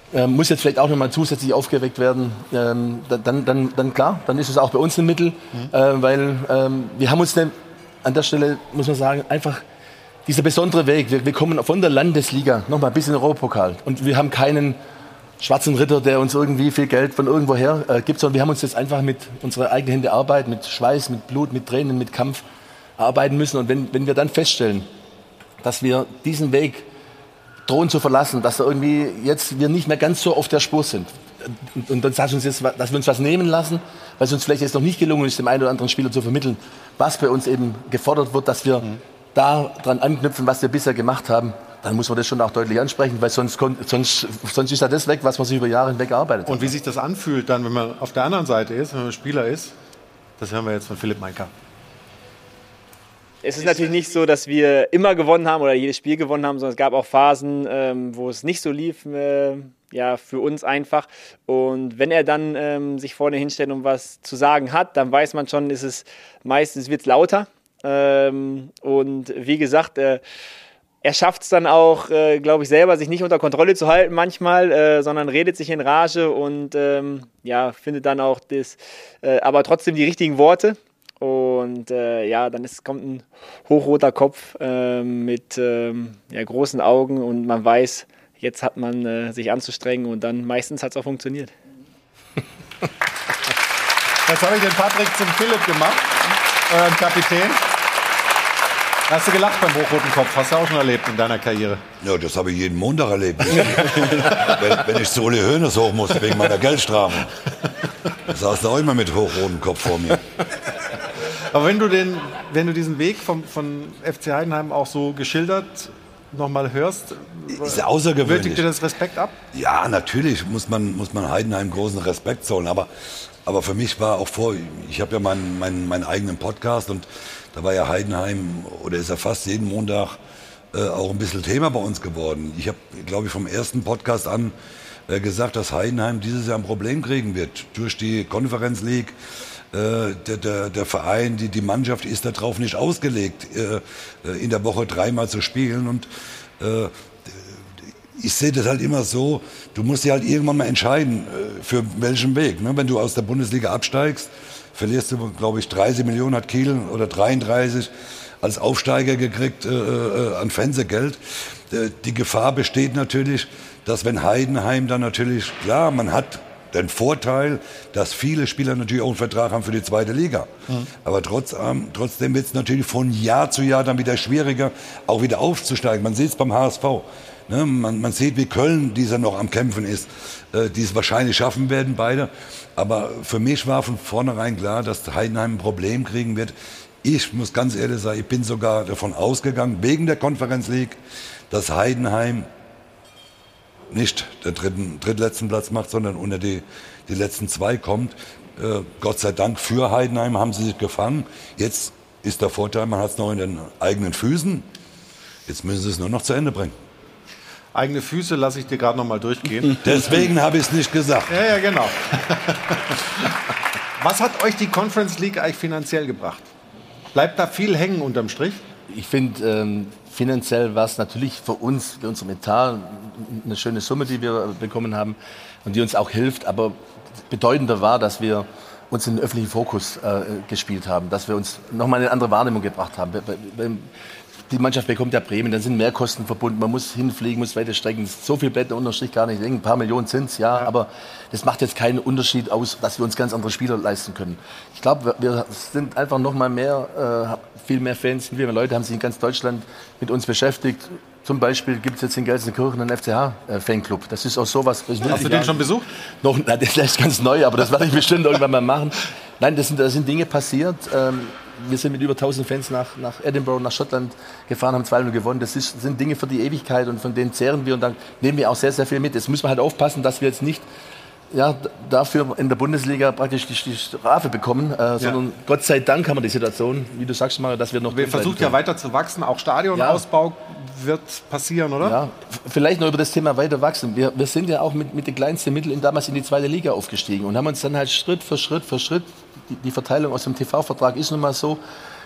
Ähm, muss jetzt vielleicht auch nochmal zusätzlich aufgeweckt werden, ähm, dann, dann, dann klar, dann ist es auch bei uns ein Mittel, mhm. äh, weil ähm, wir haben uns ne, an der Stelle, muss man sagen, einfach dieser besondere Weg, wir, wir kommen von der Landesliga nochmal bis in den Europapokal und wir haben keinen schwarzen Ritter, der uns irgendwie viel Geld von irgendwoher äh, gibt, sondern wir haben uns jetzt einfach mit unserer eigenen Hände Arbeit, mit Schweiß, mit Blut, mit Tränen, mit Kampf arbeiten müssen. Und wenn, wenn wir dann feststellen, dass wir diesen Weg drohen zu verlassen, dass wir irgendwie jetzt wir nicht mehr ganz so auf der Spur sind, und, und dann sagst du uns jetzt, dass wir uns was nehmen lassen, weil es uns vielleicht jetzt noch nicht gelungen ist, dem einen oder anderen Spieler zu vermitteln, was bei uns eben gefordert wird, dass wir mhm. da dran anknüpfen, was wir bisher gemacht haben, dann muss man das schon auch deutlich ansprechen, weil sonst, sonst, sonst ist ja das weg, was man sich über Jahre hinweg erarbeitet hat. Und wie sich das anfühlt dann, wenn man auf der anderen Seite ist, wenn man Spieler ist, das hören wir jetzt von Philipp Meinker. Es ist natürlich nicht so, dass wir immer gewonnen haben oder jedes Spiel gewonnen haben, sondern es gab auch Phasen, ähm, wo es nicht so lief, äh, ja, für uns einfach. Und wenn er dann ähm, sich vorne hinstellt und was zu sagen hat, dann weiß man schon, ist es meistens wird's lauter. Ähm, und wie gesagt, äh, er schafft es dann auch, äh, glaube ich, selber, sich nicht unter Kontrolle zu halten manchmal, äh, sondern redet sich in Rage und ähm, ja, findet dann auch das, äh, aber trotzdem die richtigen Worte. Und äh, ja, dann ist, kommt ein hochroter Kopf äh, mit ähm, ja, großen Augen und man weiß, jetzt hat man äh, sich anzustrengen und dann meistens hat es auch funktioniert. Jetzt habe ich den Patrick zum Philipp gemacht, euren Kapitän. Hast du gelacht beim hochroten Kopf? Hast du auch schon erlebt in deiner Karriere? Ja, das habe ich jeden Montag erlebt. wenn, wenn ich zu Uli Hoeneß hoch musste wegen meiner Geldstrafe. Da saß er auch immer mit hochrotem Kopf vor mir. Aber wenn du, den, wenn du diesen Weg vom, von F C Heidenheim auch so geschildert nochmal hörst, ist ja außergewöhnlich. Würdigt dir das Respekt ab? Ja, natürlich muss man, muss man Heidenheim großen Respekt zollen. Aber, aber für mich war auch vor, ich habe ja meinen, meinen, meinen eigenen Podcast und da war ja Heidenheim, oder ist ja fast jeden Montag äh, auch ein bisschen Thema bei uns geworden. Ich habe, glaube ich, vom ersten Podcast an äh, gesagt, dass Heidenheim dieses Jahr ein Problem kriegen wird. Durch die Conference League, äh, der, der, der Verein, die, die Mannschaft ist darauf nicht ausgelegt, äh, in der Woche dreimal zu spielen. Und äh, ich sehe das halt immer so, du musst dir halt irgendwann mal entscheiden, äh, für welchen Weg. Ne? Wenn du aus der Bundesliga absteigst, verlierst du, glaube ich, dreißig Millionen hat Kiel oder dreiunddreißig als Aufsteiger gekriegt äh, äh, an Fernsehgeld. Äh, die Gefahr besteht natürlich, dass wenn Heidenheim dann natürlich, klar, man hat den Vorteil, dass viele Spieler natürlich auch einen Vertrag haben für die zweite Liga. Mhm. Aber trotz, ähm, trotzdem wird es natürlich von Jahr zu Jahr dann wieder schwieriger, auch wieder aufzusteigen. Man sieht es beim H S V. Ne? Man, man sieht, wie Köln dieser noch am Kämpfen ist, äh, die es wahrscheinlich schaffen werden, beide. Aber für mich war von vornherein klar, dass Heidenheim ein Problem kriegen wird. Ich muss ganz ehrlich sagen, ich bin sogar davon ausgegangen, wegen der Conference League, dass Heidenheim nicht den dritten, drittletzten Platz macht, sondern unter die, die letzten zwei kommt. Äh, Gott sei Dank für Heidenheim haben sie sich gefangen. Jetzt ist der Vorteil, man hat es noch in den eigenen Füßen. Jetzt müssen sie es nur noch zu Ende bringen. Eigene Füße lasse ich dir gerade noch mal durchgehen. Deswegen habe ich es nicht gesagt. Ja, ja, genau. Was hat euch die Conference League eigentlich finanziell gebracht? Bleibt da viel hängen unterm Strich? Ich finde, ähm, finanziell war es natürlich für uns, für unser Metall, eine schöne Summe, die wir bekommen haben und die uns auch hilft. Aber bedeutender war, dass wir uns in den öffentlichen Fokus äh, gespielt haben, dass wir uns nochmal eine andere Wahrnehmung gebracht haben. Die Mannschaft bekommt ja Prämien, dann sind Mehrkosten verbunden, man muss hinfliegen, muss weite Strecken. So viel Blätter unterm Strich gar nicht, ein paar Millionen sind es, ja, ja, aber das macht jetzt keinen Unterschied aus, dass wir uns ganz andere Spieler leisten können. Ich glaube, wir sind einfach noch mal mehr, äh, viel mehr Fans, viel mehr Leute haben sich in ganz Deutschland mit uns beschäftigt. Zum Beispiel gibt es jetzt in Gelsenkirchen einen F C H-Fanclub. Das ist auch sowas. Hast du den schon besucht? Noch, nein, das ist ganz neu, aber das werde ich bestimmt irgendwann mal machen. Nein, das sind, das sind Dinge passiert. Ähm, wir sind mit über tausend Fans nach, nach Edinburgh, nach Schottland gefahren, haben zwei null gewonnen. Das ist, sind Dinge für die Ewigkeit und von denen zehren wir und dann nehmen wir auch sehr, sehr viel mit. Jetzt müssen wir halt aufpassen, dass wir jetzt nicht ja, dafür in der Bundesliga praktisch die, die Strafe bekommen, äh, sondern ja. Gott sei Dank haben wir die Situation, wie du sagst, Mario, dass wir noch... Wir versuchen ja weiter zu wachsen, auch Stadionausbau ja. wird passieren, oder? Ja, vielleicht noch über das Thema weiter wachsen. Wir, wir sind ja auch mit, mit den kleinsten Mitteln damals in die zweite Liga aufgestiegen und haben uns dann halt Schritt für Schritt für Schritt, die, die Verteilung aus dem T V-Vertrag ist nun mal so,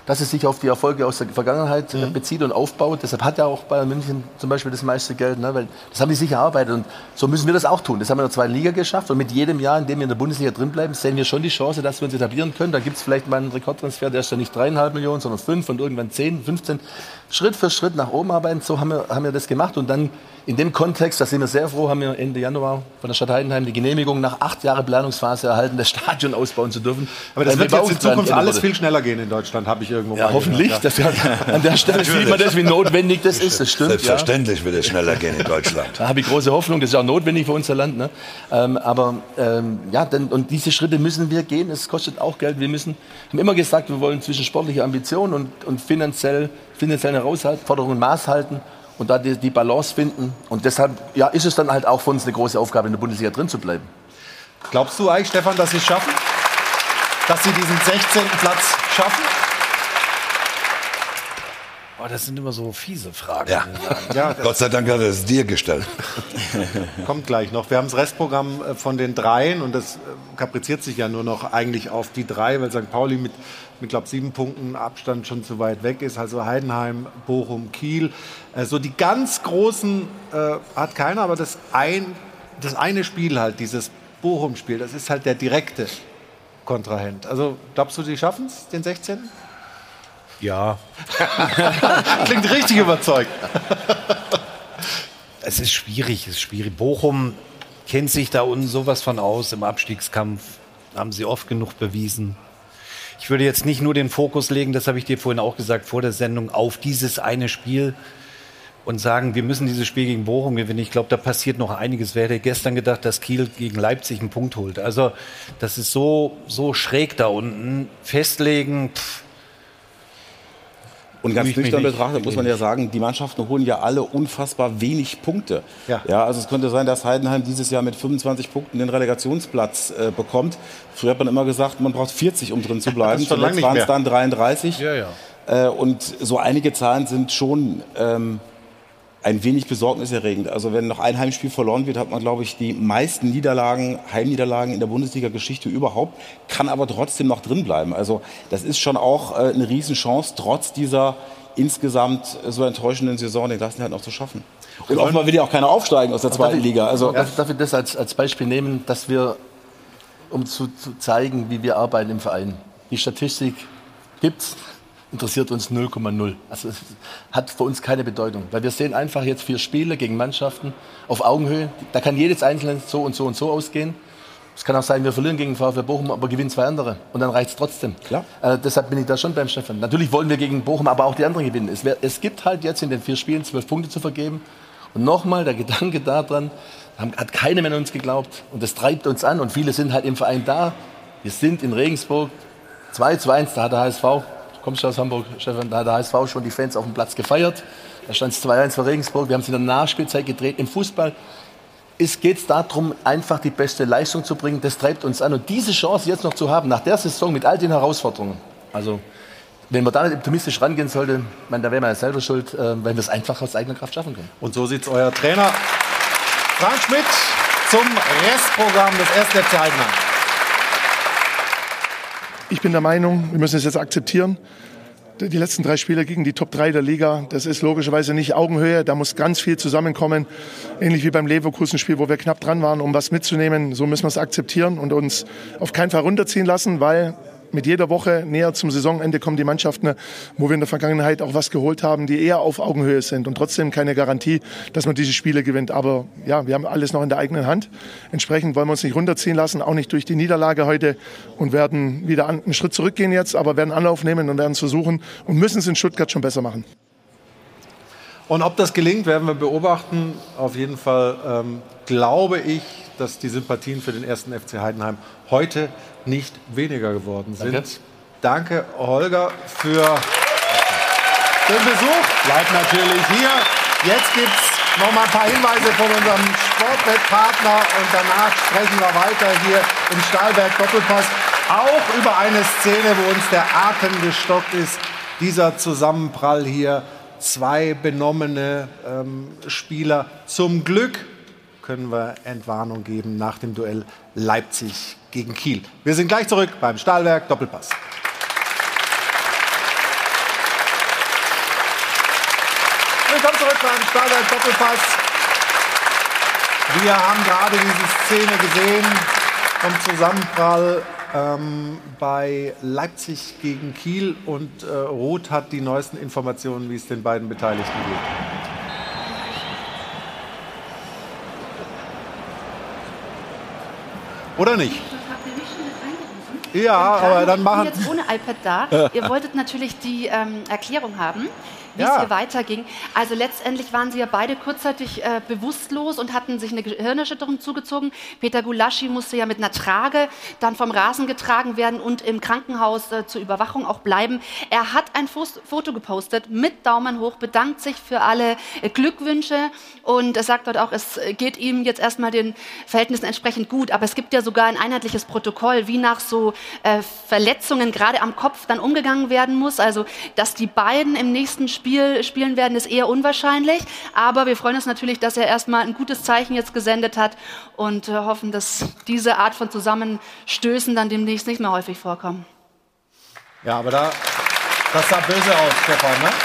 dass es sich auf die Erfolge aus der Vergangenheit mhm. bezieht und aufbaut. Deshalb hat ja auch Bayern München zum Beispiel das meiste Geld, ne? Weil das haben die sich erarbeitet und so müssen wir das auch tun. Das haben wir in der zweiten Liga geschafft und mit jedem Jahr, in dem wir in der Bundesliga drin bleiben, sehen wir schon die Chance, dass wir uns etablieren können. Da gibt es vielleicht mal einen Rekordtransfer, der ist ja nicht dreieinhalb Millionen, sondern fünf und irgendwann zehn, fünfzehn. Schritt für Schritt nach oben arbeiten, so haben wir, haben wir das gemacht und dann in dem Kontext, da sind wir sehr froh, haben wir Ende Januar von der Stadt Heidenheim die Genehmigung nach acht Jahren Planungsphase erhalten, das Stadion ausbauen zu dürfen. Aber das wird jetzt in Zukunft alles viel schneller gehen in Deutschland, habe ich irgendwo ja, mal hoffentlich. gehört. Das, ja, an der Stelle sieht man das, wie notwendig das ist. Das stimmt. Selbstverständlich ja. wird es schneller gehen in Deutschland. Da habe ich große Hoffnung, das ist auch notwendig für unser Land. Ne? Ähm, aber ähm, ja, denn, und diese Schritte müssen wir gehen. Es kostet auch Geld. Wir müssen, haben immer gesagt, wir wollen zwischen sportlicher Ambition und, und finanziell, finanziellen Herausforderungen Maß halten. Und da die, die Balance finden. Und deshalb ja, ist es dann halt auch für uns eine große Aufgabe, in der Bundesliga drin zu bleiben. Glaubst du eigentlich, Stefan, dass sie es schaffen? Dass sie diesen sechzehnten Platz schaffen? Oh, das sind immer so fiese Fragen. Ja. Ja, Gott sei Dank hat er es dir gestellt. Kommt gleich noch. Wir haben das Restprogramm von den Dreien und das kapriziert sich ja nur noch eigentlich auf die drei, weil Sankt Pauli mit, mit glaube sieben Punkten Abstand schon zu weit weg ist. Also Heidenheim, Bochum, Kiel. Äh, so die ganz großen äh, hat keiner, aber das, ein, das eine Spiel halt, dieses Bochum-Spiel, das ist halt der direkte Kontrahent. Also glaubst du, die schaffen es, den sechzehnten? Ja. Klingt richtig überzeugt. Es ist schwierig, es ist schwierig. Bochum kennt sich da unten sowas von aus im Abstiegskampf. Haben sie oft genug bewiesen. Ich würde jetzt nicht nur den Fokus legen, das habe ich dir vorhin auch gesagt vor der Sendung, auf dieses eine Spiel und sagen, wir müssen dieses Spiel gegen Bochum gewinnen. Ich glaube, da passiert noch einiges. Wer hätte gestern gedacht, dass Kiel gegen Leipzig einen Punkt holt? Also das ist so, so schräg da unten. Festlegen, pff. Und ganz nüchtern betrachtet muss man ja sagen, die Mannschaften holen ja alle unfassbar wenig Punkte. Ja. Ja, also es könnte sein, dass Heidenheim dieses Jahr mit fünfundzwanzig Punkten den Relegationsplatz äh, bekommt. Früher hat man immer gesagt, man braucht vierzig, um drin zu bleiben. Zuletzt waren es dann dreiunddreißig. Ja, ja. Äh, und so einige Zahlen sind schon ähm, ein wenig besorgniserregend. Also wenn noch ein Heimspiel verloren wird, hat man, glaube ich, die meisten Niederlagen, Heimniederlagen in der Bundesliga-Geschichte überhaupt, kann aber trotzdem noch drin bleiben. Also das ist schon auch äh, eine Riesenchance, trotz dieser insgesamt so enttäuschenden Saison den Klassenerhalt noch zu schaffen. Und offenbar will ja auch keiner aufsteigen aus der zweiten darf ich, Liga. Also darf, darf ich das als, als Beispiel nehmen, dass wir, um zu, zu zeigen, wie wir arbeiten im Verein, die Statistik gibt's, interessiert uns null Komma null. Also es hat für uns keine Bedeutung. Weil wir sehen einfach jetzt vier Spiele gegen Mannschaften auf Augenhöhe. Da kann jedes Einzelne so und so und so ausgehen. Es kann auch sein, wir verlieren gegen den VfB Bochum, aber gewinnen zwei andere. Und dann reicht es trotzdem. Klar. Äh, deshalb bin ich da schon beim Stefan. Natürlich wollen wir gegen Bochum aber auch die anderen gewinnen. Es, wär, es gibt halt jetzt in den vier Spielen zwölf Punkte zu vergeben. Und nochmal der Gedanke daran, hat keiner mehr an uns geglaubt. Und das treibt uns an. Und viele sind halt im Verein da. Wir sind in Regensburg zwei zu eins, da hat der H S V... Kommst du aus Hamburg, Stefan? Da hat der H S V schon die Fans auf dem Platz gefeiert. Da stand es zwei eins für Regensburg. Wir haben es in der Nachspielzeit gedreht. Im Fußball geht es darum, einfach die beste Leistung zu bringen. Das treibt uns an. Und diese Chance jetzt noch zu haben, nach der Saison mit all den Herausforderungen, also wenn man da nicht optimistisch rangehen sollte, meine, da wäre man ja selber schuld, äh, weil wir es einfach aus eigener Kraft schaffen können. Und so sieht es euer Trainer Frank Schmidt zum Restprogramm des ersten F C Heidenheim. Ich bin der Meinung, wir müssen es jetzt akzeptieren. Die letzten drei Spiele gegen die Top drei der Liga, das ist logischerweise nicht Augenhöhe. Da muss ganz viel zusammenkommen. Ähnlich wie beim Leverkusen-Spiel, wo wir knapp dran waren, um was mitzunehmen. So müssen wir es akzeptieren und uns auf keinen Fall runterziehen lassen, weil mit jeder Woche näher zum Saisonende kommen die Mannschaften, wo wir in der Vergangenheit auch was geholt haben, die eher auf Augenhöhe sind und trotzdem keine Garantie, dass man diese Spiele gewinnt. Aber ja, wir haben alles noch in der eigenen Hand. Entsprechend wollen wir uns nicht runterziehen lassen, auch nicht durch die Niederlage heute und werden wieder einen Schritt zurückgehen jetzt, aber werden Anlauf nehmen und werden es versuchen und müssen es in Stuttgart schon besser machen. Und ob das gelingt, werden wir beobachten. Auf jeden Fall ähm, glaube ich, dass die Sympathien für den ersten F C Heidenheim heute nicht weniger geworden sind. Danke, Danke Holger, für den Besuch. Bleibt natürlich hier. Jetzt gibt es noch mal ein paar Hinweise von unserem Sportwettpartner und danach sprechen wir weiter hier im Stahlberg Doppelpass. Auch über eine Szene, wo uns der Atem gestockt ist. Dieser Zusammenprall hier. Zwei benommene ähm, Spieler. Zum Glück können wir Entwarnung geben nach dem Duell Leipzig gegen Kiel. Wir sind gleich zurück beim Stahlwerk Doppelpass. Willkommen zurück beim Stahlwerk Doppelpass. Wir haben gerade diese Szene gesehen vom Zusammenprall ähm, bei Leipzig gegen Kiel und äh, Roth hat die neuesten Informationen, wie es den beiden Beteiligten geht. Oder nicht? Ja, aber dann machen... Jetzt ohne iPad da. Ihr wolltet natürlich die ähm, Erklärung haben, wie Ja. es hier weiterging. Also letztendlich waren sie ja beide kurzzeitig äh, bewusstlos und hatten sich eine Gehirnerschütterung zugezogen. Peter Gulaschi musste ja mit einer Trage dann vom Rasen getragen werden und im Krankenhaus äh, zur Überwachung auch bleiben. Er hat ein Fos- Foto gepostet mit Daumen hoch, bedankt sich für alle äh, Glückwünsche und er sagt dort auch, es geht ihm jetzt erstmal den Verhältnissen entsprechend gut. Aber es gibt ja sogar ein einheitliches Protokoll, wie nach so äh, Verletzungen gerade am Kopf dann umgegangen werden muss. Also, dass die beiden im nächsten Spiel Spiel spielen werden, ist eher unwahrscheinlich. Aber wir freuen uns natürlich, dass er erstmal ein gutes Zeichen jetzt gesendet hat und äh, hoffen, dass diese Art von Zusammenstößen dann demnächst nicht mehr häufig vorkommen. Ja, aber da, das sah böse aus, Stefan, ne?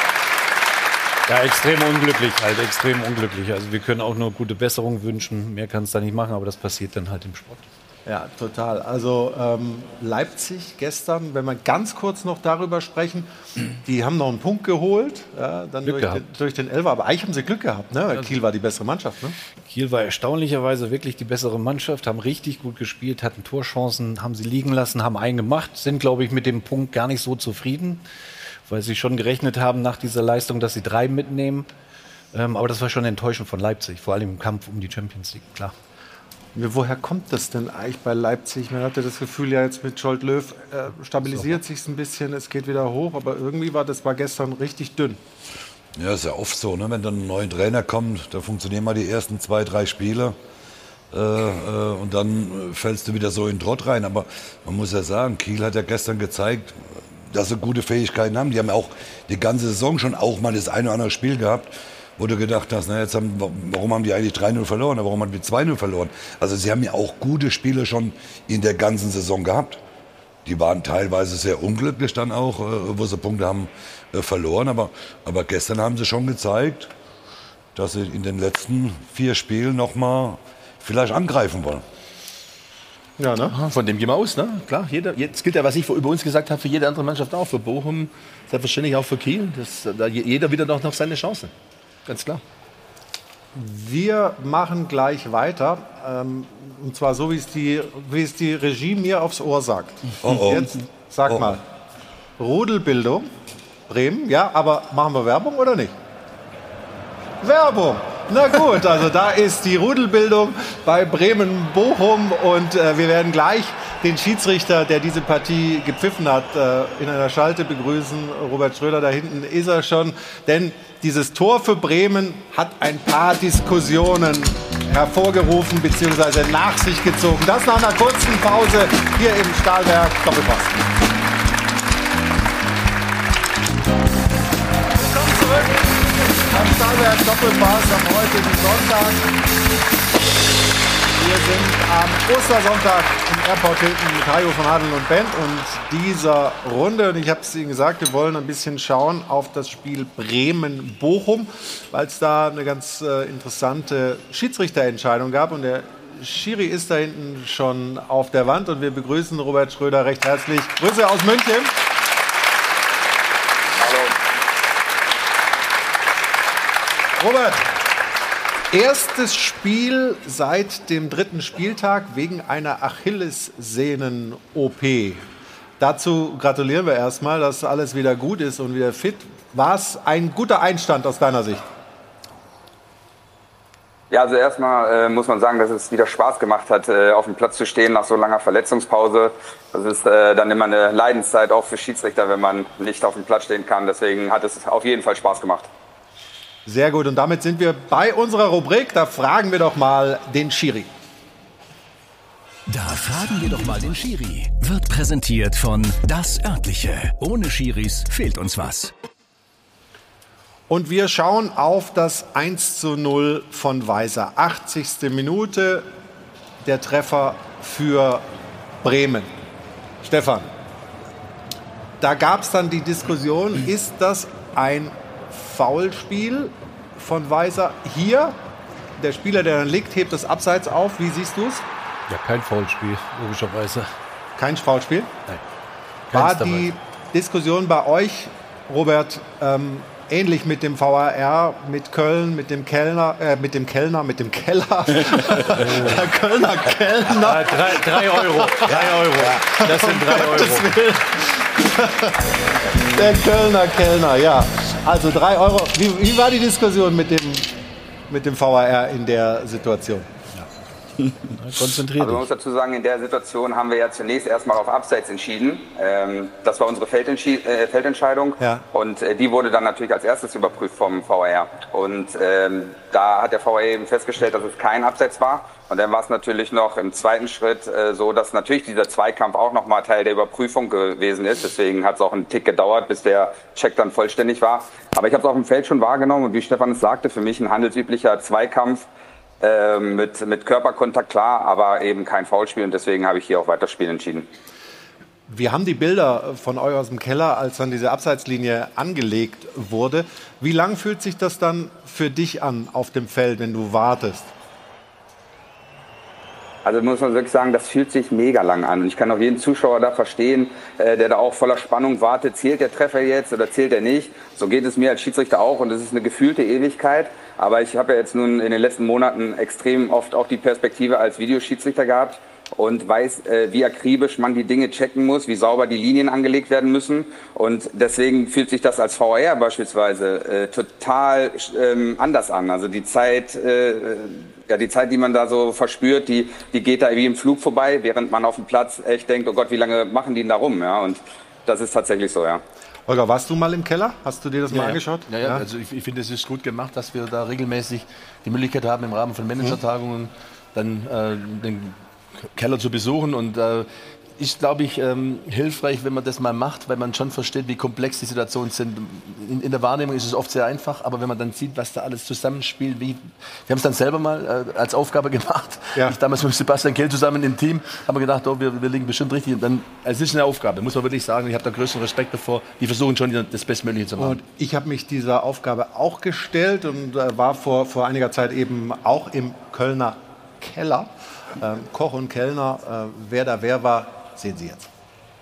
Ja, extrem unglücklich, halt extrem unglücklich. Also wir können auch nur gute Besserung wünschen. Mehr kann es da nicht machen, aber das passiert dann halt im Sport. Ja, total. Also ähm, Leipzig gestern, wenn wir ganz kurz noch darüber sprechen, die haben noch einen Punkt geholt, ja, dann Glück durch den, durch den Elfer. Aber eigentlich haben sie Glück gehabt, ne? Weil Kiel war die bessere Mannschaft, ne? Kiel war erstaunlicherweise wirklich die bessere Mannschaft, haben richtig gut gespielt, hatten Torchancen, haben sie liegen lassen, haben einen gemacht, sind, glaube ich, mit dem Punkt gar nicht so zufrieden, weil sie schon gerechnet haben nach dieser Leistung, dass sie drei mitnehmen. Ähm, aber das war schon enttäuschend von Leipzig, vor allem im Kampf um die Champions League, klar. Woher kommt das denn eigentlich bei Leipzig? Man hatte das Gefühl, ja jetzt mit Scholt Löw äh, stabilisiert sich ein bisschen, es geht wieder hoch, aber irgendwie war das war gestern richtig dünn. Ja, ist ja oft so, ne? Wenn dann ein neuer Trainer kommt, da funktionieren mal die ersten zwei, drei Spiele äh, äh, und dann fällst du wieder so in den Trott rein. Aber man muss ja sagen, Kiel hat ja gestern gezeigt, dass sie gute Fähigkeiten haben. Die haben ja auch die ganze Saison schon auch mal das eine oder andere Spiel gehabt, wo du gedacht hast, na jetzt haben, warum haben die eigentlich drei null verloren, warum haben die zwei null verloren? Also sie haben ja auch gute Spiele schon in der ganzen Saison gehabt. Die waren teilweise sehr unglücklich dann auch, wo sie Punkte haben äh, verloren. Aber, aber gestern haben sie schon gezeigt, dass sie in den letzten vier Spielen noch mal vielleicht angreifen wollen. Ja, ne? Von dem gehen wir aus, ne? Klar, jeder, jetzt gilt ja, was ich über uns gesagt habe, für jede andere Mannschaft auch, für Bochum, selbstverständlich auch für Kiel. Das, da jeder wieder noch, noch seine Chance. Ganz klar. Wir machen gleich weiter. Ähm, und zwar so, wie es, die, wie es die Regie mir aufs Ohr sagt. Oh, oh. Jetzt sag Oh. mal, Rudelbildung, Bremen, ja, aber machen wir Werbung oder nicht? Werbung! Na gut, also da ist die Rudelbildung bei Bremen-Bochum und äh, wir werden gleich den Schiedsrichter, der diese Partie gepfiffen hat, äh, in einer Schalte begrüßen. Robert Schröder, da hinten ist er schon, denn dieses Tor für Bremen hat ein paar Diskussionen hervorgerufen bzw. nach sich gezogen. Das nach einer kurzen Pause hier im Stahlwerk Doppelpass. Willkommen zurück am Stahlwerk Doppelpass am heutigen Sonntag. Wir sind am Ostersonntag im Airport Hilton mit Hajo von Adel und Bent und dieser Runde, und ich habe es Ihnen gesagt, wir wollen ein bisschen schauen auf das Spiel Bremen-Bochum, weil es da eine ganz äh, interessante Schiedsrichterentscheidung gab und der Schiri ist da hinten schon auf der Wand und wir begrüßen Robert Schröder recht herzlich. Grüße aus München. Hallo. Robert. Erstes Spiel seit dem dritten Spieltag wegen einer Achillessehnen-O P. Dazu gratulieren wir erstmal, dass alles wieder gut ist und wieder fit. War es ein guter Einstand aus deiner Sicht? Ja, also erstmal äh, muss man sagen, dass es wieder Spaß gemacht hat, äh, auf dem Platz zu stehen nach so langer Verletzungspause. Das ist äh, dann immer eine Leidenszeit auch für Schiedsrichter, wenn man nicht auf dem Platz stehen kann. Deswegen hat es auf jeden Fall Spaß gemacht. Sehr gut, und damit sind wir bei unserer Rubrik. Da fragen wir doch mal den Schiri. Da fragen wir doch mal den Schiri. Wird präsentiert von Das Örtliche. Ohne Schiris fehlt uns was. Und wir schauen auf das eins zu null von Weiser. achtzigste Minute, der Treffer für Bremen. Stefan, da gab es dann die Diskussion, ist das ein Foulspiel von Weiser. Hier, der Spieler, der dann liegt, hebt das Abseits auf. Wie siehst du es? Ja, kein Foulspiel, logischerweise. Kein Foulspiel? Nein. War die Diskussion bei euch, Robert, ähm, ähnlich mit dem V A R, mit Köln, mit dem Kellner, äh, mit dem Kellner, mit dem Keller? Der Kölner Kellner. Ja, drei, drei Euro. Drei Euro. Ja, das sind drei Euro. Der Kölner Kellner, ja. Also drei Euro. Wie, wie war die Diskussion mit dem, mit dem V A R in der Situation? Konzentriert. Also man muss dazu sagen, in der Situation haben wir ja zunächst erstmal auf Abseits entschieden. Ähm, das war unsere Feldentschie- äh, Feldentscheidung. Ja. Und äh, die wurde dann natürlich als erstes überprüft vom V A R. Und ähm, da hat der V A R eben festgestellt, dass es kein Abseits war. Und dann war es natürlich noch im zweiten Schritt äh, so, dass natürlich dieser Zweikampf auch nochmal Teil der Überprüfung gewesen ist. Deswegen hat es auch einen Tick gedauert, bis der Check dann vollständig war. Aber ich habe es auf dem Feld schon wahrgenommen. Und wie Stefan es sagte, für mich ein handelsüblicher Zweikampf. Äh, mit, mit Körperkontakt, klar, aber eben kein Foulspiel und deswegen habe ich hier auch weiterspielen entschieden. Wir haben die Bilder von euch aus dem Keller, als dann diese Abseitslinie angelegt wurde. Wie lang fühlt sich das dann für dich an auf dem Feld, wenn du wartest? Also muss man wirklich sagen, das fühlt sich mega lang an. Und ich kann auch jeden Zuschauer da verstehen, äh, der da auch voller Spannung wartet, zählt der Treffer jetzt oder zählt er nicht. So geht es mir als Schiedsrichter auch und es ist eine gefühlte Ewigkeit. Aber ich habe ja jetzt nun in den letzten Monaten extrem oft auch die Perspektive als Videoschiedsrichter gehabt und weiß, äh, wie akribisch man die Dinge checken muss, wie sauber die Linien angelegt werden müssen. Und deswegen fühlt sich das als V A R beispielsweise äh, total ähm, anders an. Also die Zeit, äh, ja, die Zeit, die man da so verspürt, die, die geht da wie im Flug vorbei, während man auf dem Platz echt denkt, oh Gott, wie lange machen die denn da rum? Ja, und das ist tatsächlich so, ja. Holger, warst du mal im Keller? Hast du dir das ja, mal angeschaut? Ja, ja, ja. Also ich, ich finde, es ist gut gemacht, dass wir da regelmäßig die Möglichkeit haben, im Rahmen von Managertagungen dann äh, den Keller zu besuchen. Und äh, ist, glaube ich, ähm, hilfreich, wenn man das mal macht, weil man schon versteht, wie komplex die Situationen sind. In, in der Wahrnehmung ist es oft sehr einfach, aber wenn man dann sieht, was da alles zusammenspielt, wie, wir haben es dann selber mal äh, als Aufgabe gemacht. Ja. Ich damals mit Sebastian Kehl zusammen im Team, haben wir gedacht, oh, wir, wir liegen bestimmt richtig. Und dann, es ist eine Aufgabe, muss man wirklich sagen. Ich habe da größten Respekt davor. Die versuchen schon, das Bestmögliche zu machen. Und ich habe mich dieser Aufgabe auch gestellt und äh, war vor, vor einiger Zeit eben auch im Kölner Keller. Ähm, Koch und Kellner, äh, wer da wer war, sehen Sie jetzt.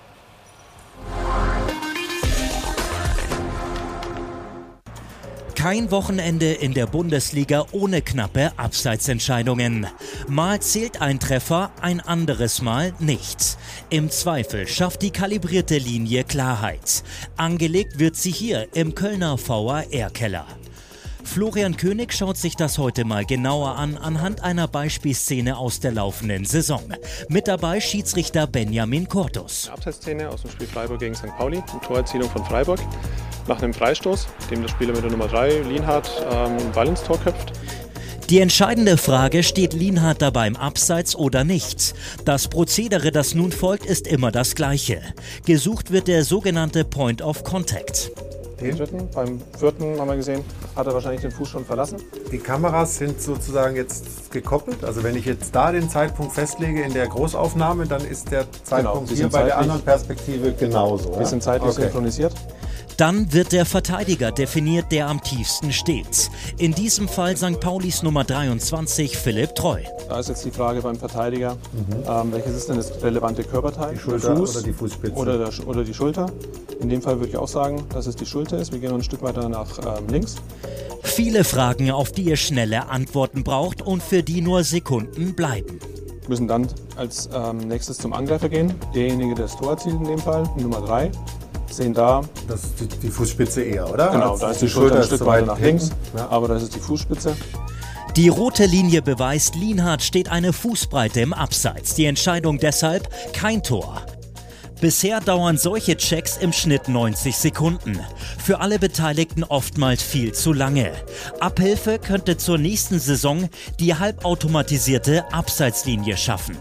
Kein Wochenende in der Bundesliga ohne knappe Abseitsentscheidungen. Mal zählt ein Treffer, ein anderes Mal nicht. Im Zweifel schafft die kalibrierte Linie Klarheit. Angelegt wird sie hier im Kölner V A R-Keller. Florian König schaut sich das heute mal genauer an, anhand einer Beispielszene aus der laufenden Saison. Mit dabei Schiedsrichter Benjamin Cortus. Abseitsszene aus dem Spiel Freiburg gegen Sankt Pauli, eine Torerzielung von Freiburg. Nach einem Freistoß, dem der Spieler mit der Nummer drei, Lienhardt, ähm, Ball ins Tor köpft. Die entscheidende Frage, steht Lienhardt dabei im Abseits oder nicht? Das Prozedere, das nun folgt, ist immer das gleiche. Gesucht wird der sogenannte Point of Contact. Den dritten, beim vierten haben wir gesehen, hat er wahrscheinlich den Fuß schon verlassen. Die Kameras sind sozusagen jetzt gekoppelt. Also wenn ich jetzt da den Zeitpunkt festlege in der Großaufnahme, dann ist der Zeitpunkt genau, hier bei der anderen Perspektive genauso. Wir ja? sind zeitlich okay. synchronisiert. Dann wird der Verteidiger definiert, der am tiefsten steht. In diesem Fall Sankt Paulis Nummer dreiundzwanzig, Philipp Treu. Da ist jetzt die Frage beim Verteidiger, mhm. ähm, welches ist denn das relevante Körperteil? Die Schulter Fuß oder die Fußspitze? Oder, der, oder die Schulter. In dem Fall würde ich auch sagen, dass es die Schulter ist. Wir gehen noch ein Stück weiter nach ähm, links. Viele Fragen, auf die ihr schnelle Antworten braucht und für die nur Sekunden bleiben. Wir müssen dann als ähm, nächstes zum Angreifer gehen. Derjenige, der das Tor erzielt in dem Fall, Nummer drei. Sehen da. Das ist die, die Fußspitze eher, oder? Genau, also da ist die, die Schulter, Schulter ein Stück weiter nach links, ja. aber das ist die Fußspitze. Die rote Linie beweist, Lienhardt steht eine Fußbreite im Abseits. Die Entscheidung deshalb kein Tor. Bisher dauern solche Checks im Schnitt neunzig Sekunden. Für alle Beteiligten oftmals viel zu lange. Abhilfe könnte zur nächsten Saison die halbautomatisierte Abseitslinie schaffen.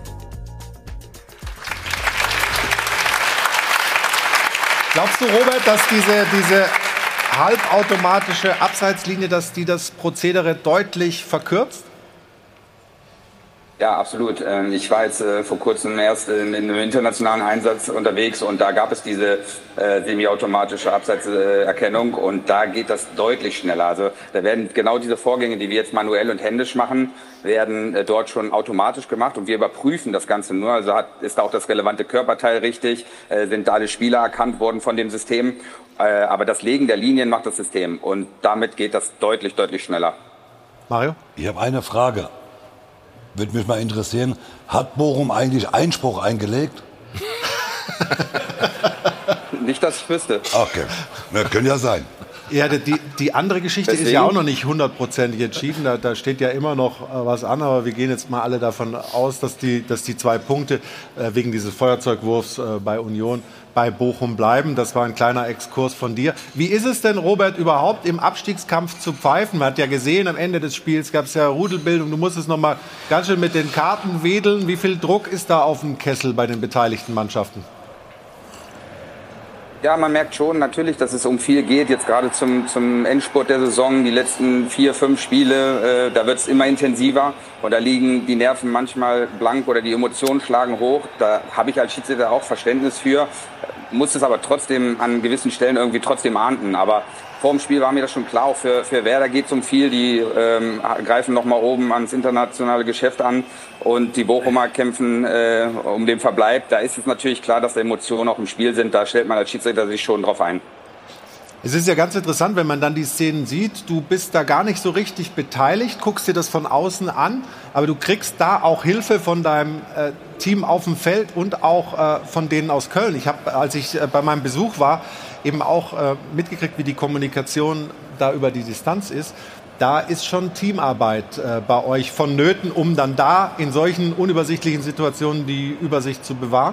Glaubst du, Robert, dass diese, diese halbautomatische Abseitslinie, dass die das Prozedere deutlich verkürzt? Ja, absolut. Ich war jetzt vor kurzem erst in einem internationalen Einsatz unterwegs und da gab es diese semiautomatische Abseitserkennung und da geht das deutlich schneller. Also da werden genau diese Vorgänge, die wir jetzt manuell und händisch machen, werden dort schon automatisch gemacht und wir überprüfen das Ganze nur. Also hat, ist da auch das relevante Körperteil richtig, sind da alle Spieler erkannt worden von dem System. Aber das Legen der Linien macht das System und damit geht das deutlich, deutlich schneller. Mario? Ich habe eine Frage. Würde mich mal interessieren, hat Bochum eigentlich Einspruch eingelegt? Nicht, dass ich wüsste. Okay, na, könnte ja sein. Ja, die, die andere Geschichte Deswegen? ist ja auch noch nicht hundertprozentig entschieden. Da, da steht ja immer noch äh, was an, aber wir gehen jetzt mal alle davon aus, dass die, dass die zwei Punkte äh, wegen dieses Feuerzeugwurfs äh, bei Union bei Bochum bleiben. Das war ein kleiner Exkurs von dir. Wie ist es denn, Robert, überhaupt im Abstiegskampf zu pfeifen? Man hat ja gesehen, am Ende des Spiels gab es ja Rudelbildung. Du musstest noch mal ganz schön mit den Karten wedeln. Wie viel Druck ist da auf dem Kessel bei den beteiligten Mannschaften? Ja, man merkt schon natürlich, dass es um viel geht. Jetzt gerade zum, zum Endspurt der Saison, die letzten vier, fünf Spiele, äh, da wird es immer intensiver. Und da liegen die Nerven manchmal blank oder die Emotionen schlagen hoch. Da habe ich als Schiedsrichter auch Verständnis für. Muss es aber trotzdem an gewissen Stellen irgendwie trotzdem ahnden. Aber vor dem Spiel war mir das schon klar, auch für, für Werder geht es um viel. Die ähm, greifen noch mal oben ans internationale Geschäft an und die Bochumer kämpfen äh, um den Verbleib. Da ist es natürlich klar, dass da Emotionen auch im Spiel sind. Da stellt man als Schiedsrichter sich schon drauf ein. Es ist ja ganz interessant, wenn man dann die Szenen sieht. Du bist da gar nicht so richtig beteiligt, guckst dir das von außen an, aber du kriegst da auch Hilfe von deinem äh, Team auf dem Feld und auch äh, von denen aus Köln. Ich habe, als ich äh, bei meinem Besuch war, eben auch äh, mitgekriegt, wie die Kommunikation da über die Distanz ist. Da ist schon Teamarbeit äh, bei euch vonnöten, um dann da in solchen unübersichtlichen Situationen die Übersicht zu bewahren?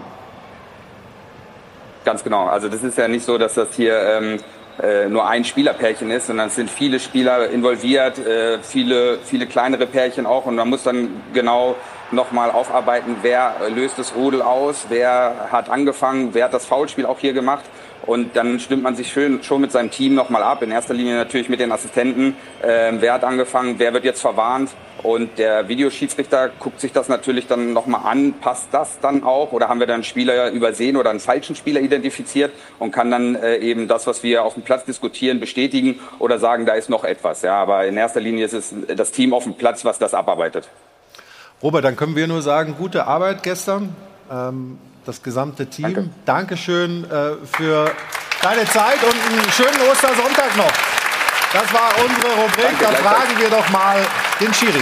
Ganz genau. Also das ist ja nicht so, dass das hier ähm, äh, nur ein Spielerpärchen ist, sondern es sind viele Spieler involviert, äh, viele, viele kleinere Pärchen auch. Und man muss dann genau nochmal aufarbeiten, wer löst das Rudel aus, wer hat angefangen, wer hat das Foulspiel auch hier gemacht. Und dann stimmt man sich schön, schon mit seinem Team nochmal ab. In erster Linie natürlich mit den Assistenten. Ähm, wer hat angefangen, wer wird jetzt verwarnt? Und der Videoschiedsrichter guckt sich das natürlich dann nochmal an. Passt das dann auch? Oder haben wir dann einen Spieler übersehen oder einen falschen Spieler identifiziert? Und kann dann äh, eben das, was wir auf dem Platz diskutieren, bestätigen oder sagen, da ist noch etwas. Ja, aber in erster Linie ist es das Team auf dem Platz, was das abarbeitet. Robert, dann können wir nur sagen, gute Arbeit gestern. Ähm das gesamte Team. Danke. Dankeschön äh, für deine Zeit und einen schönen Ostersonntag noch. Das war unsere Rubrik. Danke, da fragen wir doch mal den Schiri.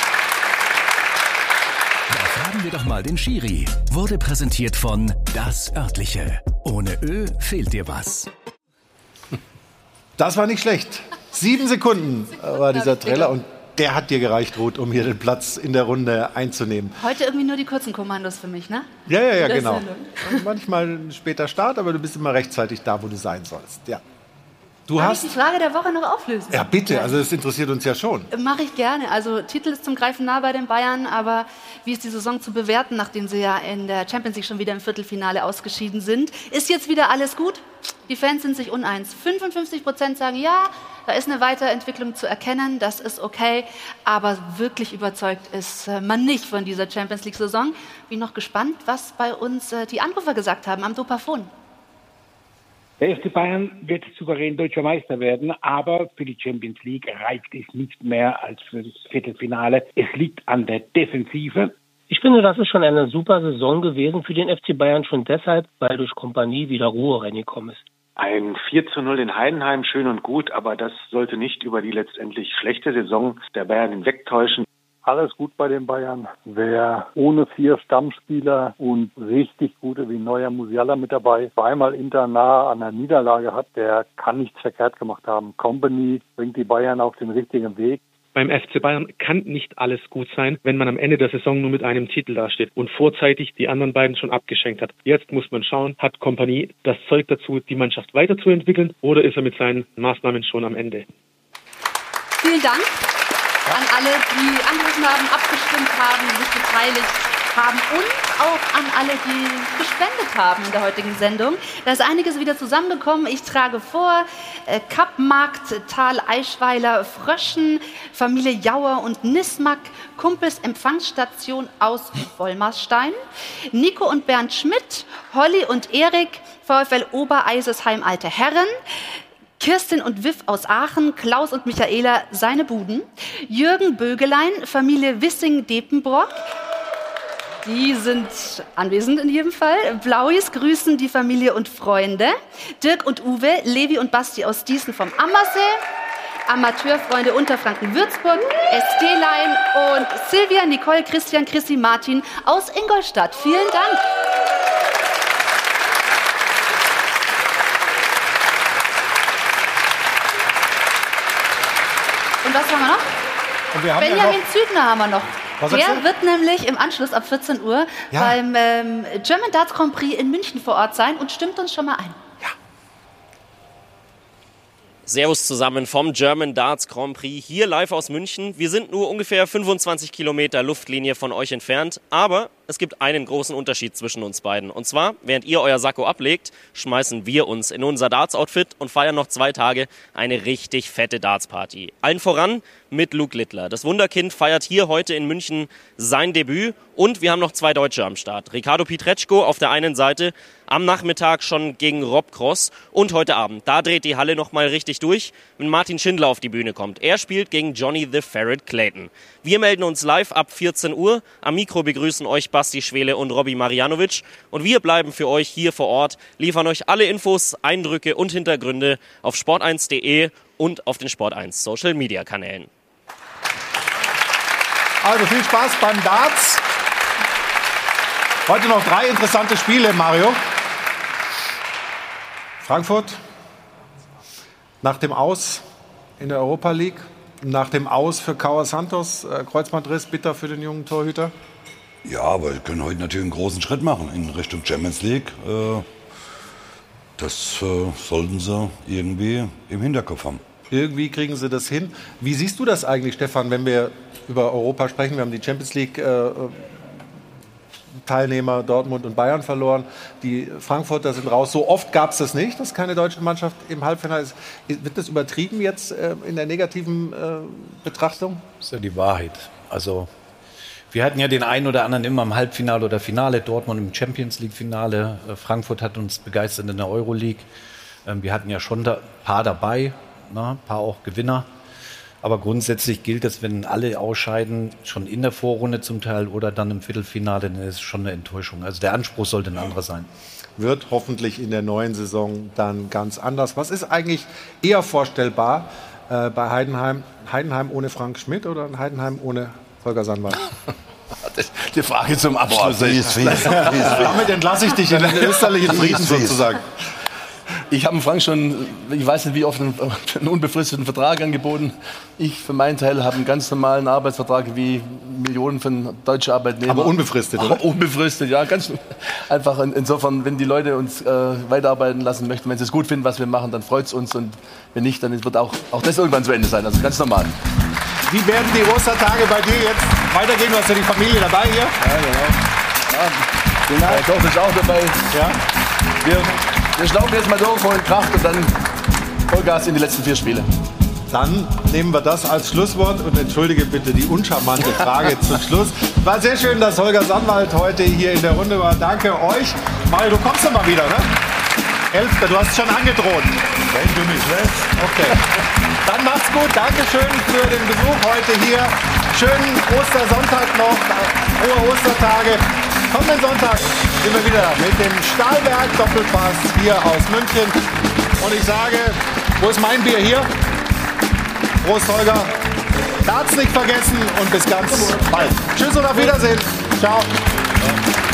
Da fragen wir doch mal den Schiri. Wurde präsentiert von Das Örtliche. Ohne Ö fehlt dir was. Das war nicht schlecht. Sieben Sekunden war dieser Trailer und der hat dir gereicht, Ruth, um hier den Platz in der Runde einzunehmen. Heute irgendwie nur die kurzen Kommandos für mich, ne? Ja, ja, ja, genau. Und manchmal ein später Start, aber du bist immer rechtzeitig da, wo du sein sollst. Ja. Du Darf hast ich die Frage der Woche noch auflösen? Ja, bitte. Also das interessiert uns ja schon. Mache ich gerne. Also Titel ist zum Greifen nah bei den Bayern, aber wie ist die Saison zu bewerten, nachdem sie ja in der Champions League schon wieder im Viertelfinale ausgeschieden sind? Ist jetzt wieder alles gut? Die Fans sind sich uneins. fünfundfünfzig Prozent sagen, ja, da ist eine Weiterentwicklung zu erkennen, das ist okay, aber wirklich überzeugt ist man nicht von dieser Champions League-Saison. Bin noch gespannt, was bei uns die Anrufer gesagt haben am Dopafon. Der F C Bayern wird souverän deutscher Meister werden, aber für die Champions League reicht es nicht mehr als für das Viertelfinale. Es liegt an der Defensive. Ich finde, das ist schon eine super Saison gewesen für den F C Bayern, schon deshalb, weil durch Kompanie wieder Ruhe reingekommen ist. Ein vier zu null in Heidenheim, schön und gut, aber das sollte nicht über die letztendlich schlechte Saison der Bayern hinwegtäuschen. Alles gut bei den Bayern. Wer ohne vier Stammspieler und richtig gute wie Neuer Musiala mit dabei zweimal Inter nah an der Niederlage hat, der kann nichts verkehrt gemacht haben. Company bringt die Bayern auf den richtigen Weg. Beim F C Bayern kann nicht alles gut sein, wenn man am Ende der Saison nur mit einem Titel dasteht und vorzeitig die anderen beiden schon abgeschenkt hat. Jetzt muss man schauen, hat Kompanie das Zeug dazu, die Mannschaft weiterzuentwickeln, oder ist er mit seinen Maßnahmen schon am Ende? Vielen Dank an alle, die angerufen haben, abgestimmt haben, sich beteiligt haben und auch an alle, die gespendet haben in der heutigen Sendung. Da ist einiges wieder zusammengekommen. Ich trage vor äh, Kappmarkt, Tal Eichweiler, Fröschen, Familie Jauer und Nismak, Kumpels Empfangsstation aus Wollmarstein, Nico und Bernd Schmidt, Holly und Erik, VfL Obereisesheim Alte Herren, Kirstin und Viv aus Aachen, Klaus und Michaela seine Buden, Jürgen Bögelein, Familie Wissing-Depenbrock, die sind anwesend in jedem Fall, Blauis grüßen die Familie und Freunde, Dirk und Uwe, Levi und Basti aus Diesen vom Ammersee, Amateurfreunde Unterfranken-Würzburg, S D-Lein und Silvia, Nicole, Christian, Chrissy, Martin aus Ingolstadt. Vielen Dank. Und was haben wir noch? Und wir haben Benjamin ja noch Züdner haben wir noch. Was Der sagst du? wird nämlich im Anschluss ab vierzehn Uhr Ja. beim ähm, German Darts Grand Prix in München vor Ort sein und stimmt uns schon mal ein. Servus zusammen vom German Darts Grand Prix, hier live aus München. Wir sind nur ungefähr fünfundzwanzig Kilometer Luftlinie von euch entfernt, aber es gibt einen großen Unterschied zwischen uns beiden. Und zwar, während ihr euer Sakko ablegt, schmeißen wir uns in unser Darts-Outfit und feiern noch zwei Tage eine richtig fette Darts-Party. Allen voran mit Luke Littler. Das Wunderkind feiert hier heute in München sein Debüt und wir haben noch zwei Deutsche am Start. Ricardo Pietreczko auf der einen Seite, am Nachmittag schon gegen Rob Cross und heute Abend, da dreht die Halle nochmal richtig durch, wenn Martin Schindler auf die Bühne kommt. Er spielt gegen Johnny the Ferret Clayton. Wir melden uns live ab vierzehn Uhr. Am Mikro begrüßen euch Basti Schwele und Robbie Marianovic. Und wir bleiben für euch hier vor Ort, liefern euch alle Infos, Eindrücke und Hintergründe auf sport eins punkt de und auf den Sport eins Social Media Kanälen. Also viel Spaß beim Darts. Heute noch drei interessante Spiele, Mario. Frankfurt nach dem Aus in der Europa League, nach dem Aus für Kaur Santos, äh, Kreuzbandriss, bitter für den jungen Torhüter. Ja, aber wir können heute natürlich einen großen Schritt machen in Richtung Champions League. Äh, das äh, sollten sie irgendwie im Hinterkopf haben. Irgendwie kriegen sie das hin. Wie siehst du das eigentlich, Stefan, wenn wir über Europa sprechen? Wir haben die Champions League äh, Teilnehmer Dortmund und Bayern verloren. Die Frankfurter sind raus. So oft gab es das nicht, dass keine deutsche Mannschaft im Halbfinale ist. Wird das übertrieben jetzt äh, in der negativen äh, Betrachtung? Das ist ja die Wahrheit. Also wir hatten ja den einen oder anderen immer im Halbfinale oder Finale. Dortmund im Champions League Finale. Äh, Frankfurt hat uns begeistert in der Euroleague. Ähm, wir hatten ja schon da, ein paar dabei, na, ein paar auch Gewinner. Aber grundsätzlich gilt es, wenn alle ausscheiden, schon in der Vorrunde zum Teil oder dann im Viertelfinale, dann ist es schon eine Enttäuschung. Also der Anspruch sollte ein anderer sein. Wird hoffentlich in der neuen Saison dann ganz anders. Was ist eigentlich eher vorstellbar äh, bei Heidenheim? Heidenheim ohne Frank Schmidt oder ein Heidenheim ohne Holger Sandwald? Die Frage zum Abschluss. Boah, fies, fies, fies, fies. Damit entlasse ich dich in den österlichen Frieden sozusagen. Ich habe Frank schon, ich weiß nicht wie oft, einen, einen unbefristeten Vertrag angeboten. Ich für meinen Teil habe einen ganz normalen Arbeitsvertrag wie Millionen von deutschen Arbeitnehmern. Aber unbefristet, oder? Unbefristet, ja. Ganz einfach insofern, wenn die Leute uns äh, weiterarbeiten lassen möchten, wenn sie es gut finden, was wir machen, dann freut es uns. Und wenn nicht, dann wird auch, auch das irgendwann zu Ende sein. Also ganz normal. Wie werden die Ostertage bei dir jetzt weitergehen? Du hast ja die Familie dabei hier. Ja, genau. Ja, genau. Meine Tochter ist auch dabei. Ja. Wir, wir schlaufen jetzt mal durch, holen Kraft und dann Vollgas in die letzten vier Spiele. Dann nehmen wir das als Schlusswort und entschuldige bitte die uncharmante Frage zum Schluss. War sehr schön, dass Holger Sandwald heute hier in der Runde war. Danke euch. Mario, du kommst doch mal wieder, ne? Elfter, du hast es schon angedroht. Wenn du mich lässt. Okay. Dann macht's gut. Dankeschön für den Besuch heute hier. Schönen Ostersonntag noch. Frohe Ostertage. Kommenden Sonntag sind wir wieder mit dem Stahlberg Doppelpass hier aus München. Und ich sage, wo ist mein Bier hier? Prost, Holger. Darts nicht vergessen und bis ganz bald. Tschüss und auf Wiedersehen. Ciao.